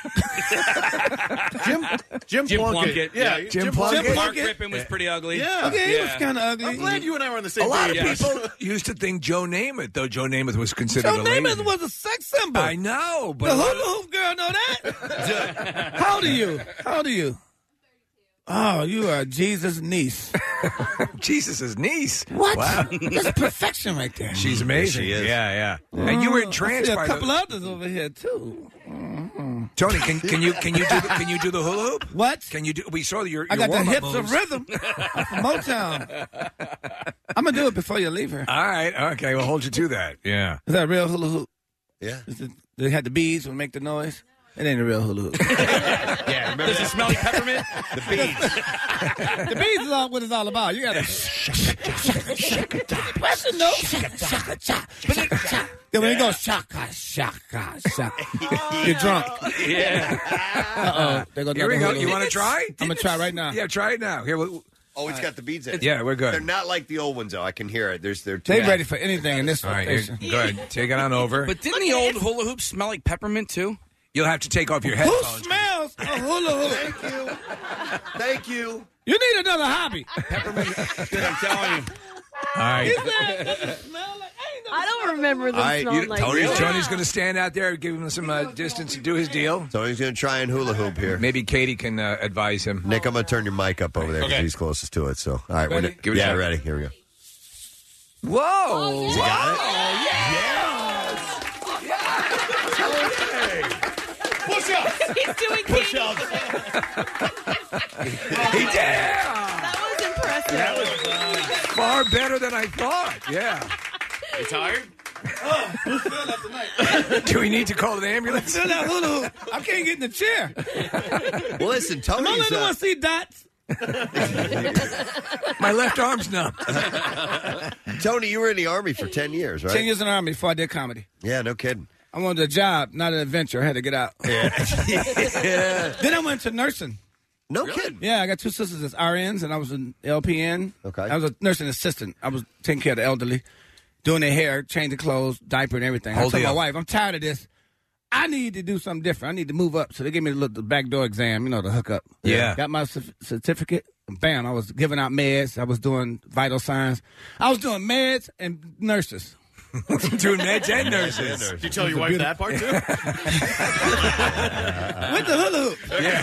Jim Plunkett.
Yeah,
Jim Plunkett.
Mark Rippon was pretty ugly.
Yeah.
Okay, he was kind of ugly.
I'm glad you and I were on the same
A lot
page.
of people used to think Joe Namath, though Joe Namath was considered
Joe
a lady.
Namath was a sex symbol.
I know, but
The hula hoop girl know that? How old are you? Oh, you are Jesus' niece.
Jesus' niece.
What?
Wow.
That's perfection right there.
She's amazing.
She is.
Yeah. And you were entranced
I see
by
a couple others over here too.
Tony, can you do the hula hoop?
What?
Can you do? We saw your
I got the
warm-up
hips
moves.
of rhythm. I'm from Motown. I'm gonna do it before you leave here.
All right. Okay. We'll hold you to that. Yeah.
Is that a real hula hoop?
Yeah.
They had the beads and make the noise. It ain't a real hula hoop.
Yeah, remember
Does it smell like peppermint?
the beads.
The beads is all what it's all about. You gotta press the note. Then when it goes shaka, shaka, shaka, you're drunk.
Yeah.
Uh-oh.
Here we go. You want to try?
I'm gonna try right now.
Yeah, try it now. Here.
Oh, it's got the beads in it.
Yeah, we're good.
They're not like the old ones, though. I can hear it. They're
They ready for anything in this
All right.
location.
Go ahead. Take it on over.
But didn't the old hula hoop smell like peppermint too?
You'll have to take off your
Who
headphones.
smells a hula hoop?
Thank you. Thank you.
You need another hobby.
Dude, I'm telling you.
All right.
He said, does it smell like?
I don't remember them smelling like
Tony's going to stand out there, give him some distance to do his deal.
Tony's going to try and hula hoop here.
Maybe Katie can advise him.
Nick, I'm going to turn your mic up over there because he's closest to it. So, all right,
Ready? Give it a shot.
ready. Here we go.
Whoa!
You got it?
Push-ups.
He's doing
Push-ups.
He did.
That was impressive.
That was
Far better than I thought. Yeah.
You tired?
Do we need to call an ambulance?
Feel that hula hoop. I can't get in the chair.
Well, listen,
Am I
Tony's...
the only one see dots?
My left arm's numb.
Tony, you were in the Army for 10 years, right?
10 years in the Army before I did comedy.
Yeah, no kidding.
I wanted a job, not an adventure. I had to get out.
Yeah.
Then I went to nursing.
No kidding.
Yeah, I got two sisters as RNs, and I was an LPN.
Okay.
I was a nursing assistant. I was taking care of the elderly, doing their hair, changing clothes, diaper, and everything. I
Whole
told my
deal.
wife, I'm tired of this. I need to do something different. I need to move up. So they gave me the back door exam, the hookup.
Yeah.
Got my certificate. And bam, I was giving out meds. I was doing vital signs. I was doing meds and nurses.
Doing meds and nurses.
Did you tell your wife that part, too?
With the hula hoop.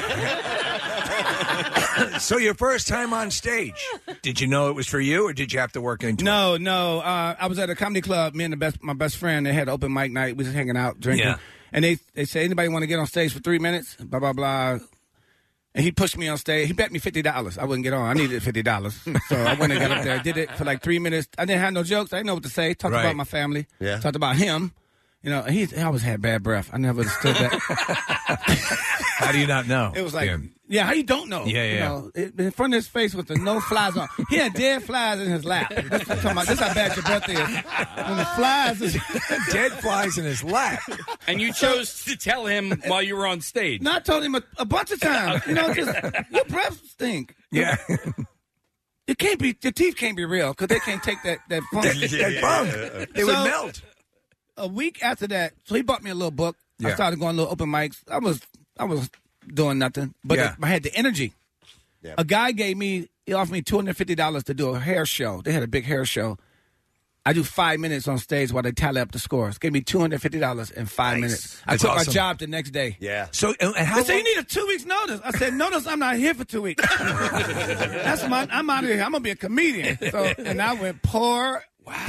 Yeah. So your first time on stage, did you know it was for you, or did you have to work into it?
No. I was at a comedy club. Me and my best friend, they had an open mic night. We was hanging out, drinking.
Yeah.
And they said, anybody want to get on stage for 3 minutes? Blah, blah, blah. And he pushed me on stage. He bet me $50. I wouldn't get on. I needed $50. So I went and got up there. I did it for like 3 minutes. I didn't have no jokes. I didn't know what to say. Talked
Right.
about my family.
Yeah.
Talked about him. You know, he always had bad breath. I never understood that.
How do you not know?
It was like, yeah, how you don't know?
Yeah, yeah.
You know, in front of his face with the no flies on. He had dead flies in his lap. That's what I'm talking about. This is how bad your breath is. When the flies is
dead flies in his lap.
And you chose to tell him while you were on stage.
No, I told him a bunch of times. You know, just your breath stink.
Yeah.
It can't be. Your teeth can't be real because they can't take that funk.
that funk. They would melt.
A week after that, so he bought me a little book.
Yeah.
I started going to little open mics. I was doing nothing, but I had the energy. Yeah. A guy he offered me $250 to do a hair show. They had a big hair show. I do 5 minutes on stage while they tally up the scores. Gave me $250 in 5 minutes. I quit my job the next day.
Yeah.
So and how?
They said you need a 2 weeks notice. I said notice I'm not here for 2 weeks. I'm out of here. I'm gonna be a comedian. So and I went poor.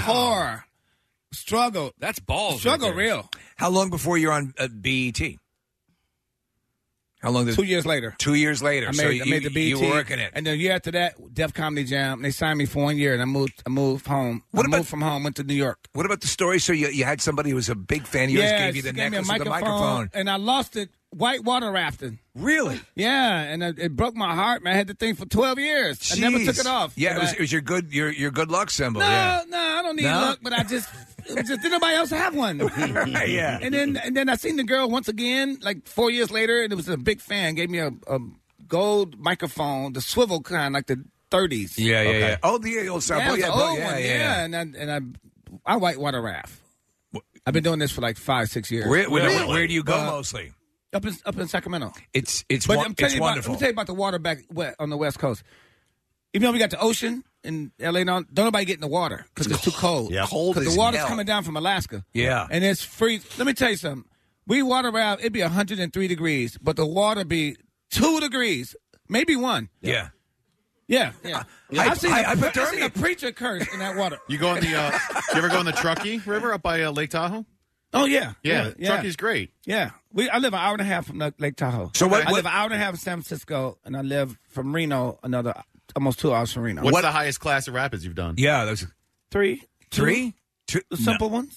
Struggle.
That's balls.
Struggle
right there.
real.
How long before you're on BET? How long?
2 years later.
2 years later.
I
so
made the BET.
You were working it.
And the year after that, Def Comedy Jam. They signed me for 1 year, and I moved home. Moved from home, went to New York.
What about the story? So you had somebody who was a big fan of yours, gave you the necklace with the microphone.
And I lost it whitewater rafting.
Really?
Yeah, and it broke my heart, man. I had the thing for 12 years.
Jeez.
I never took it off.
Yeah, it was your good luck symbol.
No,
yeah.
no, I don't need luck, but did nobody else have one?
Yeah.
And then I seen the girl once again, like 4 years later, and it was a big fan. Gave me a gold microphone, the swivel kind, like the 30s.
Yeah. Oh, the old sample.
Yeah, old one. Yeah. And I whitewater raft. I've been doing this for like 5-6 years.
Where do you go mostly?
Up in Sacramento.
It's
wonderful.
wonderful.
Let me tell you about the water back on the West Coast. Even though we got the ocean in L.A. now, don't nobody get in the water because it's too cold.
Yeah. Cold
because
as
the water's
hell.
coming down from Alaska.
Yeah.
And it's freezing. Let me tell you something. We water raft, it'd be 103 degrees, but the water be 2 degrees, maybe 1.
Yeah.
Yeah. I've seen
hypothermia.
a preacher curse in that water.
You go on the? You ever go on the Truckee River up by Lake Tahoe?
Oh yeah.
Truckee's great.
Yeah, I live an hour and a half from Lake Tahoe.
So
I live an hour and a half in San Francisco, and I live from Reno another almost 2 hours from Reno.
What's the highest class of rapids you've done?
Yeah, those
3.
3.
The simple ones.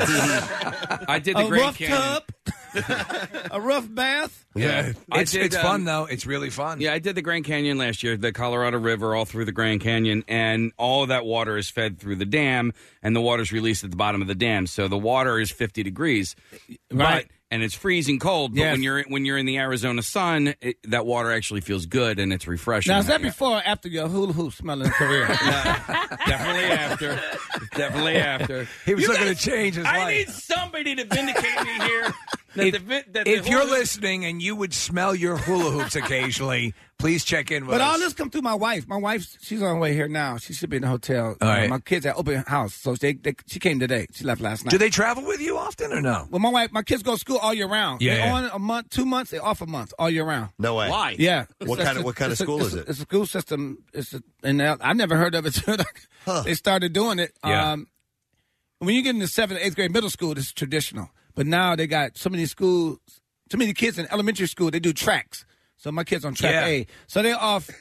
I did the Grand
rough
Canyon.
tub, a rough bath.
Yeah, it's
did,
fun though. It's really fun.
Yeah, I did the Grand Canyon last year, the Colorado River, all through the Grand Canyon, and all of that water is fed through the dam, and the water's released at the bottom of the dam. So the water is 50 degrees,
Right.
and it's freezing cold. But
Yes.
when you're in the Arizona sun, that water actually feels good and it's refreshing.
Now is that before or after your hula hoop smelling career?
Definitely after. Definitely after.
He was looking to change his
I
life.
need somebody to vindicate me here.
If you're listening and you would smell your hula hoops occasionally, please check in with
But
us.
all this come through my wife. My wife, she's on her way here now. She should be in the hotel.
All right.
My kids at open house, so she came today. She left last night.
Do they travel with you often or no?
Well, my kids go to school all year round.
Yeah.
They're on a month, 2 months. They're off a month, all year round.
No way.
Why?
Yeah.
What kind of school is it?
It's a school system. And I never heard of it. They started doing it.
Yeah.
When you get into 7th, 8th grade middle school, this is traditional. But now they got so many schools, too many kids in elementary school, they do tracks. So my kids on track
Yeah.
A. So they're off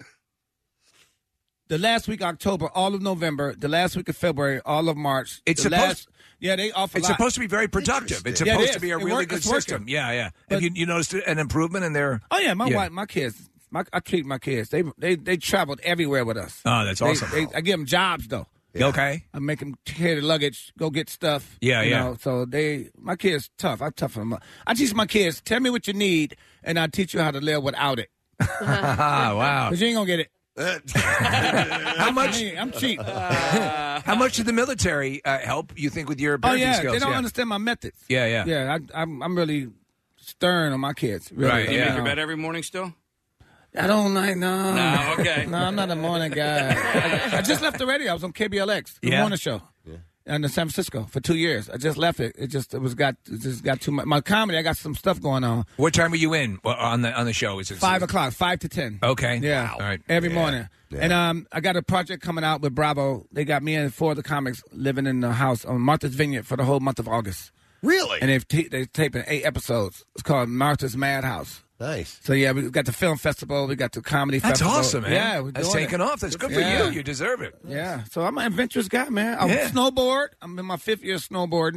the last week of October, all of November, the last week of February, all of March.
It's
the
supposed-
they off a
It's
lot.
supposed to be very productive. It's
Yeah, it
supposed
is.
to be a
It
really
work-
good
it's working.
system. Yeah.
But-
Have you noticed an improvement in their?
Oh yeah, my
Yeah.
wife, my kids. I treat my kids. They traveled everywhere with us.
Oh, that's awesome.
I give them jobs though.
Okay.
I make them carry the luggage, go get stuff.
Yeah,
you
yeah.
know, so my kids tough. I toughen them up. I teach my kids, tell me what you need, and I teach you how to live without it.
Wow.
Because you ain't gonna get it.
How much?
I'm cheap.
How much did the military help you think with your
Oh
parenting
yeah,
skills?
they don't understand my methods.
Yeah.
Yeah, I'm really stern on my kids. Really.
Right,
You
yeah.
make your bed every morning still?
I don't like no.
No, okay.
No, I'm not a morning guy. I just left the radio. I was on KBLX, the
Yeah.
morning show. In San Francisco for 2 years. I just left it. It just got too much. My comedy, I got some stuff going on.
What time are you in on the show? Is it
5 o'clock, 5 to 10.
Okay.
Yeah.
All right.
Every morning.
Yeah.
And I got a project coming out with Bravo. They got me and 4 of the comics living in the house on Martha's Vineyard for the whole month of August.
Really?
And they're taping 8 episodes. It's called Martha's Madhouse.
Nice.
So yeah, we got the film festival, we got the comedy
That's
festival.
awesome, man.
Yeah, we're
That's
doing
taken
it.
off. That's good for
Yeah.
you. You deserve it.
Yeah, so I'm an adventurous guy, man. I
Yeah.
snowboard. I'm in my 5th year snowboarding.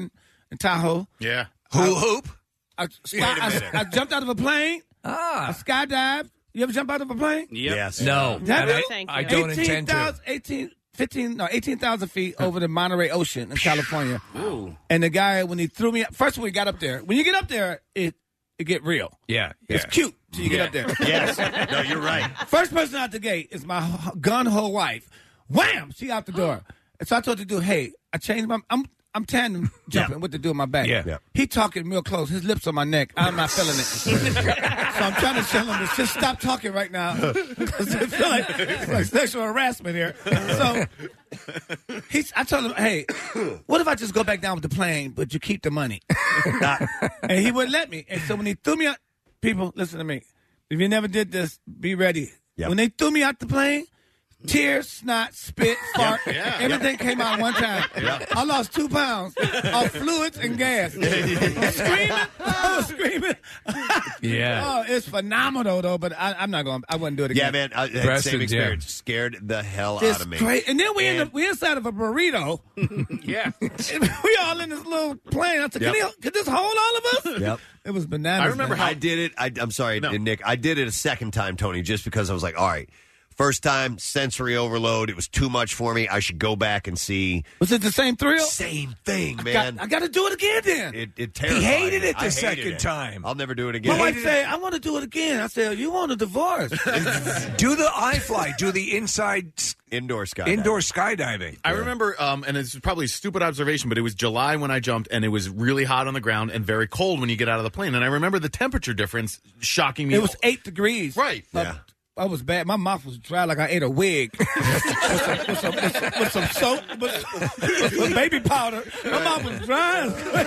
in Tahoe.
Yeah.
Hula hoop?
I jumped out of a plane. I skydived. You ever jump out of a plane?
Yep.
Yes.
No.
Have you?
I don't intend to.
18,000 feet over the Monterey Ocean in California.
Ooh.
And the guy, when he threw me up, first when we got up there, when you get up there, it get real.
Yeah.
It's cute till you get up there.
Yes. No, you're right.
First person out the gate is my gun-ho wife. Wham! She out the door. And so I told the dude, hey, I changed my... I'm tandem jumping with the dude in my back.
Yeah.
He talking real close. His lips on my neck. I'm not feeling it. So I'm trying to tell him to just stop talking right now. Because I feel like it's like sexual harassment here. So I told him, hey, what if I just go back down with the plane, but you keep the money? And he wouldn't let me. And so when he threw me out, people, listen to me. If you never did this, be ready.
Yep.
When they threw me out the plane, tears, snot, spit, fart, everything came out one time. I lost 2 pounds of fluids and gas. I was screaming.
Yeah.
Oh, it's phenomenal though, but I'm not going. I wouldn't do it again.
Yeah, man. Same experience. Scared the hell
It's
out of me.
great. And then we inside of a burrito.
Yeah.
We all in this little plane. I said, could this hold all of us?
Yep.
It was bananas.
I remember
man.
how I did it. I'm sorry, Nick. I did it a second time, Tony, just because I was like, all right. First time, sensory overload. It was too much for me. I should go back and see.
Was it the same thrill?
Same thing, man.
I got to do it again then.
It terrified
He hated
me.
it
I
the
hated
second
it.
time.
I'll never do it again.
My wife said, I want to do it again. I said, you want a divorce.
Do the iFly. Do the
indoor skydiving.
Indoor skydiving.
I remember, and it's probably a stupid observation, but it was July when I jumped, and it was really hot on the ground and very cold when you get out of the plane. And I remember the temperature difference shocking me.
It was 8 degrees.
Right.
Yeah.
I was bad. My mouth was dry like I ate a wig with some soap, with baby powder. My mouth was dry.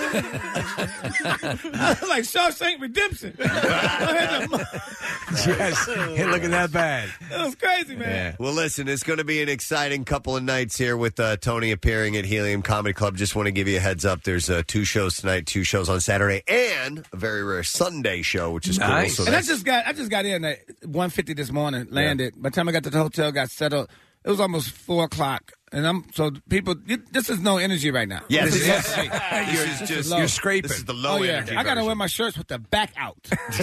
I was like Shawshank Redemption.
Yes, it looking that bad.
It was crazy, man.
Yeah. Well, listen, it's going to be an exciting couple of nights here with Tony appearing at Helium Comedy Club. Just want to give you a heads up. There's 2 shows tonight, 2 shows on Saturday, and a very rare Sunday show, which is
nice.
cool. So
And I just got in at 1:50 this morning. Landed. By the time I got to the hotel, got settled. It was almost 4 o'clock, and people. This is no energy right now.
Yes,
This is
you're scraping.
This is the low energy.
I gotta wear my shirts with the back out.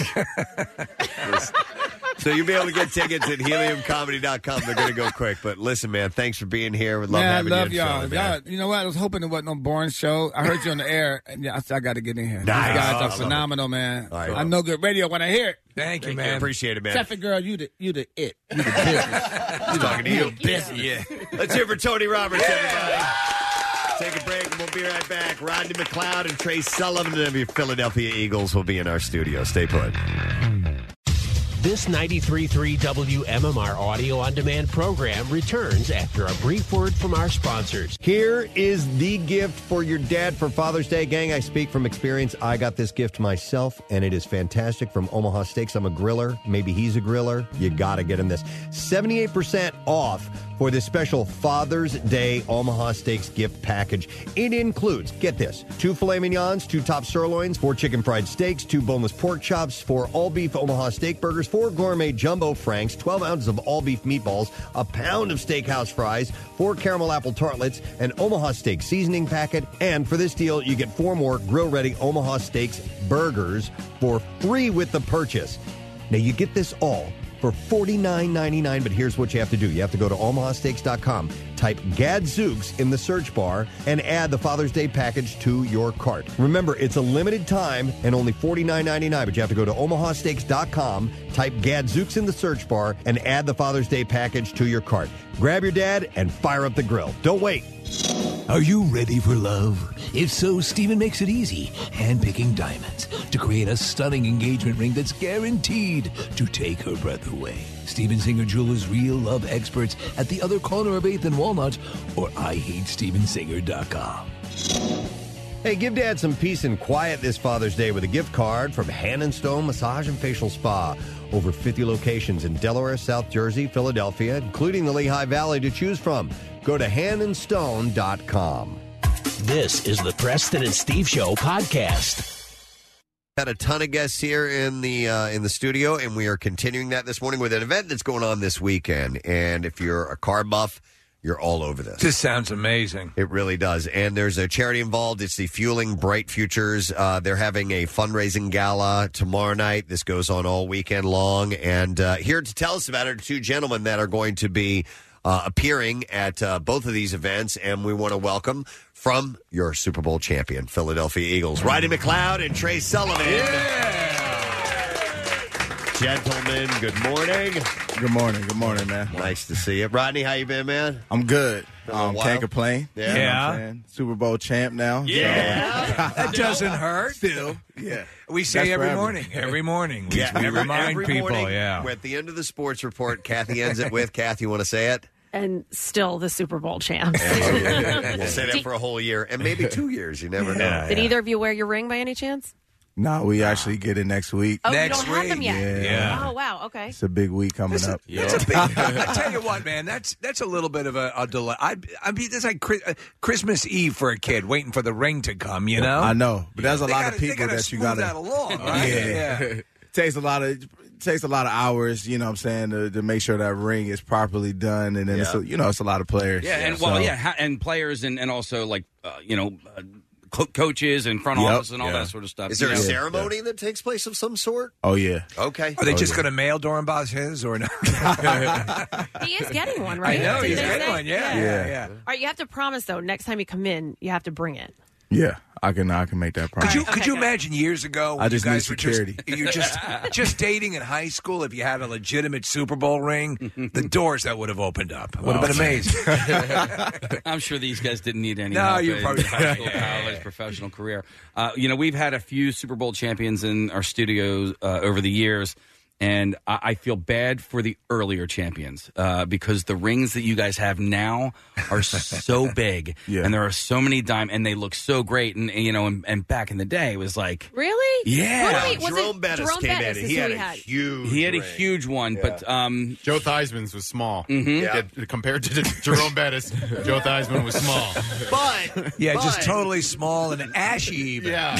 So you'll be able to get tickets at heliumcomedy.com. They're going to go quick. But listen, man, thanks for being here. We love having
I love
you.
y'all. You know what? I was hoping it wasn't no boring show. I heard you on the air, and I said I got to get in here.
Nice.
These guys
I
are
love
phenomenal, man.
All right.
I know good radio when I hear it.
Thank you, man.
Appreciate it, man.
Traffic girl, you the it. You the business.
He's talking to you.
Business.
Yeah. Let's hear for Tony Roberts, everybody. Take a break, and we'll be right back. Rodney McLeod and Trey Sullivan of your Philadelphia Eagles will be in our studio. Stay put.
This 93.3 WMMR audio-on-demand program returns after a brief word from our sponsors.
Here is the gift for your dad for Father's Day. Gang, I speak from experience. I got this gift myself, and it is fantastic from Omaha Steaks. I'm a griller. Maybe he's a griller. You got to get him this. 78% off for this special Father's Day Omaha Steaks gift package. It includes, get this, 2 filet mignons, 2 top sirloins, 4 chicken fried steaks, 2 boneless pork chops, 4 all-beef Omaha steak burgers, 4 gourmet jumbo franks, 12 ounces of all-beef meatballs, a pound of steakhouse fries, 4 caramel apple tartlets, an Omaha steak seasoning packet, and for this deal, you get 4 more grill-ready Omaha Steaks burgers for free with the purchase. Now, you get this all for $49.99, but here's what you have to do. You have to go to omahasteaks.com, type Gadzooks in the search bar, and add the Father's Day package to your cart. Remember, it's a limited time and only $49.99, but you have to go to omahasteaks.com, type Gadzooks in the search bar, and add the Father's Day package to your cart. Grab your dad and fire up the grill. Don't wait.
Are you ready for love? If so, Steven makes it easy, handpicking diamonds to create a stunning engagement ring that's guaranteed to take her breath away. Steven Singer Jewelers' real love experts at the other corner of 8th and Walnut, or IHateStevenSinger.com.
Hey, give Dad some peace and quiet this Father's Day with a gift card from Hand & Stone Massage and Facial Spa. Over 50 locations in Delaware, South Jersey, Philadelphia, incling the Lehigh Valley to choose from. Go to handandstone.com.
This is the Preston and Steve Show podcast.
Got a ton of guests here in the studio, and we are continuing that this morning with an event that's going on this weekend. And if you're a car buff, you're all over this.
This sounds amazing.
It really does. And there's a charity involved. It's the Fueling Bright Futures. They're having a fundraising gala tomorrow night. This goes on all weekend long. And here to tell us about it are two gentlemen that are going to be appearing at both of these events. And we want to welcome from your Super Bowl champion, Philadelphia Eagles, Rodney McLeod and Trey Sullivan. Gentlemen, good morning.
Good morning. Good morning, man.
Nice to see you. Rodney, how you been, man?
I'm good. Can't complain.
Yeah.
You know what I'm saying? Super Bowl champ now.
Yeah. That doesn't hurt.
Still. Yeah.
We say
That's
every
forever.
morning. Every morning. We
Every
remind people,
morning,
yeah.
At the end of the sports report, Kathy ends it with, Kathy, you want to say it?
And still the Super Bowl champs.
We'll say that for a whole year and maybe 2 years. You never know.
Did either of you wear your ring by any chance?
No, we actually get it next week.
Oh, you don't have them yet?
Yeah.
Oh, wow. Okay.
It's a big week coming up.
That's a big, I tell you what, man, that's a little bit of a delay. I mean, that's like Christmas Eve for a kid waiting for the ring to come, you know?
I know, but there's a lot of people that you got
that along, right?
It takes a lot of hours, you know what I'm saying, to make sure that ring is properly done, and then it's a lot of players.
Yeah, and
So-
and players and also like coaches and front office and all that sort of stuff.
Is there a ceremony that takes place of some sort?
Oh, yeah.
Okay.
Are they just going to mail Dorenbos his or no?
He is getting one, right?
I know,
Did
he's
they
getting
say?
one, yeah.
All right, you have to promise, though, next time you come in, you have to bring it.
Yeah, I can make that promise.
Could you imagine years ago when
I just
you guys
need
were
security.
just dating in high school, if you had a legitimate Super Bowl ring, the doors that would have opened up. It would have been amazing.
I'm sure these guys didn't need any
No,
help
you
in
probably-
high school, college, professional career. We've had a few Super Bowl champions in our studios over the years, and I feel bad for the earlier champions because the rings that you guys have now are so big, and there are so many and they look so great. And back in the day, it was like,
really?
Yeah.
Wait, was
Jerome
it
Bettis
Jerome
came
Bettis
in.
is
He
who
had
he
a
had.
huge
He had a
ring.
huge one, but
Joe Theismann's was small.
Mhm.
Yeah, compared to Jerome Bettis, Joe Theismann was small.
But
just totally small and ashy even.
Yeah.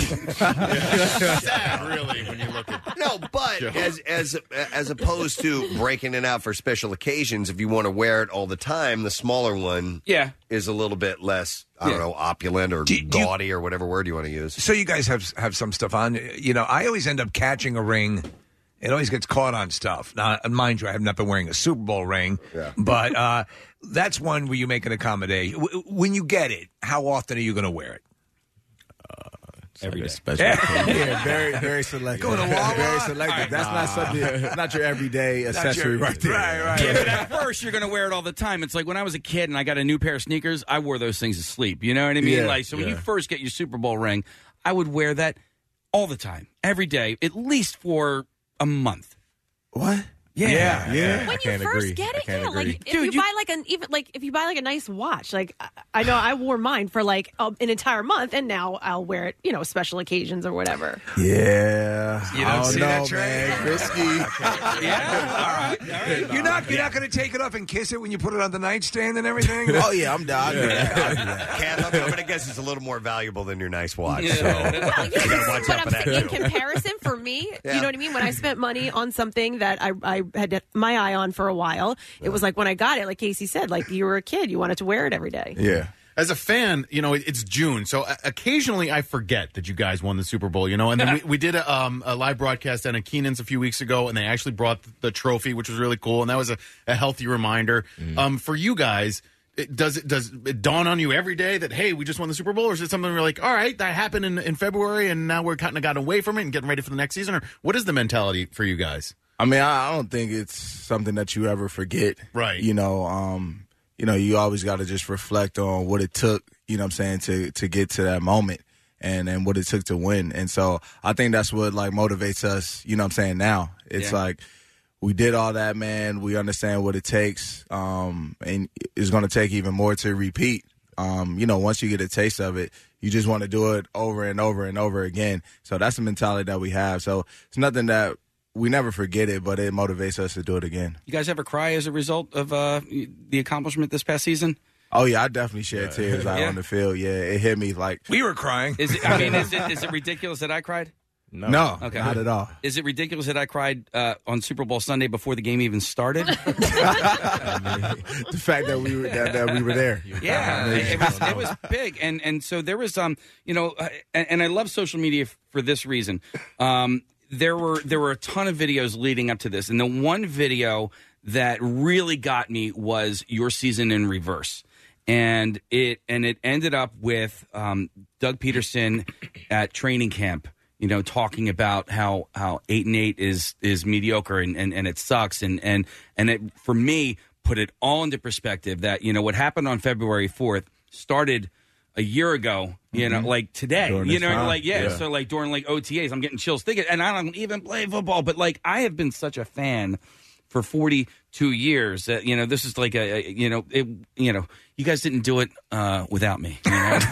Sad, really, when you look at
No, but as opposed to breaking it out for special occasions, if you want to wear it all the time, the smaller one is a little bit less, I don't know, opulent or gaudy or whatever word you want to use.
So you guys have some stuff on. You know, I always end up catching a ring. It always gets caught on stuff. Now, mind you, I have not been wearing a Super Bowl ring, but that's one where you make an accommodation. When you get it, how often are you going to wear it?
Every day. Yeah, very, very selective.
Go to Walmart.
Very selective. That's not something. Not your everyday accessory right there.
Right.
Yeah, but at first you're going to wear it all the time. It's like when I was a kid and I got a new pair of sneakers, I wore those things to sleep. You know what I mean?
Yeah,
When you first get your Super Bowl ring, I would wear that all the time, every day, at least for a month.
What?
Yeah.
When you first get it, like if you buy if you buy a nice watch, like I know I wore mine for like an entire month, and now I'll wear it, special occasions or whatever.
Yeah.
You don't see that, Trey?
Man. Risky.
All right. You're not going to take it off and kiss it when you put it on the nightstand and everything?
Oh, yeah, I'm down.
Cat, I'm going to guess it's a little more valuable than your nice watch. So you got to watch out for that.
In comparison, for me,
Yeah.
you know what I mean? When I spent money on something that I had my eye on for a while, it was like when I got it, like Casey said, like you were a kid, you wanted to wear it every day.
Yeah.
As a fan, it's June, so occasionally I forget that you guys won the Super Bowl, and then we did a live broadcast down at Keenan's a few weeks ago, and they actually brought the trophy, which was really cool, and that was a healthy reminder. For you guys, does it dawn on you every day that, hey, we just won the Super Bowl, or is it something we're like, all right, that happened in February, and now we're kind of got away from it and getting ready for the next season, or what is the mentality for you guys?
I mean, I don't think it's something that you ever forget.
Right.
You always got to just reflect on what it took, to get to that moment and what it took to win. And so I think that's what, motivates us, now. It's like we did all that, man. We understand what it takes, and it's going to take even more to repeat. Once you get a taste of it, you just want to do it over and over and over again. So that's the mentality that we have. So it's nothing that we never forget it, but it motivates us to do it again.
You guys ever cry as a result of the accomplishment this past season?
Oh, yeah, I definitely shed tears out on the field. Yeah, it hit me like...
We were crying.
Is it ridiculous that I cried?
No,
Okay.
not at all.
Is it ridiculous that I cried on Super Bowl Sunday before the game even started?
The fact that we were there.
Yeah, it was big, and so there was and I love social media for this reason. There were a ton of videos leading up to this, and the one video that really got me was your season in reverse. And it ended up with Doug Peterson at training camp, talking about how 8-8 is mediocre and it sucks and it, for me, put it all into perspective that what happened on February 4th started a year ago, like today, so like during like OTAs, I'm getting chills thinking, and I don't even play football, but like I have been such a fan for 42 years that this is like you guys didn't do it without me.
Well,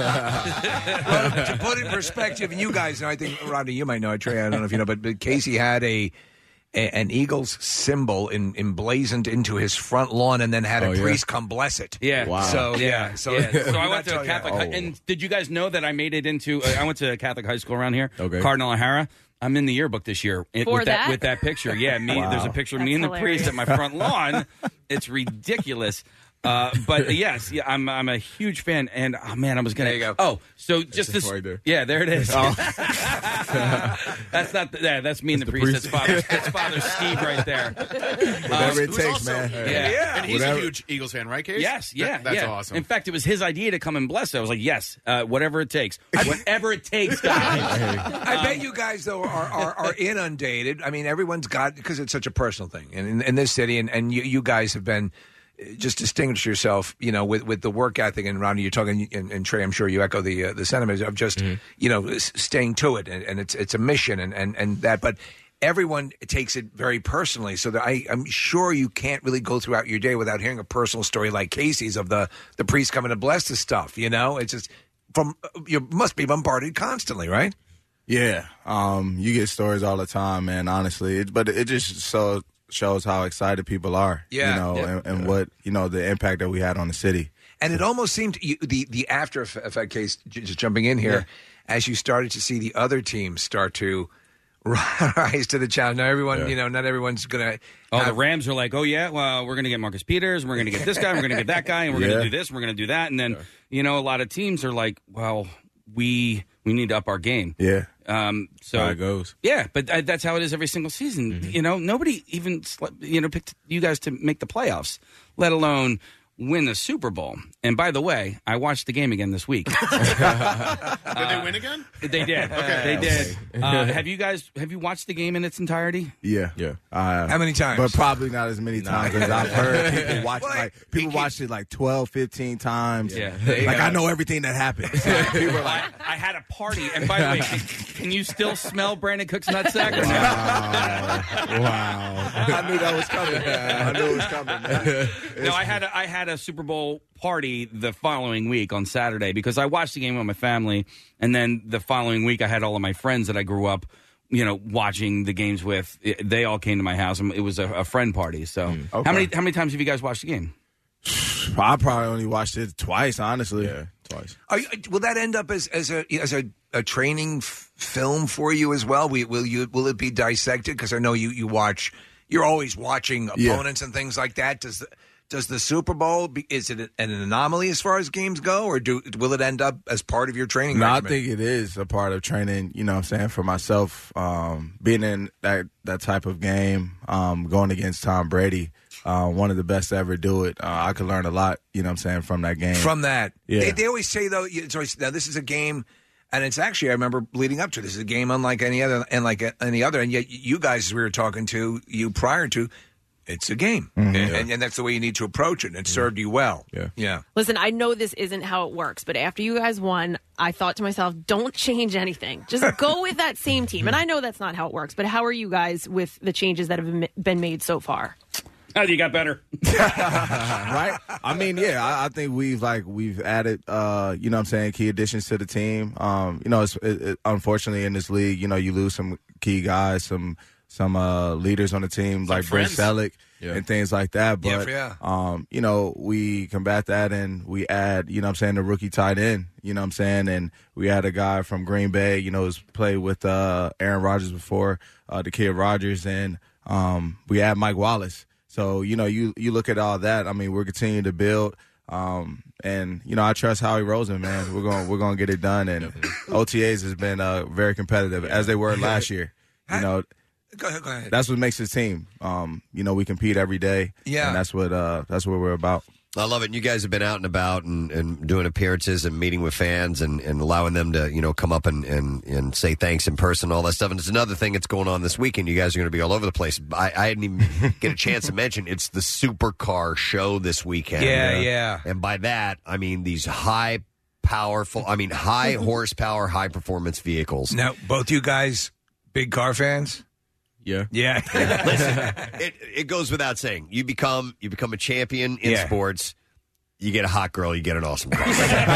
to put it in perspective, and you guys know, I think Rodney, you might know it, Trey, I don't know if you know, but Casey had an Eagles symbol emblazoned into his front lawn, and then had a priest come bless it.
Yeah.
Wow. So
So I went to a Catholic, and did you guys know that I made it into? I went to a Catholic high school around here, Cardinal O'Hara. I'm in the yearbook this year with that picture. Yeah, me. Wow. There's a picture of me and the priest at my front lawn. It's ridiculous. But yes, I'm a huge fan, and man, I was gonna.
There you go.
Oh, so just this.
Right there.
Yeah, there it is.
Oh.
That's not. That's me and the priest. That's Father Steve right there.
Whatever it takes, man.
Yeah.
And he's a huge Eagles fan, right, Case?
Yes,
That's awesome.
In fact, it was his idea to come and bless it. I was like, yes, whatever it takes. Whatever it takes, guys.
I bet you guys, though, are inundated. I mean, everyone's got, because it's such a personal thing in this city, and you guys have been just distinguished yourself, with the work ethic. And Ronnie, you're talking, and Trey, I'm sure you echo the sentiments of just, staying to it, and it's a mission and that, but everyone takes it very personally. So that I'm sure you can't really go throughout your day without hearing a personal story like Casey's of the priest coming to bless the stuff. It's just you must be bombarded constantly, right?
Yeah, you get stories all the time, man. Honestly, but it just shows how excited people are. And what the impact that we had on the city.
And it almost seemed the after effect case. Just jumping in here, as you started to see the other teams start to rise to the challenge. Now everyone, not everyone's gonna.
The Rams are like, oh yeah, well, we're gonna get Marcus Peters, we're gonna get this guy, we're gonna get that guy, and we're gonna do this, and we're gonna do that, and then a lot of teams are like, well, we need to up our game.
Yeah.
So
how it goes.
Yeah, but that's how it is every single season. Nobody even picked you guys to make the playoffs, let alone win the Super Bowl. And by the way, I watched the game again this week.
Did they win again?
They did.
Okay.
They did. Have you watched the game in its entirety?
Yeah.
How many times?
But probably not as many times as I've heard people watch. People watched it like 12, 15 times.
Yeah.
I know everything that happened. People were like,
I had a party, and by the way, can you still smell Brandon Cook's nutsack?
Wow. I knew that was coming. I knew it was coming. Man.
No, I had a Super Bowl party the following week on Saturday because I watched the game with my family, and then the following week I had all of my friends that I grew up, watching the games with. They all came to my house, and it was a friend party. So, how many times have you guys watched the game?
I probably only watched it twice, honestly. Yeah, twice.
Will that end up as a training film for you as well? Will it be dissected? Because I know you watch. You're always watching opponents and things like that. Does the Super Bowl, is it an anomaly as far as games go, or will it end up as part of your training regimen?
I think it is a part of training, for myself, being in that type of game, going against Tom Brady, one of the best to ever do it. I could learn a lot, from that game.
From that.
Yeah.
They always say, though, now this is a game, and it's actually, I remember leading up to this is a game unlike any other, and yet you guys we were talking to you prior to, it's a game, and that's the way you need to approach it. And it served you well. Yeah.
Listen, I know this isn't how it works, but after you guys won, I thought to myself, don't change anything. Just go with that same team. And I know that's not how it works, but how are you guys with the changes that have been made so far?
How you got better?
Right? I mean, I think we've added, key additions to the team. It's unfortunately in this league, you lose some key guys, some some leaders on the team like Brent Selleck and things like that. But you know, we combat that and we add, you know what I'm saying, the rookie tight end, you know what I'm saying, and we had a guy from Green Bay, you know, who's played with Aaron Rodgers before, the kid Rodgers, and we had Mike Wallace. So, you know, you look at all that. I mean, we're continuing to build. And you know, I trust Howie Roseman, man. We're gonna get it done. And OTAs has been very competitive, as they were last year. You know,
go ahead.
That's what makes this team. You know, we compete every day.
Yeah,
and that's what we're about.
I love it. And you guys have been out and about and doing appearances and meeting with fans and allowing them to, you know, come up and say thanks in person and all that stuff. And it's another thing that's going on this weekend. You guys are going to be all over the place. I didn't even get a chance to mention it's the Supercar show this weekend.
Yeah.
And by that, I mean these high horsepower, high performance vehicles.
Now, both you guys, big car fans?
Yeah.
Listen, it goes without saying. You become a champion in sports. You get a hot girl, you get an awesome car.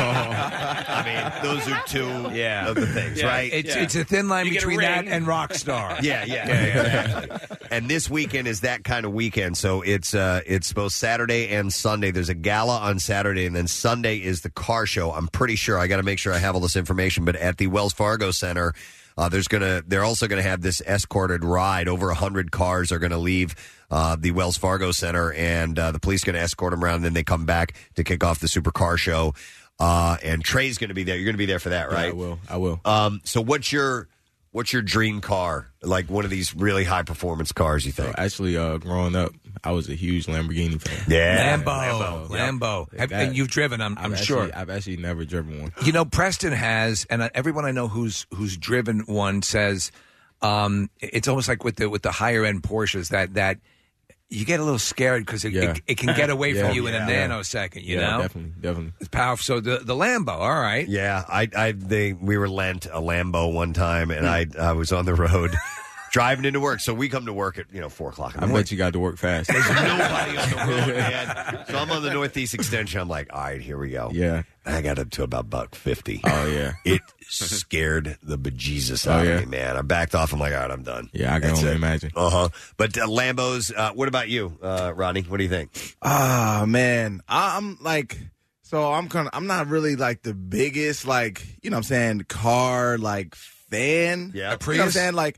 I mean, those are two of the things, right?
It's a thin line between that and rock star.
Yeah, exactly. And this weekend is that kind of weekend. So it's both Saturday and Sunday. There's a gala on Saturday, and then Sunday is the car show. I'm pretty sure, I got to make sure I have all this information, but at the Wells Fargo Center, they're also going to have this escorted ride. Over 100 cars are going to leave the Wells Fargo Center, and the police are going to escort them around. And then they come back to kick off the Supercar show. And Trey's going to be there. You're going to be there for that, right?
Yeah, I will.
So what's your dream car? Like one of these really high performance cars, you think?
Actually, growing up, I was a huge Lamborghini fan.
Yeah,
Lambo. And you've driven, I'm sure.
I've actually never driven one.
You know, Preston has, and everyone I know who's driven one says it's almost like with the higher end Porsches that you get a little scared because it can get away from you in a nanosecond. You know,
definitely.
It's powerful. So the Lambo, all right.
Yeah, we were lent a Lambo one time, and I was on the road. Driving into work. So we come to work at 4 o'clock in the morning.
I bet you got to work fast.
There's nobody on the road, man. So I'm on the Northeast Extension. I'm like, all right, here we go.
Yeah.
And I got up to about $1.50.
Oh, yeah.
It scared the bejesus out of me, man. I backed off. I'm like, all right, I'm done.
Yeah, I can only imagine.
But Lambos, what about you, Rodney? What do you think?
Man. I'm like... So I'm not really like the biggest, like, you know what I'm saying, car, like, fan.
Yeah.
You know what I'm saying? Like...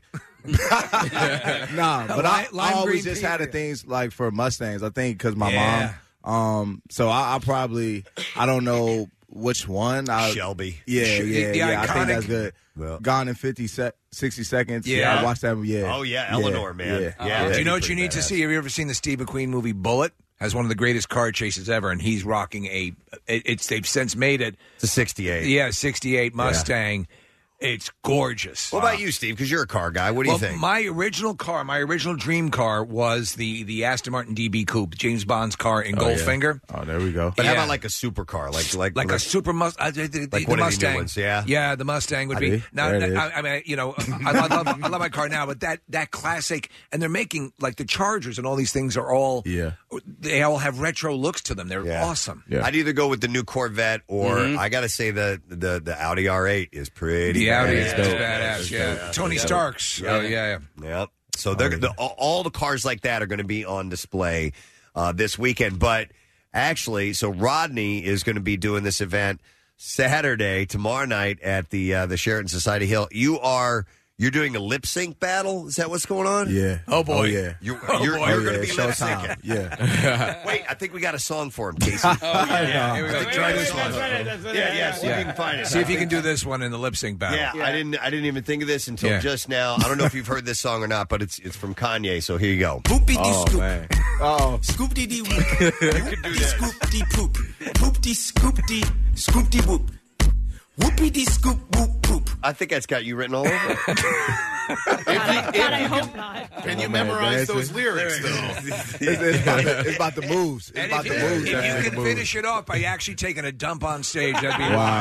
but I always just had the things like for Mustangs. I think because my mom. So I probably I don't know which one.
Shelby.
Yeah. I think that's good.
Well,
Gone in 60 seconds.
Yeah.
I watched that. Yeah.
Oh yeah, Eleanor, man. Yeah.
Do you know what you need to see? Have you ever seen the Steve McQueen movie Bullet? Has one of the greatest car chases ever, and he's rocking they've since made it.
It's a 68.
Yeah, 68 Mustang. It's gorgeous.
What about you, Steve? Because you're a car guy. What do you think?
My original dream car was the Aston Martin DB Coupe, James Bond's car in Goldfinger.
Oh, there we go.
But how about like a supercar, like
a super Mustang?
Like one of the new ones,
yeah, the Mustang would be. Now, I mean, I love my car now, but that classic, and they're making like the Chargers and all these things are all.
Yeah.
They all have retro looks to them. They're awesome.
Yeah.
I'd either go with the new Corvette or I got to say the Audi R8 is pretty.
The Audi is badass. Yeah, Tony Stark's. Oh yeah.
So all the cars like that are going to be on display this weekend. But actually, so Rodney is going to be doing this event Saturday, tomorrow night at the Sheraton Society Hill. You're doing a lip sync battle? Is that what's going on?
Yeah.
Oh, boy.
Oh, yeah.
You're going to be lip
Showtime.
syncing.
Yeah.
Wait, I think we got a song for him, Casey.
Here we go.
Try this one. Yeah, see if you can find it.
See if you can do this one in the lip sync battle.
Yeah, I didn't even think of this until just now. I don't know if you've heard this song or not, but it's from Kanye, so here you go.
Oh, man. Oh.
Scoop dee dee whoop. Scoop dee poop. Poop dee scoop dee scoop dee whoop. Whoopie dee scoop whoop poop.
I think that's got you written all over it.
I hope not.
Can you memorize those lyrics, though?
It's about the moves. It's about the moves.
If you can finish it off by actually taking a dump on stage, that'd be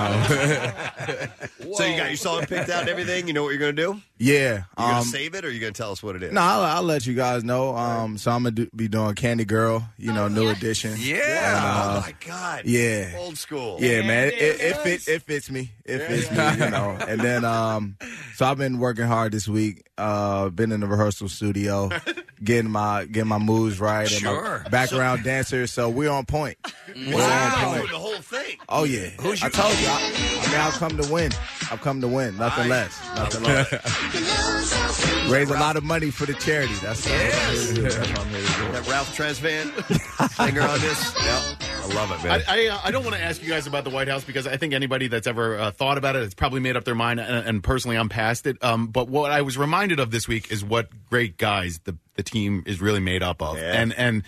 wow.
So you got your song picked out and everything? You know what you're going to do?
Yeah.
You going to save it, or you going to tell us what it is?
No, I'll let you guys know. So I'm going to be doing Candy Girl, new edition.
Yeah. Oh, my God.
Yeah.
Old school.
Yeah, man. It fits me. It fits me, And then So I've been working hard this week. Been in the rehearsal studio, getting my moves right, and my background dancer. So we're on point.
Wow, the whole thing.
Oh yeah, I told you. I've come to win. I've come to win. Nothing less. Nothing less. Raise a lot of money for the charity. That's what I'm here to do.
That Ralph Tresvant finger on this. Yep. I love it, man.
I don't want to ask you guys about the White House because I think anybody that's ever thought about it has probably made up their mind, and personally I'm past it. But what I was reminded of this week is what great guys the team is really made up of.
Yeah.
And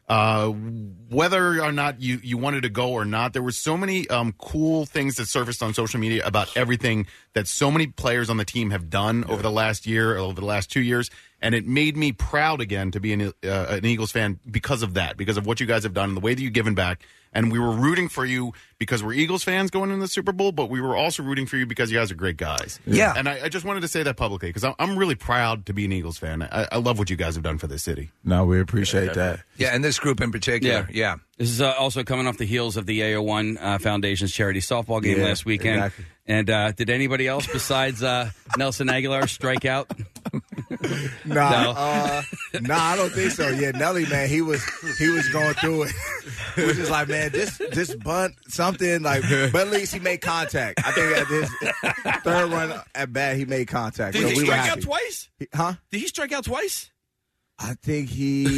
whether or not you wanted to go or not, there were so many cool things that surfaced on social media about everything that so many players on the team have done over the last year, over the last 2 years. And it made me proud again to be an Eagles fan because of that, because of what you guys have done and the way that you've given back. And we were rooting for you because we're Eagles fans going into the Super Bowl, but we were also rooting for you because you guys are great guys.
Yeah.
And I just wanted to say that publicly because I'm really proud to be an Eagles fan. I love what you guys have done for this city.
No, we appreciate that.
Yeah, and this group in particular. Yeah.
This is also coming off the heels of the AO1 Foundation's charity softball game last weekend.
Exactly.
And did anybody else besides Nelson Aguilar strike out?
Nah, I don't think so. Yeah, Nelly, man, he was going through it. He was just like, man, this bunt, something like, but at least he made contact. I think at his third run at bat, he made contact.
Did
so
he
we
strike
were
out
happy.
twice?
Huh?
Did he strike out twice?
I think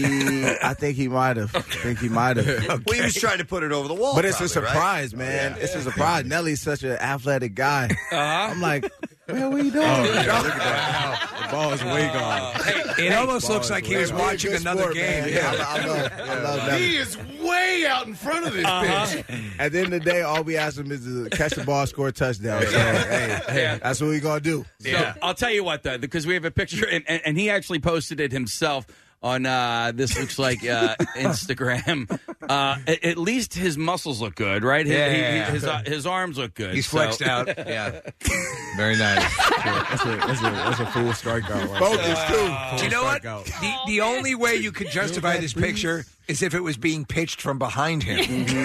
he might have.
Well, he was trying to put it over the wall.
But it's a
probably,
surprise,
right?
man.
Yeah.
It's a surprise. Nelly's such an athletic guy. I'm like, man, what are you doing?
Oh,
Look at that. The ball is way gone.
It almost looks like he was watching another game.
Man. Yeah, I love Nelly.
He is way out in front of this bitch.
At the end of the day, all we ask him is to catch the ball, score a touchdown. So, hey, that's what we're going to do.
So I'll tell you what, though, because we have a picture, and he actually posted it himself on this looks like Instagram. At least his muscles look good, right? His arms look good.
He's flexed out. Yeah,
very nice. That's a full strikeout. Right? Focus too.
Do you know what? The only way you could justify this picture is if it was being pitched from behind him.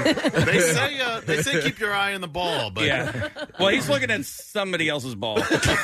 They say keep your eye on the ball, but
well, he's looking at somebody else's ball.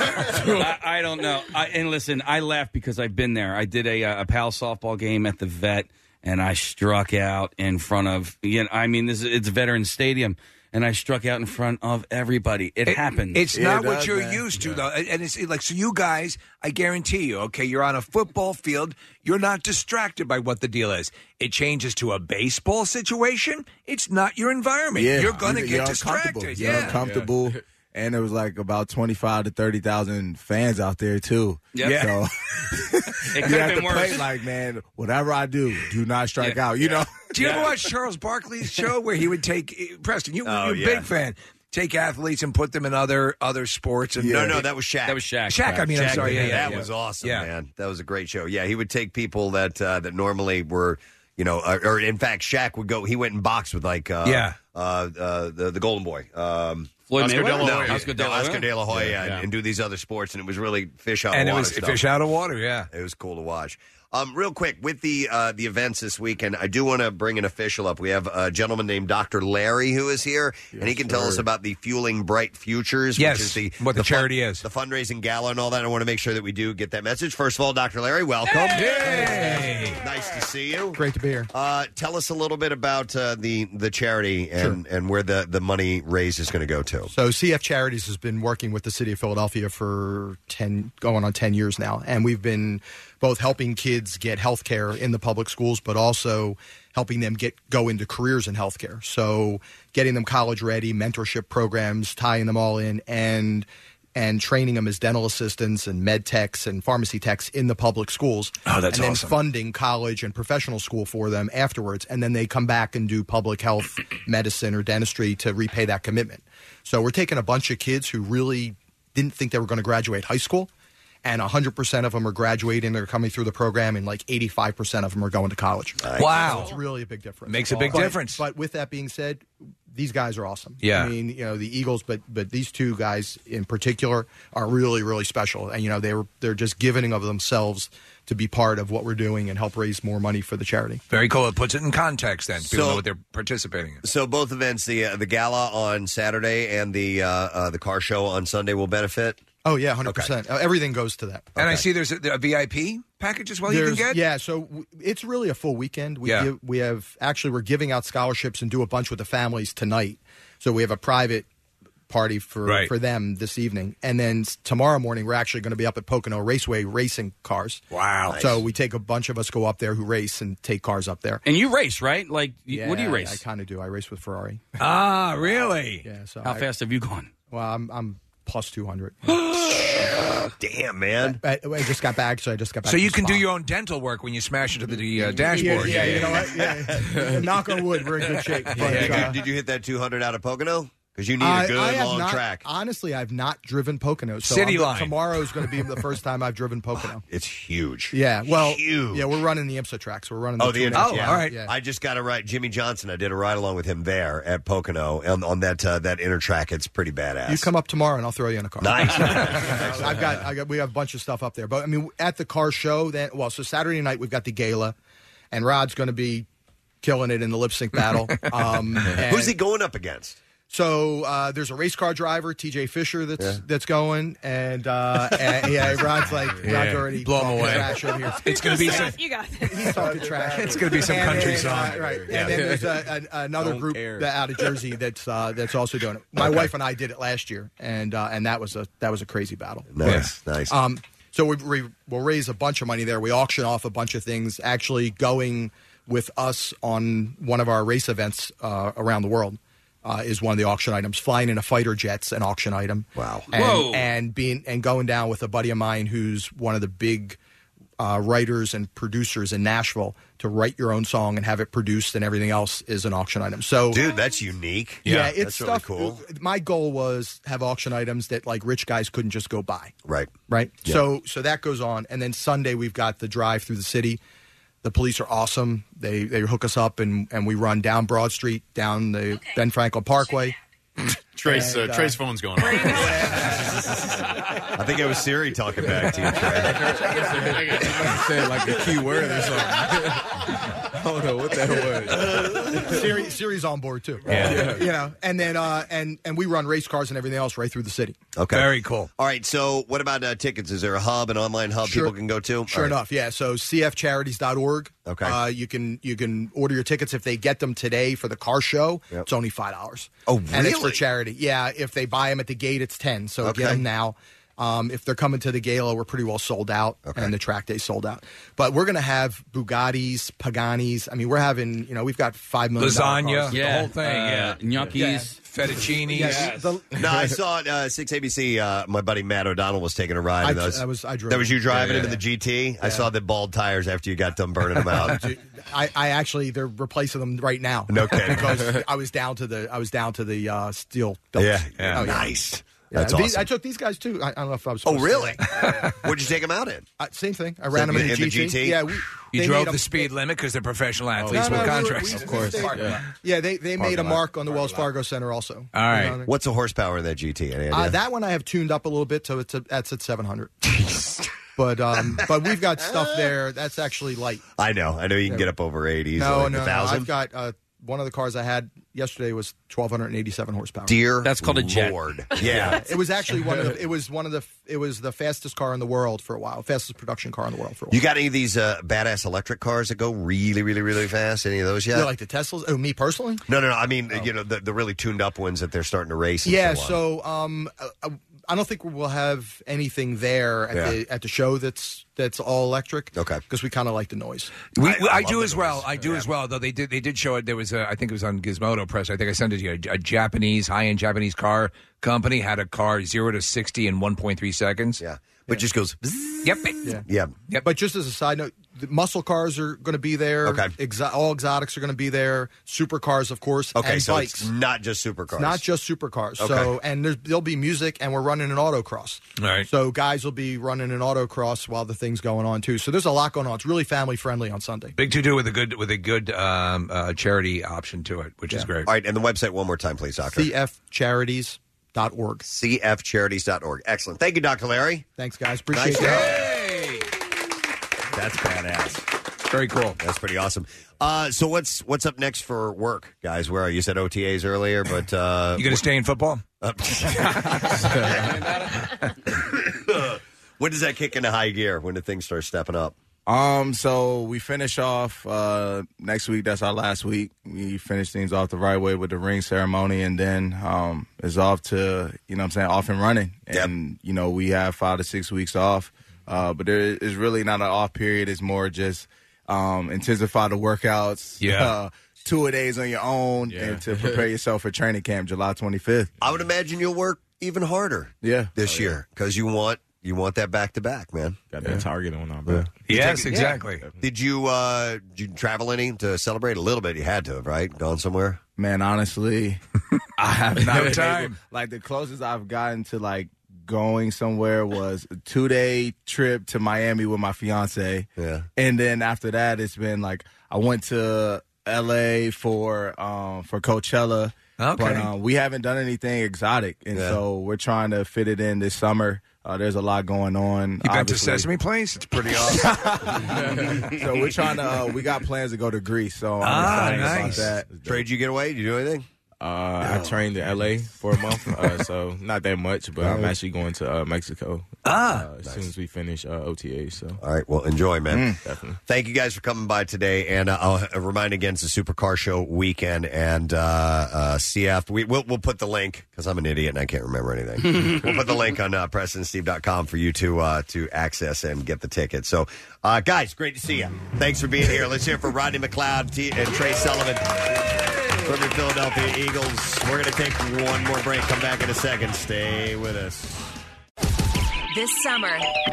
I don't know. And listen, I laugh because I've been there. I did a PAL softball game at the Vet, and I struck out in front of. It's Veterans Stadium. And I struck out in front of everybody. It happens.
It's not what you're used to, though. And it's like, so you guys, I guarantee you, okay, you're on a football field. You're not distracted by what the deal is. It changes to a baseball situation. It's not your environment.
Yeah.
You're going to
You're
get
uncomfortable.
distracted.
You're uncomfortable. And there was like about 25 to 30,000 fans out there, too.
Yep.
So
it
you
could have
have
been
to play
worse.
like, man, whatever I do not strike out, you know?
Do you ever watch Charles Barkley's show where he would take, Preston, you're a big fan, take athletes and put them in other sports? And
No, that was Shaq.
That was Shaq.
Shaq, I'm sorry.
That was awesome, man. That was a great show. Yeah, he would take people that normally were, or in fact, Shaq would go, he went and boxed with like, the Golden Boy.
Floyd
Oscar
Mayweather?
De La Hoya.
Oscar De La Hoya?
Oscar De La Hoya, and do these other sports, and it was really fish out of
And
water.
it was fish out of water, yeah.
It was cool to watch. Real quick, with the events this weekend, I do want to bring an official up. We have a gentleman named Dr. Larry who is here, and he can tell us about the Fueling Bright Futures,
Yes,
which is
what the charity is.
the fundraising gala and all that. I want to make sure that we do get that message. First of all, Dr. Larry, welcome.
Hey!
Nice to see you.
Great to be here.
Tell us a little bit about the charity and where the money raised is going to go to.
So CF Charities has been working with the city of Philadelphia for going on 10 years now, and we've been both helping kids get health care in the public schools, but also helping them go into careers in healthcare. So getting them college ready, mentorship programs, tying them all in, and training them as dental assistants and med techs and pharmacy techs in the public schools.
Oh, that's
and then
awesome.
funding college and professional school for them afterwards. And then they come back and do public health, medicine, or dentistry to repay that commitment. So we're taking a bunch of kids who really didn't think they were going to graduate high school, and 100% of them are graduating. They're coming through the program, and like 85% of them are going to college.
Wow.
So it's really a big difference.
Makes a big difference.
But with that being said, these guys are awesome.
Yeah.
I mean, the Eagles, but these two guys in particular are really, really special. And, they're just giving of themselves to be part of what we're doing and help raise more money for the charity.
Very cool. It puts it in context then. People
So-
know what they're participating in.
So both events, the gala on Saturday and the car show on Sunday, will benefit.
Oh, yeah, 100%. Everything goes to that.
And I see there's a VIP package as well you can get?
Yeah, so it's really a full weekend. We're giving out scholarships and do a bunch with the families tonight. So we have a private party for them this evening. And then tomorrow morning, we're actually going to be up at Pocono Raceway racing cars.
Wow.
Nice. So we take a bunch of us go up there who race and take cars up there.
And you race, right? Like, what do you race?
I kind of do. I race with Ferrari.
Ah, really?
Yeah. So
how fast have you gone?
Well, I'm plus 200.
Damn, man.
I just got back, so I just got back.
So you can do your own dental work when you smash into the dashboard.
Yeah, you know what? Yeah. Knock on wood, we're in good shape.
Did you hit that 200 out of Pocono? Because you need a good long track.
Honestly, I've not driven Pocono. So
City line.
Tomorrow is going to be the first time I've driven Pocono.
It's huge.
Yeah, well,
huge.
Yeah, we're running the IMSA tracks. We're running.
The
IMSA.
all
right.
Yeah. I just got to ride Jimmy Johnson. I did a ride along with him there at Pocono on that inner track. It's pretty badass.
You come up tomorrow and I'll throw you in a car.
Nice.
We have a bunch of stuff up there. But I mean, at the car show, so Saturday night we've got the gala, and Rod's going to be killing it in the lip sync battle.
Who's he going up against?
So there's a race car driver, TJ Fisher, that's going, and Rod's already
blow him away.
Trash over here.
It's going to be some.
You got
He's talking trash.
It's going to be some country song,
right? Yeah. And then there's another group out of Jersey that's also doing it. My wife and I did it last year, and that was a crazy battle.
Nice.
So we'll raise a bunch of money there. We auction off a bunch of things. Actually, going with us on one of our race events around the world. Is one of the auction items. Flying in a fighter jet's an auction item.
Wow!
And going down with a buddy of mine who's one of the big writers and producers in Nashville to write your own song and have it produced and everything else is an auction item. So,
dude, that's unique.
Yeah, it's
that's
stuff.
Really cool.
My goal was have auction items that like rich guys couldn't just go buy.
Right.
Yeah. So that goes on, and then Sunday we've got the drive through the city. The police are awesome. They hook us up, and we run down Broad Street, down the Ben Franklin Parkway.
Trace phone's going on.
I think it was Siri talking back to you, Trey.
I got to say like a key word or something. I don't know what that was.
Siri's on board too.
Yeah.
And then and we run race cars and everything else right through the city.
Okay.
Very cool.
All right. So, what about tickets? Is there a hub, an online hub people can go to?
Sure enough. Yeah. So cfcharities.org.
Okay.
You can order your tickets if they get them today for the car show.
Yep.
It's only $5.
Oh, really?
And it's for charity. Yeah. If they buy them at the gate, it's $10. So get them now. If they're coming to the gala, we're pretty well sold out, and the track day sold out. But we're going to have Bugattis, Paganis. I mean, we're having, we've got $5 million
lasagna,
the
whole thing,
gnocchis,
fettuccine.
No, I saw at 6 ABC. My buddy Matt O'Donnell was taking a ride.
I
drove. That was you driving him in the GT. I saw the bald tires after you got done burning them out.
I actually they're replacing them right now.
No kidding.
Because I was down to the steel belts.
Yeah.
Oh,
Nice.
Yeah,
That's awesome.
I took these guys too. I don't know if I was.
Oh, really? What'd you take them out in?
Same thing. I ran them in the GT. Yeah,
you drove the speed limit because they're professional athletes with contracts.
Of course. Yeah, they made a mark on the Wells Fargo Center also.
All right. What's the horsepower in that GT? Any idea?
That one I have tuned up a little bit, so that's at 700. But we've got stuff there that's actually light.
I know you can get up over 80.
No,
1,000.
I've got one of the cars I had yesterday was 1,287 horsepower.
Dear,
that's called a jet.
Lord. Yeah,
it was actually it was the fastest car in the world for a while, fastest production car in the world for a while.
You got any of these badass electric cars that go really, really, really fast? Any of those yet?
Yeah, like the Teslas? Oh, me personally?
No. I mean, the really tuned up ones that they're starting to race. And
yeah.
so on.
I don't think we'll have anything there at the show that's all electric.
Okay,
because we kind of like the noise.
I do as well. I do as well. Though they did show it. There was I think it was on Gizmodo Press. I think I sent it to you. A Japanese high-end Japanese car company had a car 0 to 60 in 1.3 seconds.
Yeah, but it just goes.
Yep.
Yeah.
But just as a side note, the muscle cars are going to be there.
Okay.
All exotics are going to be there. Supercars, of course.
Okay,
and
so
bikes.
it's not just supercars.
It's not just supercars.
Okay.
So, and there'll be music, and we're running an autocross.
All right.
So guys will be running an autocross while the thing's going on too. So there's a lot going on. It's really family friendly on Sunday.
Big to do with a good charity option to it, which is great.
All right, and the website one more time, please, Doctor.
cfcharities.org.
cfcharities.org. Excellent. Thank you, Dr. Larry.
Thanks, guys. Appreciate it.
That's badass.
Very cool.
That's pretty awesome. So what's up next for work, guys? Where are you? You said OTAs earlier, but
you going to stay in football?
When does that kick into high gear? When do things start stepping up?
So we finish off next week. That's our last week. We finish things off the right way with the ring ceremony, and then it's off to, off and running. And, we have 5 to 6 weeks off. But there is really not an off period. It's more just intensify the workouts.
Yeah.
2-a-days on your own and to prepare yourself for training camp July 25th.
I would imagine you'll work even harder this year because you want that back-to-back, man.
Got that target on our back.
Yes, exactly.
Did you travel any to celebrate a little bit? You had to have, right? Gone somewhere?
Man, honestly, I have not
No time.
Like, the closest I've gotten to, like, going somewhere was a 2-day trip to Miami with my fiance.
Yeah.
And then after that, it's been, like, I went to L.A. for Coachella.
Okay.
But we haven't done anything exotic, and so we're trying to fit it in this summer. There's a lot going on.
You been to Sesame Place? It's pretty awesome.
So we're trying to. We got plans to go to Greece. So I'm excited about that.
Trey, did you get away? Did you do anything?
I trained in L.A. for a month, so not that much, but I'm actually going to Mexico as soon as we finish OTA. So,
all right, well, enjoy, man.
Definitely.
Thank you guys for coming by today, and I'll remind again, it's a Supercar Show weekend, and CF. We'll put the link because I'm an idiot and I can't remember anything. We'll put the link on PrestonandSteve.com for you to access and get the ticket. So, guys, great to see you. Thanks for being here. Let's hear it for Rodney McLeod and Trey Sullivan. From your Philadelphia Eagles. We're going to take one more break. Come back in a second. Stay with us.
This summer,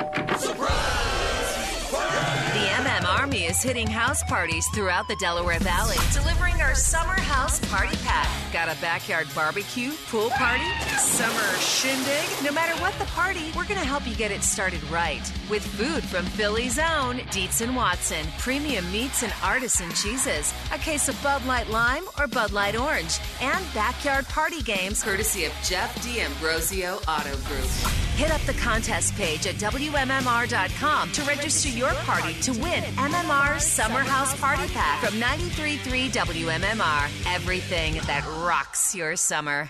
the MM Army is hitting house parties throughout the Delaware Valley, delivering our summer house party pack. Got a backyard barbecue, pool party, summer shindig? No matter what the party, we're going to help you get it started right. With food from Philly's own Dietz & Watson, premium meats and artisan cheeses, a case of Bud Light Lime or Bud Light Orange, and backyard party games courtesy of Jeff D'Ambrosio Auto Group. Hit up the contest page at WMMR.com to register your party to win MMR's Summer House Party Pack from 93.3 WMMR. Everything that rocks your summer.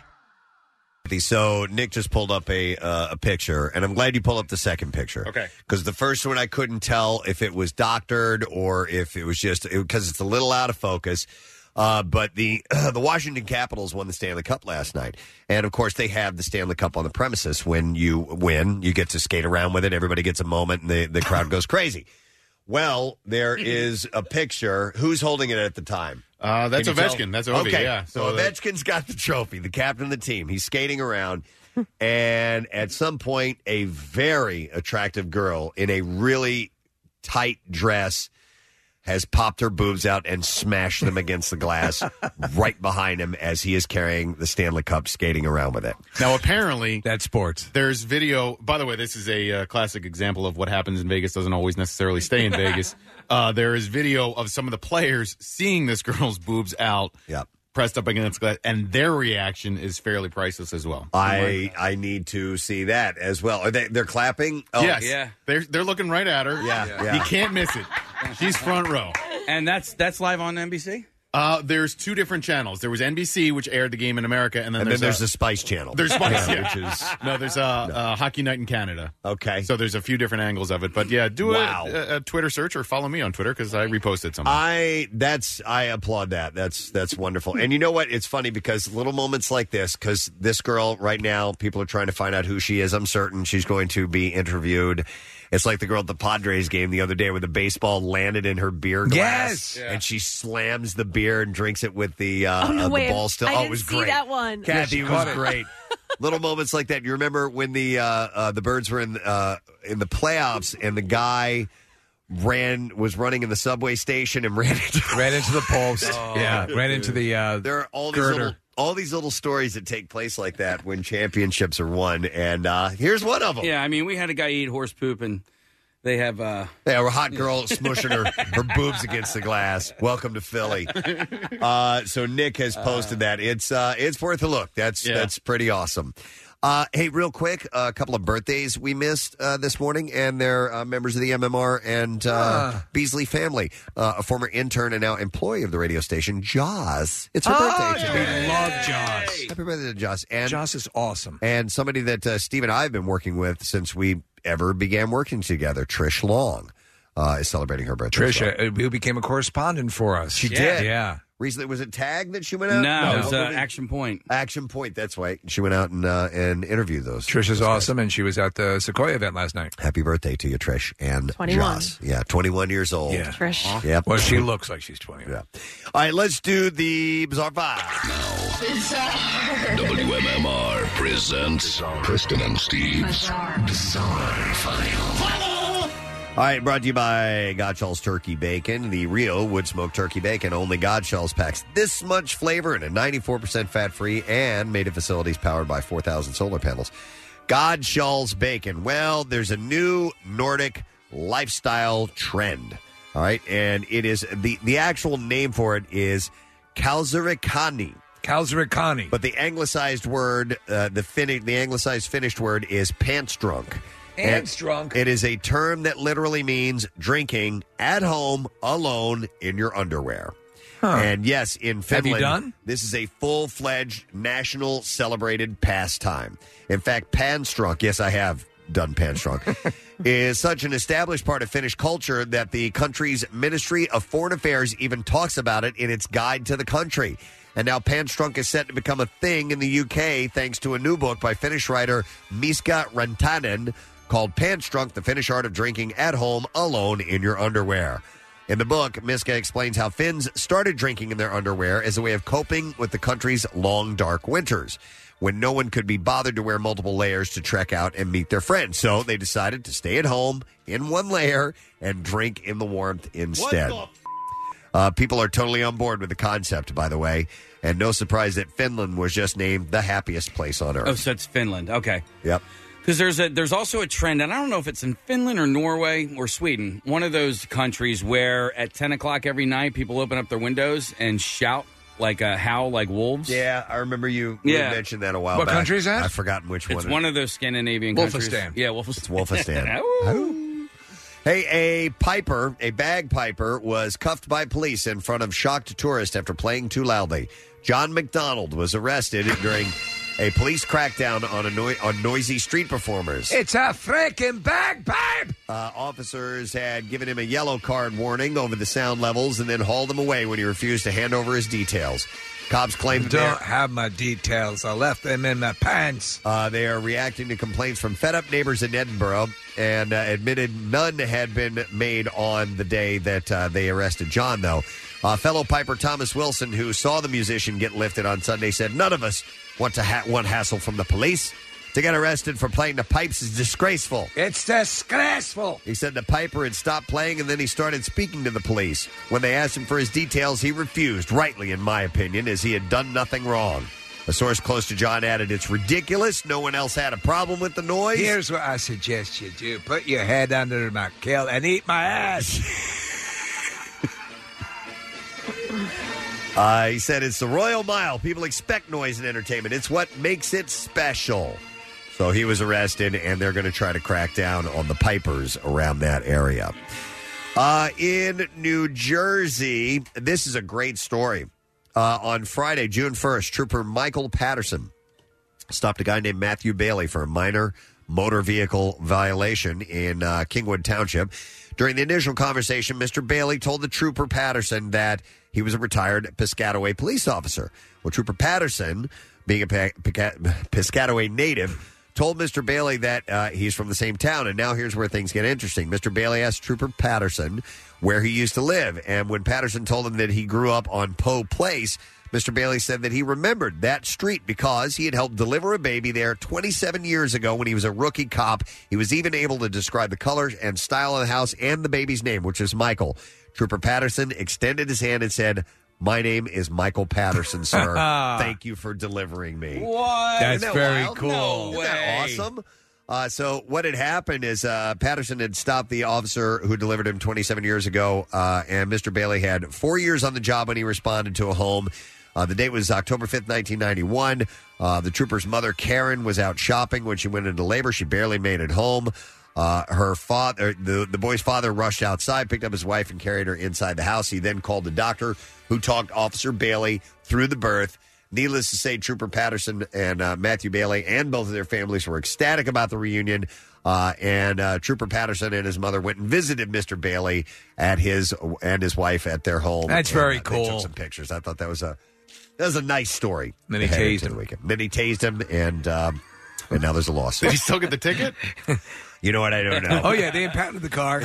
So Nick just pulled up a picture, and I'm glad you pulled up the second picture.
Okay.
Because the first one I couldn't tell if it was doctored or if it was just because it's a little out of focus. But the Washington Capitals won the Stanley Cup last night. And, of course, they have the Stanley Cup on the premises. When you win, you get to skate around with it. Everybody gets a moment, and the crowd goes crazy. Well, there is a picture. Who's holding it at the time?
That's Ovechkin. That's Ovi,
okay.
yeah.
So Ovechkin's got the trophy, the captain of the team. He's skating around. And at some point, a very attractive girl in a really tight dress has popped her boobs out and smashed them against the glass right behind him as he is carrying the Stanley Cup, skating around with it.
Now, apparently,
that's sports.
There's video. By the way, this is a classic example of what happens in Vegas doesn't always necessarily stay in Vegas. There is video of some of the players seeing this girl's boobs out.
Yep.
Pressed up against glass, and their reaction is fairly priceless as well.
I need to see that as well. Are they're clapping? Oh,
yes, yeah. They're looking right at her.
Yeah.
You can't miss it. She's front row,
and that's live on NBC.
There's two different channels. There was NBC, which aired the game in America, and then
there's the Spice Channel.
There's Spice,
which is
there's Hockey Night in Canada.
Okay,
so there's a few different angles of it, but yeah, do a Twitter search or follow me on Twitter because I reposted something.
I applaud that. That's wonderful. And you know what? It's funny because little moments like this, because this girl right now, people are trying to find out who she is. I'm certain she's going to be interviewed. It's like the girl at the Padres game the other day where the baseball landed in her beer glass.
Yes.
And she slams the beer and drinks it with the
wait,
ball still.
I
it was
didn't see
great.
that one.
Kathy, it was great. Little moments like that. You remember when the Birds were in the playoffs and the guy was running in the subway station and ran into
the post. Ran into the
there are all these little stories that take place like that when championships are won, and here's one of them.
Yeah, I mean, we had a guy eat horse poop, and they have
a hot girl smushing her boobs against the glass. Welcome to Philly. So Nick has posted that. It's worth a look. That's pretty awesome. Hey, real quick, a couple of birthdays we missed this morning, and they're members of the MMR and Beasley family. A former intern and now employee of the radio station, Joss. It's her birthday today.
We love Joss.
Happy birthday to Joss. And
Joss is awesome.
And somebody that Steve and I have been working with since we ever began working together, Trish Long, is celebrating her birthday.
Trisha, who became a correspondent for us.
She did.
Yeah.
Recently, was it TAG that she went out?
No, it was Action Point.
Action Point, that's right. She went out and interviewed those.
Trisha's awesome, and she was at the Sequoia event last night.
Happy birthday to you, Trish. And
21.
Joss. Yeah, 21 years old.
Yeah.
Trish.
Yep.
Well, she looks like she's 20.
Yeah. All right, let's do the Bizarre Five.
WMMR presents Preston and Steve's Bizarre File.
All right, brought to you by Godshall's Turkey Bacon, the real wood-smoked turkey bacon. Only Godshall's packs this much flavor and a 94% fat-free and made at facilities powered by 4,000 solar panels. Godshall's Bacon. Well, there's a new Nordic lifestyle trend, all right? And it is, the actual name for it is Kalsarikani.
Kalsarikani.
But the anglicized word, the anglicized Finnish word is pants-drunk.
Pants-drunk.
It is a term that literally means drinking at home alone in your underwear. And yes, in Finland,
Have you done?
This is a full-fledged national celebrated pastime. In fact, pants-drunk, yes, I have done pants-drunk, is such an established part of Finnish culture that the country's Ministry of Foreign Affairs even talks about it in its guide to the country. And now pants-drunk is set to become a thing in the UK thanks to a new book by Finnish writer Miska Rantanen called Pants-Drunk, The Finnish Art of Drinking at Home Alone in Your Underwear. In the book, Miska explains how Finns started drinking in their underwear as a way of coping with the country's long, dark winters, when no one could be bothered to wear multiple layers to trek out and meet their friends. So they decided to stay at home in one layer and drink in the warmth instead. People are totally on board with the concept, by the way, and no surprise that Finland was just named the happiest place on Earth.
Oh, so it's Finland. Okay.
Yep.
Because there's also a trend, and I don't know if it's in Finland or Norway or Sweden, one of those countries where at 10 o'clock every night people open up their windows and shout howl like wolves.
Yeah, I remember you mentioned that a while back.
What country is that?
I've forgotten which one.
It's one of those Scandinavian countries.
Wolfistan.
Yeah, Wolfistan.
It's Wolfistan. Hey, a bagpiper was cuffed by police in front of shocked tourists after playing too loudly. John McDonald was arrested during a police crackdown on noisy street performers.
It's a freaking bagpipe!
Officers had given him a yellow card warning over the sound levels and then hauled him away when he refused to hand over his details. Cops claim that
don't have my details. I left them in my pants.
They are reacting to complaints from fed-up neighbors in Edinburgh and admitted none had been made on the day that they arrested John, though. Fellow piper Thomas Wilson, who saw the musician get lifted on Sunday, said, "None of us want hassle from the police. To get arrested for playing the pipes is disgraceful."
It's disgraceful.
He said the piper had stopped playing and then he started speaking to the police. When they asked him for his details, he refused, rightly in my opinion, as he had done nothing wrong. A source close to John added, "It's ridiculous. No one else had a problem with the noise."
Here's what I suggest you do. Put your head under my kilt and eat my ass.
He said it's the Royal Mile. People expect noise and entertainment. It's what makes it special. So he was arrested, and they're going to try to crack down on the pipers around that area. In New Jersey, this is a great story. On Friday, June 1st, Trooper Michael Patterson stopped a guy named Matthew Bailey for a minor motor vehicle violation in Kingwood Township. During the initial conversation, Mr. Bailey told the Trooper Patterson that he was a retired Piscataway police officer. Well, Trooper Patterson, being a Piscataway native, told Mr. Bailey that he's from the same town. And now here's where things get interesting. Mr. Bailey asked Trooper Patterson where he used to live. And when Patterson told him that he grew up on Poe Place, Mr. Bailey said that he remembered that street because he had helped deliver a baby there 27 years ago when he was a rookie cop. He was even able to describe the colors and style of the house and the baby's name, which is Michael. Trooper Patterson extended his hand and said, "My name is Michael Patterson, sir. Thank you for delivering me."
What?
That's
Isn't that
very
wild?
cool.
No
Isn't
way.
that awesome? So what had happened is Patterson had stopped the officer who delivered him 27 years ago, and Mr. Bailey had 4 years on the job when he responded to a home The date was October 5th, 1991. The trooper's mother, Karen, was out shopping when she went into labor. She barely made it home. Her father, the boy's father, rushed outside, picked up his wife, and carried her inside the house. He then called the doctor, who talked Officer Bailey through the birth. Needless to say, Trooper Patterson and Matthew Bailey and both of their families were ecstatic about the reunion. And Trooper Patterson and his mother went and visited Mr. Bailey and his wife at their home.
That's very
They
cool.
took some pictures. I thought that was a nice story.
Then he tased him.
Then he tased him, and now there's a lawsuit.
Did he still get the ticket?
You know what? I don't know.
Oh, yeah, they impounded the car.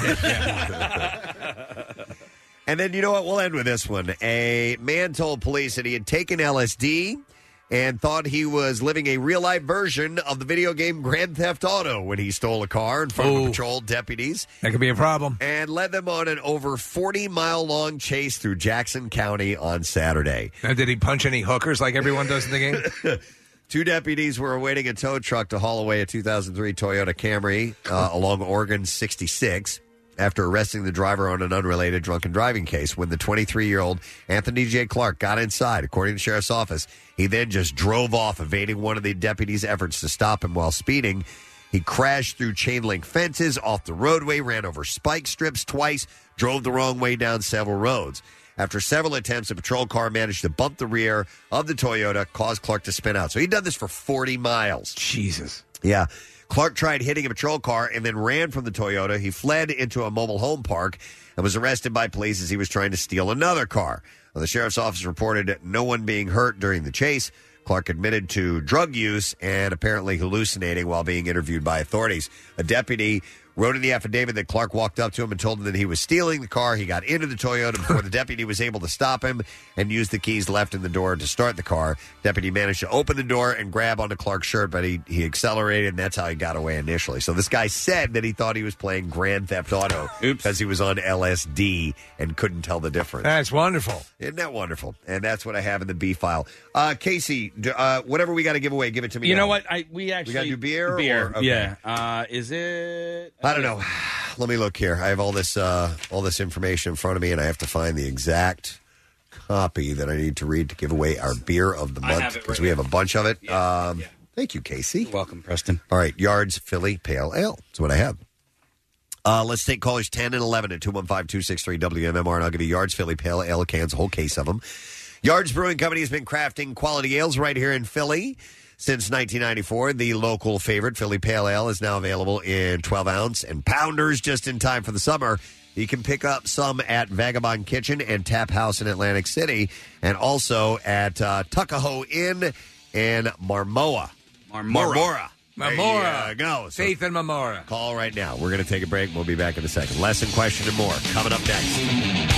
And then, you know what? We'll end with this one. A man told police that he had taken LSD and thought he was living a real-life version of the video game Grand Theft Auto when he stole a car in front of patrol deputies.
That could be a problem.
And led them on an over 40-mile-long chase through Jackson County on Saturday.
Now, did he punch any hookers like everyone does in the game?
2 deputies were awaiting a tow truck to haul away a 2003 Toyota Camry along Oregon 66 after arresting the driver on an unrelated drunken driving case. When the 23-year-old Anthony J. Clark got inside, according to the sheriff's office, he then just drove off, evading one of the deputies' efforts to stop him while speeding. He crashed through chain-link fences, off the roadway, ran over spike strips twice, drove the wrong way down several roads. After several attempts, a patrol car managed to bump the rear of the Toyota, caused Clark to spin out. So he'd done this for 40 miles.
Jesus.
Yeah. Clark tried hitting a patrol car and then ran from the Toyota. He fled into a mobile home park and was arrested by police as he was trying to steal another car. The sheriff's office reported no one being hurt during the chase. Clark admitted to drug use and apparently hallucinating while being interviewed by authorities. A deputy wrote in the affidavit that Clark walked up to him and told him that he was stealing the car. He got into the Toyota before the deputy was able to stop him and used the keys left in the door to start the car. Deputy managed to open the door and grab onto Clark's shirt, but he accelerated, and that's how he got away initially. So this guy said that he thought he was playing Grand Theft Auto because he was on LSD and couldn't tell the difference.
That's wonderful.
Isn't that wonderful? And that's what I have in the B file. Casey, whatever we got to give away, give it to me.
You
now.
know what? We got
to do beer?
Beer.
Or, okay.
Yeah. Is it?
I don't know. Let me look here. I have all this information in front of me, and I have to find the exact copy that I need to read to give away our beer of the month because we have a bunch of it. Thank you, Casey.
You're welcome, Preston.
All right, Yards Philly Pale Ale. That's what I have. Let's take callers 10 and 11 at 215-263-WMMR, and I'll give you Yards Philly Pale Ale cans, a whole case of them. Yards Brewing Company has been crafting quality ales right here in Philly since 1994. The local favorite, Philly Pale Ale, is now available in 12-ounce and pounders just in time for the summer. You can pick up some at Vagabond Kitchen and Tap House in Atlantic City, and also at Tuckahoe Inn and Marmora. Marmora. There you go. So
Faith and Marmora.
call right now. We're going to take a break. We'll be back in a second. Lesson, question, and more coming up next.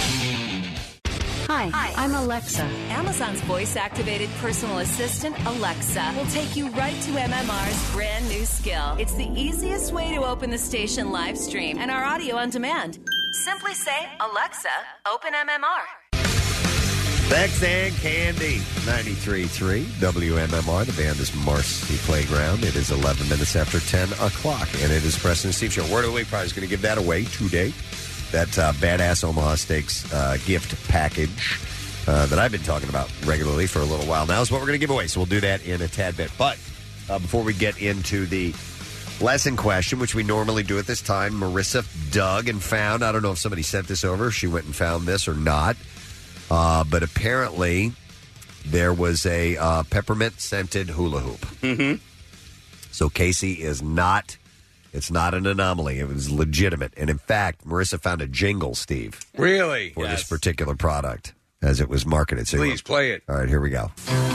Hi, I'm Alexa. Amazon's voice-activated personal assistant, Alexa, will take you right to MMR's brand new skill. It's the easiest way to open the station live stream and our audio on demand. Simply say, Alexa, open MMR.
Sex and Candy, 93.3 WMMR. The band is Marcy Playground. It is 11 minutes after 10 o'clock, and it is Preston and Steve Show. Word of the Week prize is going to give that away today. That badass Omaha Steaks gift package that I've been talking about regularly for a little while now is what we're going to give away. So we'll do that in a tad bit. But before we get into the lesson question, which we normally do at this time, Marissa dug and found, I don't know if somebody sent this over, if she went and found this or not, but apparently there was a peppermint-scented hula hoop.
Mm-hmm.
So Casey is not... It's not an anomaly. It was legitimate. And in fact, Marissa found a jingle, Steve.
Really?
For this particular product as it was marketed. So
Please play it.
All right, here we go.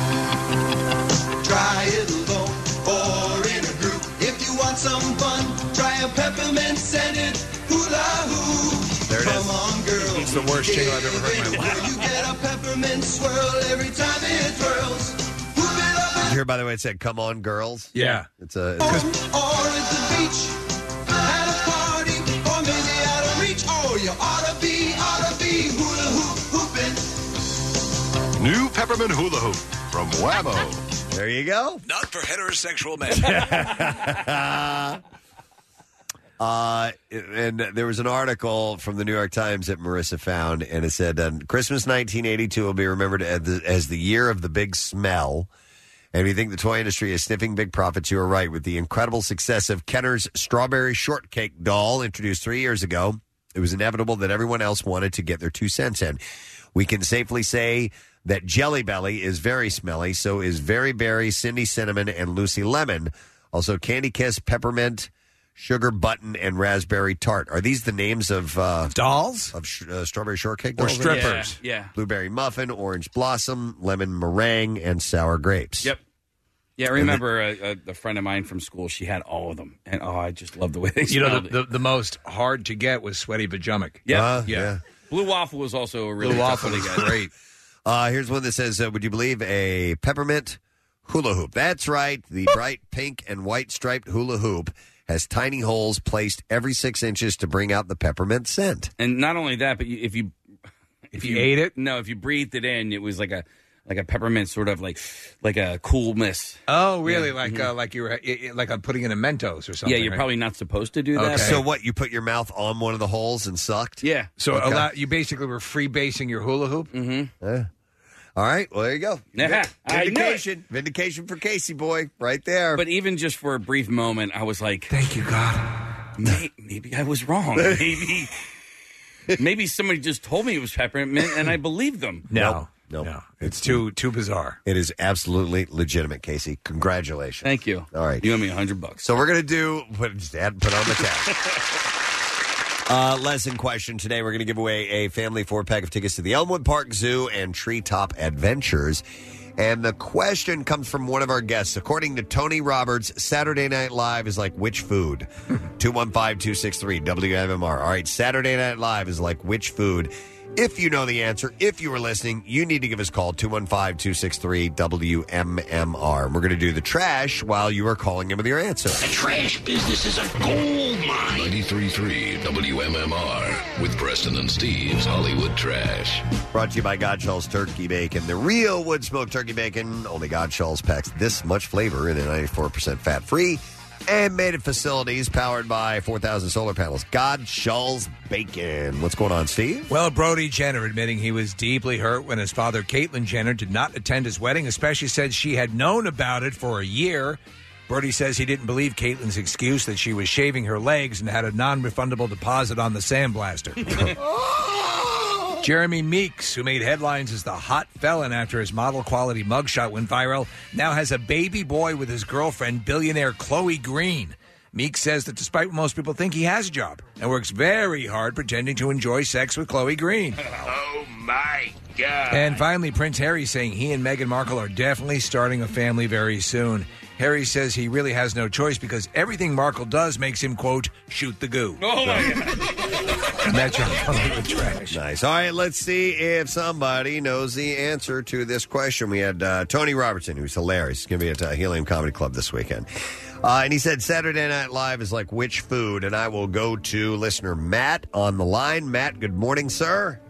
Try it alone or in a group. If you want some fun, try a peppermint scented hula hoop.
There it is.
Come on, girl.
It's the worst jingle I've ever heard in my life.
You get a peppermint swirl every time it twirls.
Did you hear, by the way, it said, "Come on, girls"?
Yeah.
It's a...
Or at the beach, at a party, or maybe out of reach. Oh, you ought to be hula hoop hooping.
New peppermint hula hoop from Whammo.
There you go.
Not for heterosexual men.
And there was an article from the New York Times that Marissa found, and it said, Christmas 1982 will be remembered as the year of the big smell. And if you think the toy industry is sniffing big profits, you are right. With the incredible success of Kenner's Strawberry Shortcake doll, introduced 3 years ago, it was inevitable that everyone else wanted to get their 2 cents in. We can safely say that Jelly Belly is very smelly, so is Very Berry, Cindy Cinnamon, and Lucy Lemon. Also, Candy Kiss, Peppermint, Sugar Button, and Raspberry Tart. Are these the names of
dolls?
Of Strawberry Shortcake
Or
dolls?
strippers?
Yeah.
Blueberry Muffin, Orange Blossom, Lemon Meringue, and Sour Grapes.
Yep. Yeah, I remember a friend of mine from school. She had all of them, and I just love the way they
You know,
smelled.
the most hard to get was Sweaty Bajummick.
Yeah. Blue Waffle was also a really
Blue
tough
Waffle
one to
was
get.
great.
Here's one that says, would you believe a peppermint hula hoop? That's right. The bright pink and white striped hula hoop has tiny holes placed every 6 inches to bring out the peppermint scent.
And not only that, but if you
ate it,
no, if you breathed it in, it was like a peppermint, sort of like a cool mist.
Oh, really?
Yeah.
Like you were putting in a Mentos or something.
Yeah, you're probably not supposed to do that.
Okay.
So what? You put your mouth on one of the holes and sucked?
Yeah.
So you basically were freebasing your hula hoop.
Mm-hmm.
All right. Well, there you go.
Yeah, I knew it.
Vindication for Casey boy, right there.
But even just for a brief moment, I was like,
"Thank you, God."
Maybe I was wrong. Maybe somebody just told me it was peppermint, and I believed them.
No.
It's too bizarre.
It is absolutely legitimate, Casey. Congratulations.
Thank you.
All right.
You owe me $100.
So we're going to put on the tab. Lesson question today. We're going to give away a family 4-pack of tickets to the Elmwood Park Zoo and Treetop Adventures. And the question comes from one of our guests. According to Tony Roberts, Saturday Night Live is like which food? 215-263 WMMR. All right, Saturday Night Live is like which food? If you know the answer, if you were listening, you need to give us a call, 215-263 WMMR. And we're going to do the trash while you are calling in with your answer.
The trash business is a gold mine.
93.3 WMMR with Preston and Steve's Hollywood Trash.
Brought to you by Godshall's Turkey Bacon. The real wood smoked turkey bacon. Only Godshall's packs this much flavor in a 94% fat-free and made at facilities powered by 4,000 solar panels. Godshall's Bacon. What's going on, Steve?
Well, Brody Jenner admitting he was deeply hurt when his father, Caitlyn Jenner, did not attend his wedding, especially said she had known about it for a year. Brody says he didn't believe Caitlyn's excuse that she was shaving her legs and had a non-refundable deposit on the sandblaster. Jeremy Meeks, who made headlines as the hot felon after his model-quality mugshot went viral, now has a baby boy with his girlfriend, billionaire Chloe Green. Meeks says that despite what most people think, he has a job and works very hard pretending to enjoy sex with Chloe Green.
Oh, my God.
And finally, Prince Harry saying he and Meghan Markle are definitely starting a family very soon. Harry says he really has no choice because everything Markle does makes him, quote, shoot the goo.
Oh, my God.
And that's your Hollywood trash.
Nice. All right, let's see if somebody knows the answer to this question. We had Tony Robertson, who's hilarious. He's going to be at Helium Comedy Club this weekend. And he said Saturday Night Live is like which food? And I will go to listener Matt on the line. Matt, good morning, sir.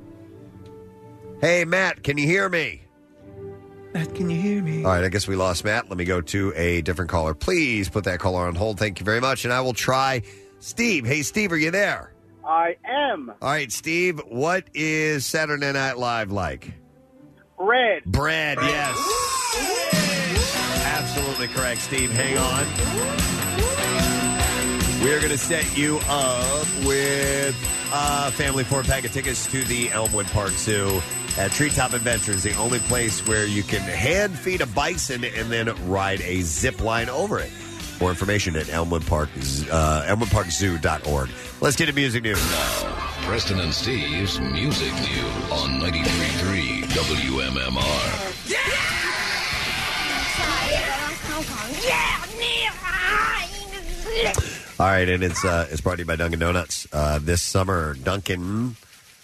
Hey, Matt, can you hear me?
Matt, can you hear me?
All right, I guess we lost Matt. Let me go to a different caller. Please put that caller on hold. Thank you very much. And I will try Steve. Hey, Steve, are you there?
I am.
All right, Steve, what is Saturday Night Live like?
Bread.
Bread, yes. Absolutely correct, Steve. Hang on. We're going to set you up with a family 4-pack of tickets to the Elmwood Park Zoo at Treetop Adventures, the only place where you can hand feed a bison and then ride a zip line over it. More information at ElmwoodParkZoo.org. Let's get to music news.
Preston and Steve's Music News on 93.3 WMMR.
All right, and it's brought to you by Dunkin' Donuts. This summer, Dunkin's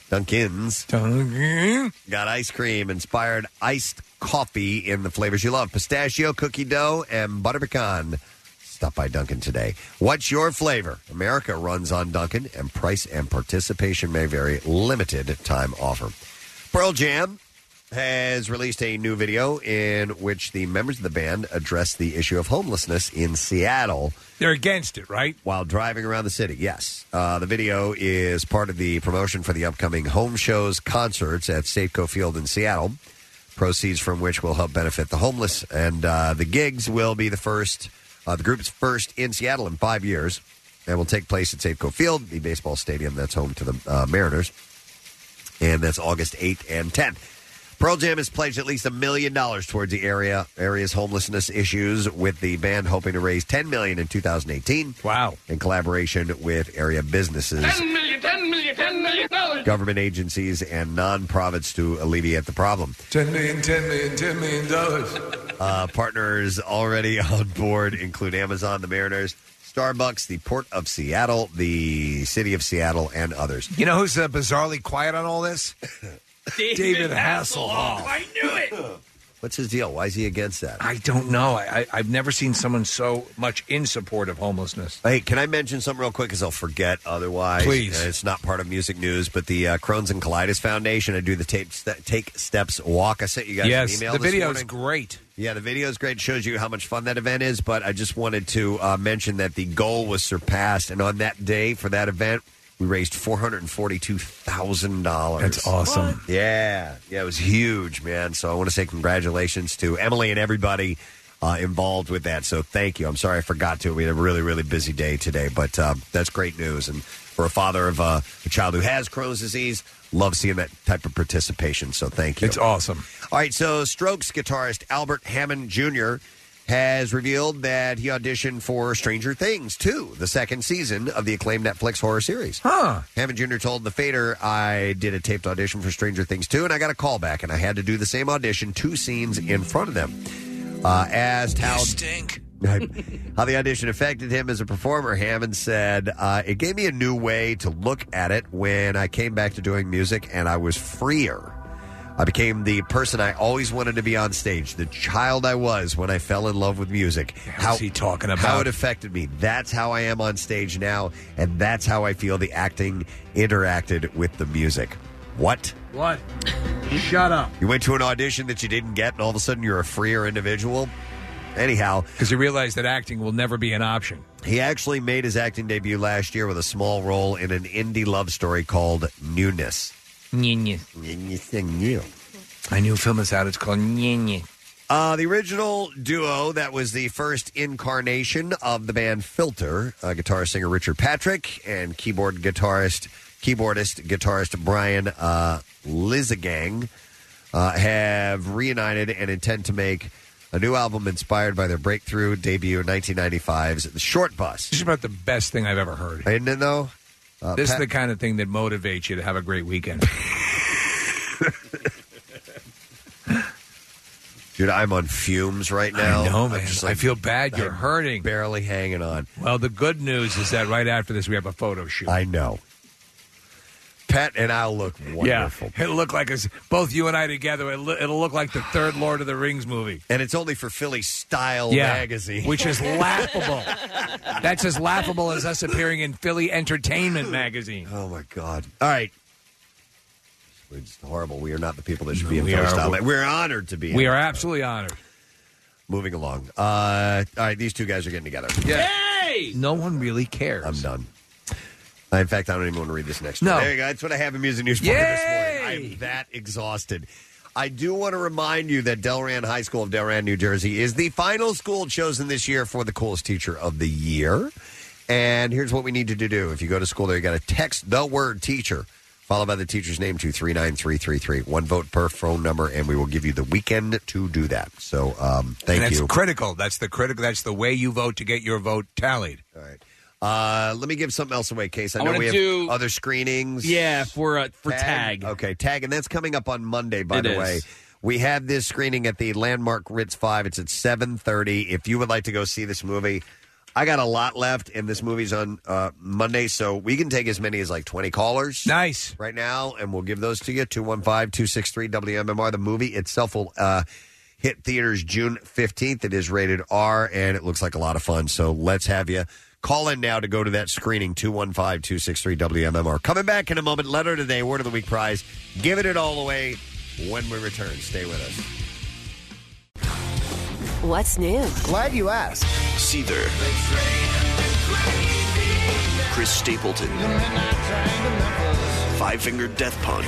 got ice cream inspired iced coffee in the flavors you love: pistachio, cookie dough, and butter pecan. Stop by Dunkin' today. What's your flavor? America runs on Dunkin', and price and participation may vary. Limited time offer. Pearl Jam has released a new video in which the members of the band address the issue of homelessness in Seattle.
They're against it, right?
While driving around the city, yes. The video is part of the promotion for the upcoming Home Shows concerts at Safeco Field in Seattle, proceeds from which will help benefit the homeless. And the gigs will be the group's first in Seattle in 5 years, and will take place at Safeco Field, the baseball stadium that's home to the Mariners. And that's August 8th and 10th. Pearl Jam has pledged at least $1 million towards the area's homelessness issues, with the band hoping to raise $10 million in 2018.
Wow!
In collaboration with area businesses,
$10 million.
government agencies, and non-profits to alleviate the problem.
$10 million.
Partners already on board include Amazon, the Mariners, Starbucks, the Port of Seattle, the City of Seattle, and others.
You know who's bizarrely quiet on all this? David Hasselhoff.
I knew it.
What's his deal? Why is he against that?
I don't know. I've never seen someone so much in support of homelessness.
Hey, can I mention something real quick because I'll forget otherwise?
Please.
It's not part of music news, but the Crohn's and Colitis Foundation, I do the Take Steps Walk. I sent you guys an email
the
this
video
morning.
is great.
Yeah, the video is great. It shows you how much fun that event is, but I just wanted to mention that the goal was surpassed, and on that day for that event, we raised $442,000.
That's awesome. What?
Yeah, it was huge, man. So I want to say congratulations to Emily and everybody involved with that. So thank you. I'm sorry I forgot to. We had a really, really busy day today, but that's great news. And for a father of a child who has Crohn's disease, love seeing that type of participation. So thank you.
It's awesome.
All right, so Strokes guitarist Albert Hammond Jr. has revealed that he auditioned for Stranger Things 2, the second season of the acclaimed Netflix horror series.
Huh.
Hammond Jr. told The Fader, I did a taped audition for Stranger Things 2, and I got a call back, and I had to do the same audition, 2 scenes in front of them. Asked how the audition affected him as a performer, Hammond said, it gave me a new way to look at it when I came back to doing music, and I was freer. I became the person I always wanted to be on stage, the child I was when I fell in love with music.
How's he talking about?
How it affected me. That's how I am on stage now, and that's how I feel the acting interacted with the music. What?
What? Shut up.
You went to an audition that you didn't get, and all of a sudden you're a freer individual? Anyhow.
Because you realize that acting will never be an option.
He actually made his acting debut last year with a small role in an indie love story called Newness.
Nye-nye. A new film is out. It's called Nye-nye.
The original duo that was the first incarnation of the band Filter, guitarist singer Richard Patrick and keyboardist guitarist Brian Lizagang, have reunited and intend to make a new album inspired by their breakthrough debut in 1995's The Short Bus.
This is about the best thing I've ever heard.
Isn't it, though?
This is the kind of thing that motivates you to have a great weekend.
Dude, I'm on fumes right now.
I know, man.
Just
I feel bad. You're hurting.
Barely hanging on.
Well, the good news is that right after this, we have a photo shoot.
I know. Pat and I'll look wonderful.
Yeah, it'll look like both you and I together. It'll look like the third Lord of the Rings movie.
And it's only for Philly Style magazine.
Which is laughable. That's as laughable as us appearing in Philly Entertainment magazine.
Oh, my God. All right. We're just horrible. We are not the people that should be in Philly Style. We're honored to be.
We are absolutely honored.
Moving along. All right, these two guys are getting together.
Yay! No one really cares.
I'm done. In fact, I don't even want to read this next one.
No.
There you go. That's what I have in Music News for you this morning. I'm that exhausted. I do want to remind you that Delran High School of Delran, New Jersey is the final school chosen this year for the coolest teacher of the year. And here's what we need you to do. If you go to school there, you got to text the word teacher, followed by the teacher's name to 39333. One vote per phone number, and we will give you the weekend to do that. So thank
you.
you.
That's critical. That's the way you vote to get your vote tallied.
All right. Let me give something else away, Case. I know we have other screenings.
Yeah, for Tag.
Okay, Tag, and that's coming up on Monday, by the way. We have this screening at the Landmark Ritz 5. It's at 7:30. If you would like to go see this movie, I got a lot left, and this movie's on Monday, so we can take as many as like 20 callers.
Nice.
Right now, and we'll give those to you, 215-263-WMMR. The movie itself will hit theaters June 15th. It is rated R, and it looks like a lot of fun, so let's have you call in now to go to that screening, 215-263-WMMR. Coming back in a moment, letter today, word of the week prize, giving it all away when we return. Stay with us.
What's new?
Glad you asked.
Seether. Chris Stapleton. Five Finger Death Punch.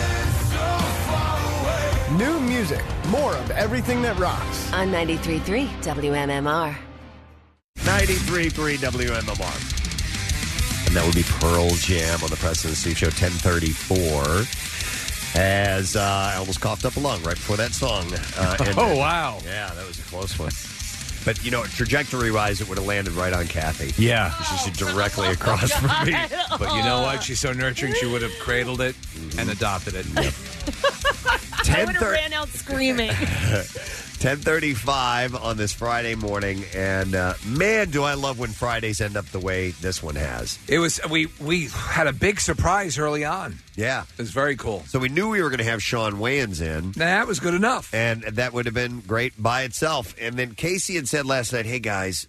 New music. More of everything that rocks.
On 93.3 WMMR.
93.3 WMMR. And that would be Pearl Jam on the Preston and Steve Show, 1034. As I almost coughed up a lung right before that song.
Oh, wow.
Yeah, that was a close one. But, trajectory-wise, it would have landed right on Kathy.
Yeah.
She's directly across from me.
But you know what? She's so nurturing, she would have cradled it and adopted it.
I would have ran out screaming.
10:35 on this Friday morning, and man, do I love when Fridays end up the way this one has.
It was we had a big surprise early on.
Yeah,
it was very cool.
So we knew we were going to have Sean Wayans in.
That was good enough,
and that would have been great by itself. And then Casey had said last night, "Hey guys,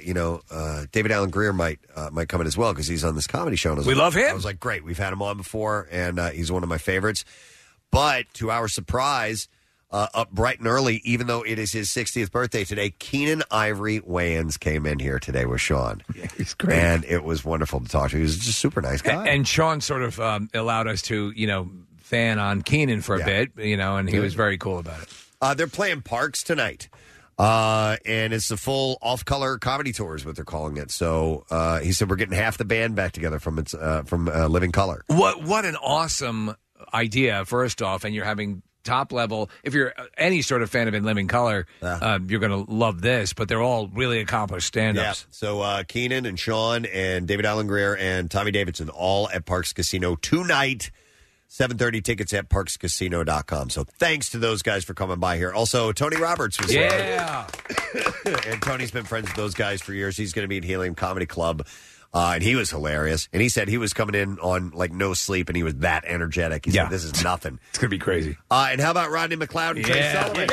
David Alan Grier might come in as well because he's on this comedy show." And
we love him.
I was like, "Great, we've had him on before, and he's one of my favorites." But to our surprise. Up bright and early, even though it is his 60th birthday today, Keenan Ivory Wayans came in here today with Sean.
Yeah, he's great.
And it was wonderful to talk to. He was just a super nice guy.
And Sean sort of allowed us to, fan on Keenan for a bit, and he was very cool about it.
They're playing Parks tonight. And it's the full off-color comedy tour is what they're calling it. So he said we're getting half the band back together from Living Color.
What an awesome idea, first off, and you're having top level. If you're any sort of fan of In Living Color, you're going to love this, but they're all really accomplished stand-ups.
Yeah. So Keenan and Sean and David Alan Grier and Tommy Davidson all at Parks Casino tonight. 7:30 tickets at parkscasino.com. So thanks to those guys for coming by here. Also, Tony Roberts was
there.
And Tony's been friends with those guys for years. He's going to be at Helium Comedy Club. And he was hilarious. And he said he was coming in on no sleep, and he was that energetic. He said, this is nothing.
It's going to be crazy.
And how about Rodney McLeod and Trey Sullivan?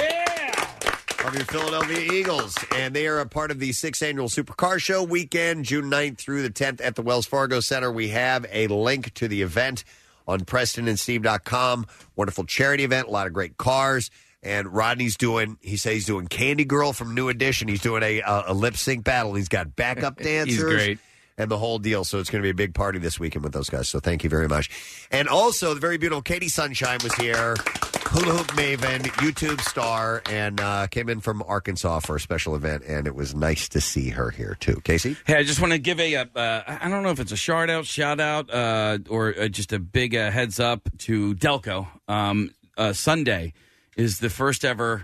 Of your Philadelphia Eagles. And they are a part of the 6th Annual Supercar Show weekend, June 9th through the 10th at the Wells Fargo Center. We have a link to the event on PrestonandSteve.com. Wonderful charity event, a lot of great cars. And Rodney's doing Candy Girl from New Edition. He's doing a lip sync battle. He's got backup dancers.
He's great.
And the whole deal. So it's going to be a big party this weekend with those guys. So thank you very much. And also, the very beautiful Katie Sunshine was here. Hula hoop maven, YouTube star, and came in from Arkansas for a special event. And it was nice to see her here, too. Casey?
Hey, I just want to give I don't know if it's a shout out, or just a big heads up to Delco. Sunday is the first ever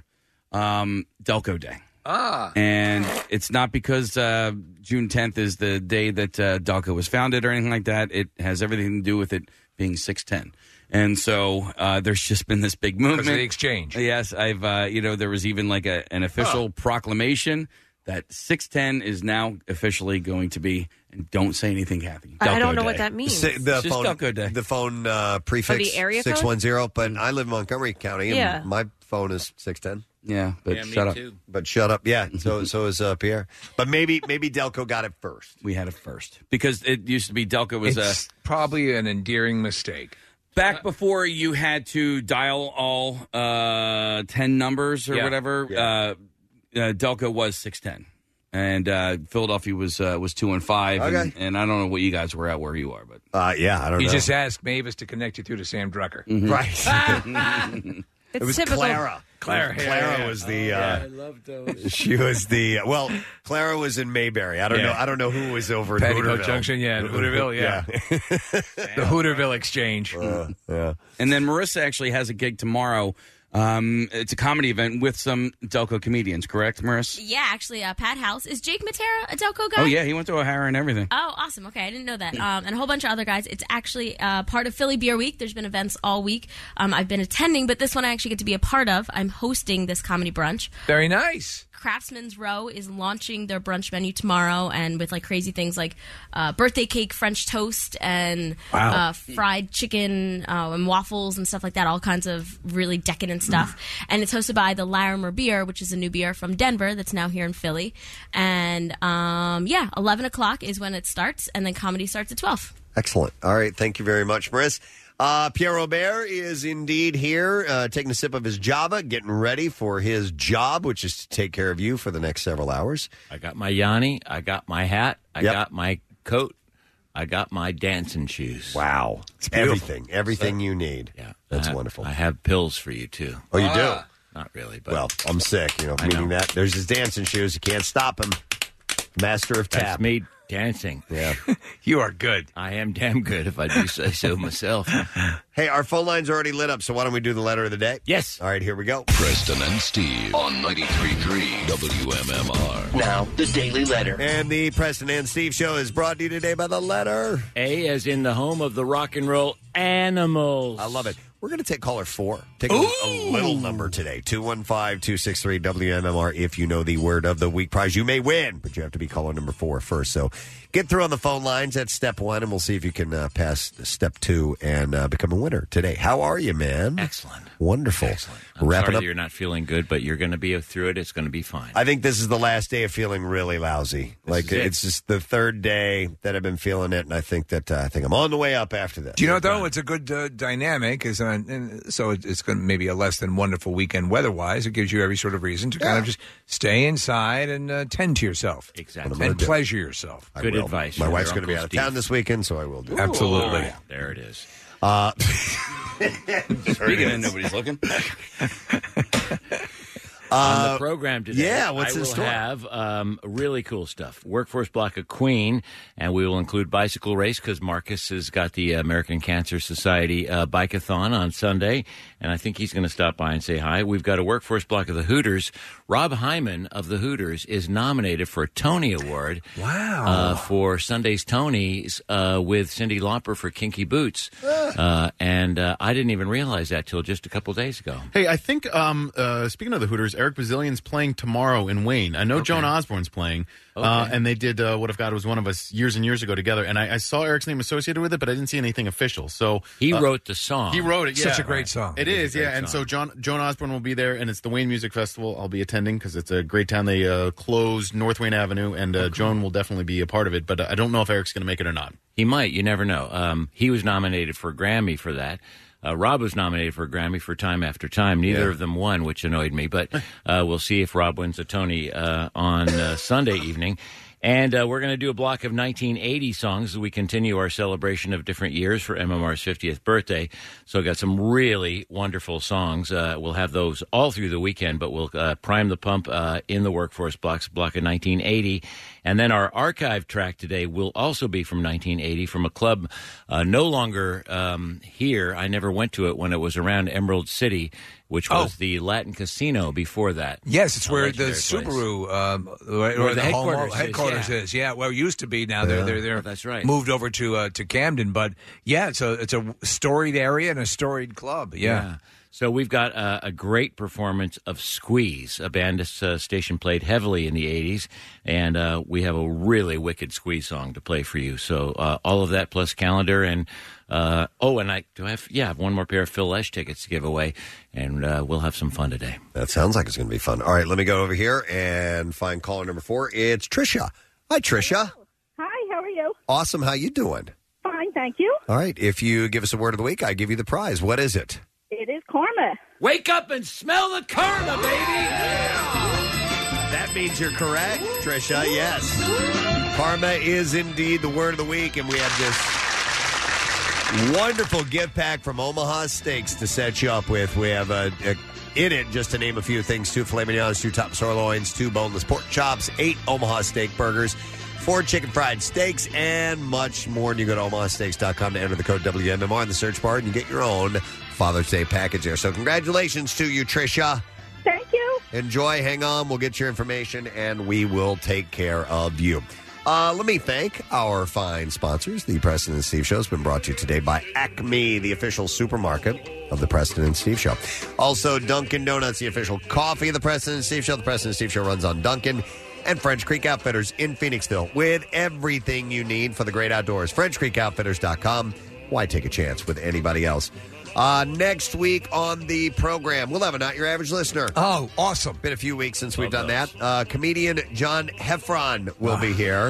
Delco Day. And it's not because June 10th is the day that Delco was founded or anything like that. It has everything to do with it being 610. And so there's just been this big movement.
Because of the exchange.
Yes, I've there was even like an official proclamation that 610 is now officially going to be, and don't say anything, Kathy.
I don't know
Day.
what that means.
The
It's
phone,
just Delco Day.
The phone prefix,
the area code?
610, but I live in Montgomery County, and
Yeah.
my phone is 610.
Yeah, but
Yeah, me
shut up.
too. But shut up. Yeah, so is Pierre. But maybe Delco got it first.
We had it first because it used to be Delco was
It's probably an endearing mistake.
back before you had to dial all 10 numbers or
Yeah.
whatever. Delco was 610, and Philadelphia was 215.
Okay.
And I don't know what you guys were at where you are, but
I don't
You
know.
just asked Mavis to connect you through to Sam Drucker.
Right.
It's
It was
typical.
Clara. Clara was the.
I love those.
She was the. Well, Clara was in Mayberry. I don't know. I don't know who was over in
Petticoat
Hooterville.
Junction, yeah, in Hooterville, yeah. The Hooterville Exchange.
Yeah.
And then Marissa actually has a gig tomorrow. It's a comedy event with some Delco comedians, correct, Marissa?
Yeah, actually, Pat House. Is Jake Matera a Delco guy?
Oh, yeah, he went to O'Hara and everything.
Oh, awesome. Okay, I didn't know that. And a whole bunch of other guys. It's actually part of Philly Beer Week. There's been events all week. I've been attending, but this one I actually get to be a part of. I'm hosting this comedy brunch.
Very nice.
Craftsman's Row is launching their brunch menu tomorrow, and with like crazy things like birthday cake, French toast, and fried chicken and waffles and stuff like that. All kinds of really decadent stuff. And it's hosted by the Larimer Beer, which is a new beer from Denver that's now here in Philly. And 11 o'clock is when it starts, and then comedy starts at 12.
Excellent. All right. Thank you very much, Maris. Pierre Robert is indeed here, taking a sip of his Java, getting ready for his job, which is to take care of you for the next several hours.
I got my Yanni. I got my hat. I got my coat. I got my dancing shoes.
Wow. Everything you need.
Yeah.
That's wonderful.
I have pills for you, too.
Oh, you do?
Not really, but...
Well, I'm sick, meaning that. There's his dancing shoes. You can't stop him. Master of tap.
That's me dancing.
Yeah.
You are good.
I am damn good, if I do say so myself.
Hey, our phone line's already lit up, so why don't we do the letter of the day?
Yes.
All right, here we go.
Preston and Steve on 93.3 WMMR.
Now, the Daily Letter.
And the Preston and Steve Show is brought to you today by the letter
A, as in the home of the rock and roll animals.
I love it. We're going to take caller 4. Take a little number today. 215-263-WMMR. If you know the word of the week prize, you may win, but you have to be caller number 4 first. So get through on the phone lines. That's step 1, and we'll see if you can pass step 2 and become a winner today. How are you, man?
Excellent.
Wonderful.
Excellent. I'm
Wrapping
sorry
up.
that you're not feeling good, but you're going to be through it. It's going to be fine.
I think this is the last day of feeling really lousy. It's just the third day that I've been feeling it, and I think that I'm on the way up after this.
Do you know what, though? It's a good dynamic. So it's going to maybe a less than wonderful weekend weather-wise. It gives you every sort of reason to kind of just stay inside and tend to yourself.
Exactly.
And pleasure yourself.
Good advice.
My wife's going to be out of town this weekend, so I will do it.
Absolutely.
Oh, there it is.
Speaking of nobody's looking.
On the program today,
what's
I
in
will
store?
have really cool stuff. Workforce block of Queen, and we will include bicycle race because Marcus has got the American Cancer Society bike-a-thon on Sunday, and I think he's going to stop by and say hi. We've got a workforce block of the Hooters. Rob Hyman of the Hooters is nominated for a Tony Award.
Wow.
For Sunday's Tonys with Cyndi Lauper for Kinky Boots. And I didn't even realize that till just a couple days ago.
Hey, I think, speaking of the Hooters, Eric Bazillion's playing tomorrow in Wayne. I know Joan Osborne's playing, and they did What If God Was One of Us years and years ago together, and I saw Eric's name associated with it, but I didn't see anything official. So
he wrote the song.
He wrote it, yeah.
Such a great song.
It is, yeah. And so Joan Osborne will be there, and it's the Wayne Music Festival. I'll be attending because it's a great town. They closed North Wayne Avenue, and Joan will definitely be a part of it, but I don't know if Eric's going to make it or not.
He might. You never know. He was nominated for a Grammy for that. Rob was nominated for a Grammy for Time After Time. Neither of them won, which annoyed me. But we'll see if Rob wins a Tony on Sunday evening. And we're going to do a block of 1980 songs as we continue our celebration of different years for MMR's 50th birthday. So got some really wonderful songs. We'll have those all through the weekend, but we'll prime the pump in the workforce block of 1980. And then our archive track today will also be from 1980 from a club no longer here. I never went to it when it was around Emerald City, which was the Latin Casino before that.
Yes, it's where the Subaru
where the
headquarters is. Yeah, well, it used to be. Now they're
that's right.
Moved over to Camden, but yeah, it's a storied area and a storied club. Yeah.
So we've got a great performance of Squeeze, a band this station played heavily in the 80s, and we have a really wicked Squeeze song to play for you. So all of that plus calendar and and I have one more pair of Phil Lesh tickets to give away, and we'll have some fun today.
That sounds like it's going to be fun. All right, let me go over here and find caller number 4. It's Tricia. Hi, Tricia.
Hi, how are you?
Awesome. How you doing?
Fine, thank you.
All right. If you give us a word of the week, I give you the prize. What is it?
It is karma.
Wake up and smell the karma, baby!
That means you're correct, Tricia. Yes. Karma is indeed the word of the week, and we have this wonderful gift pack from Omaha Steaks to set you up with. We have in it, just to name a few things, 2 filet mignons, 2 top sirloins, 2 boneless pork chops, 8 Omaha steak burgers, 4 chicken fried steaks, and much more. And you go to omahasteaks.com to enter the code WMMR in the search bar, and you get your own Father's Day package there. So congratulations to you, Tricia.
Thank you.
Enjoy. Hang on. We'll get your information, and we will take care of you. Let me thank our fine sponsors. The Preston and Steve Show has been brought to you today by Acme, the official supermarket of the Preston and Steve Show. Also, Dunkin' Donuts, the official coffee of the Preston and Steve Show. The Preston and Steve Show runs on Dunkin'. And French Creek Outfitters in Phoenixville with everything you need for the great outdoors. FrenchCreekOutfitters.com. Why take a chance with anybody else? Next week on the program, we'll have a Not Your Average Listener.
Oh, awesome.
Been a few weeks since we've done that. Comedian John Heffron will be here.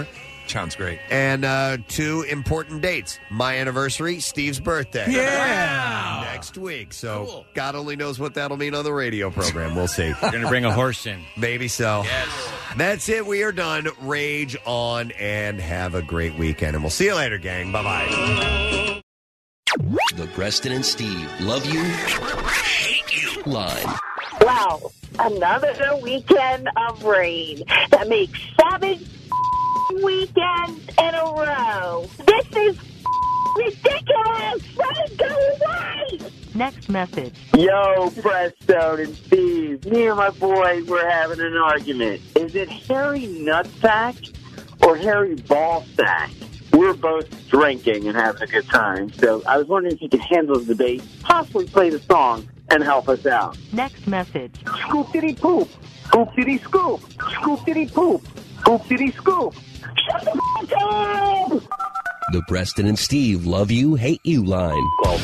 Sounds great.
And 2 important dates. My anniversary, Steve's birthday.
Yeah.
Next week. So God only knows what that'll mean on the radio program. We'll see.
You're going to bring a horse in.
Maybe so.
Yes.
That's it. We are done. Rage on and have a great weekend. And we'll see you later, gang. Bye-bye.
The Preston and Steve Love You, Hate You line.
Wow, another weekend of rain. That makes 7 weekends in a row. This is ridiculous. Let it go away.
Next message.
Yo, Preston and Steve. Me and my boy were having an argument. Is it Harry Nutsack or Harry Ballsack? We're both drinking and having a good time. So I was wondering if you could handle the debate, possibly play the song, and help us out.
Next message.
Scoop-diddy-poop. Scoop-diddy-scoop. Scoop-diddy-poop. Scoop-diddy-scoop. Shut the f*** up!
The Preston and Steve Love You, Hate You line.
Call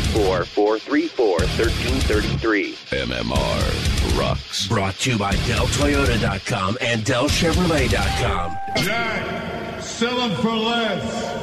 484-434-1333.
MMR rocks.
Brought to you by DellToyota.com and DellChevrolet.com.
Jack, sell them for less.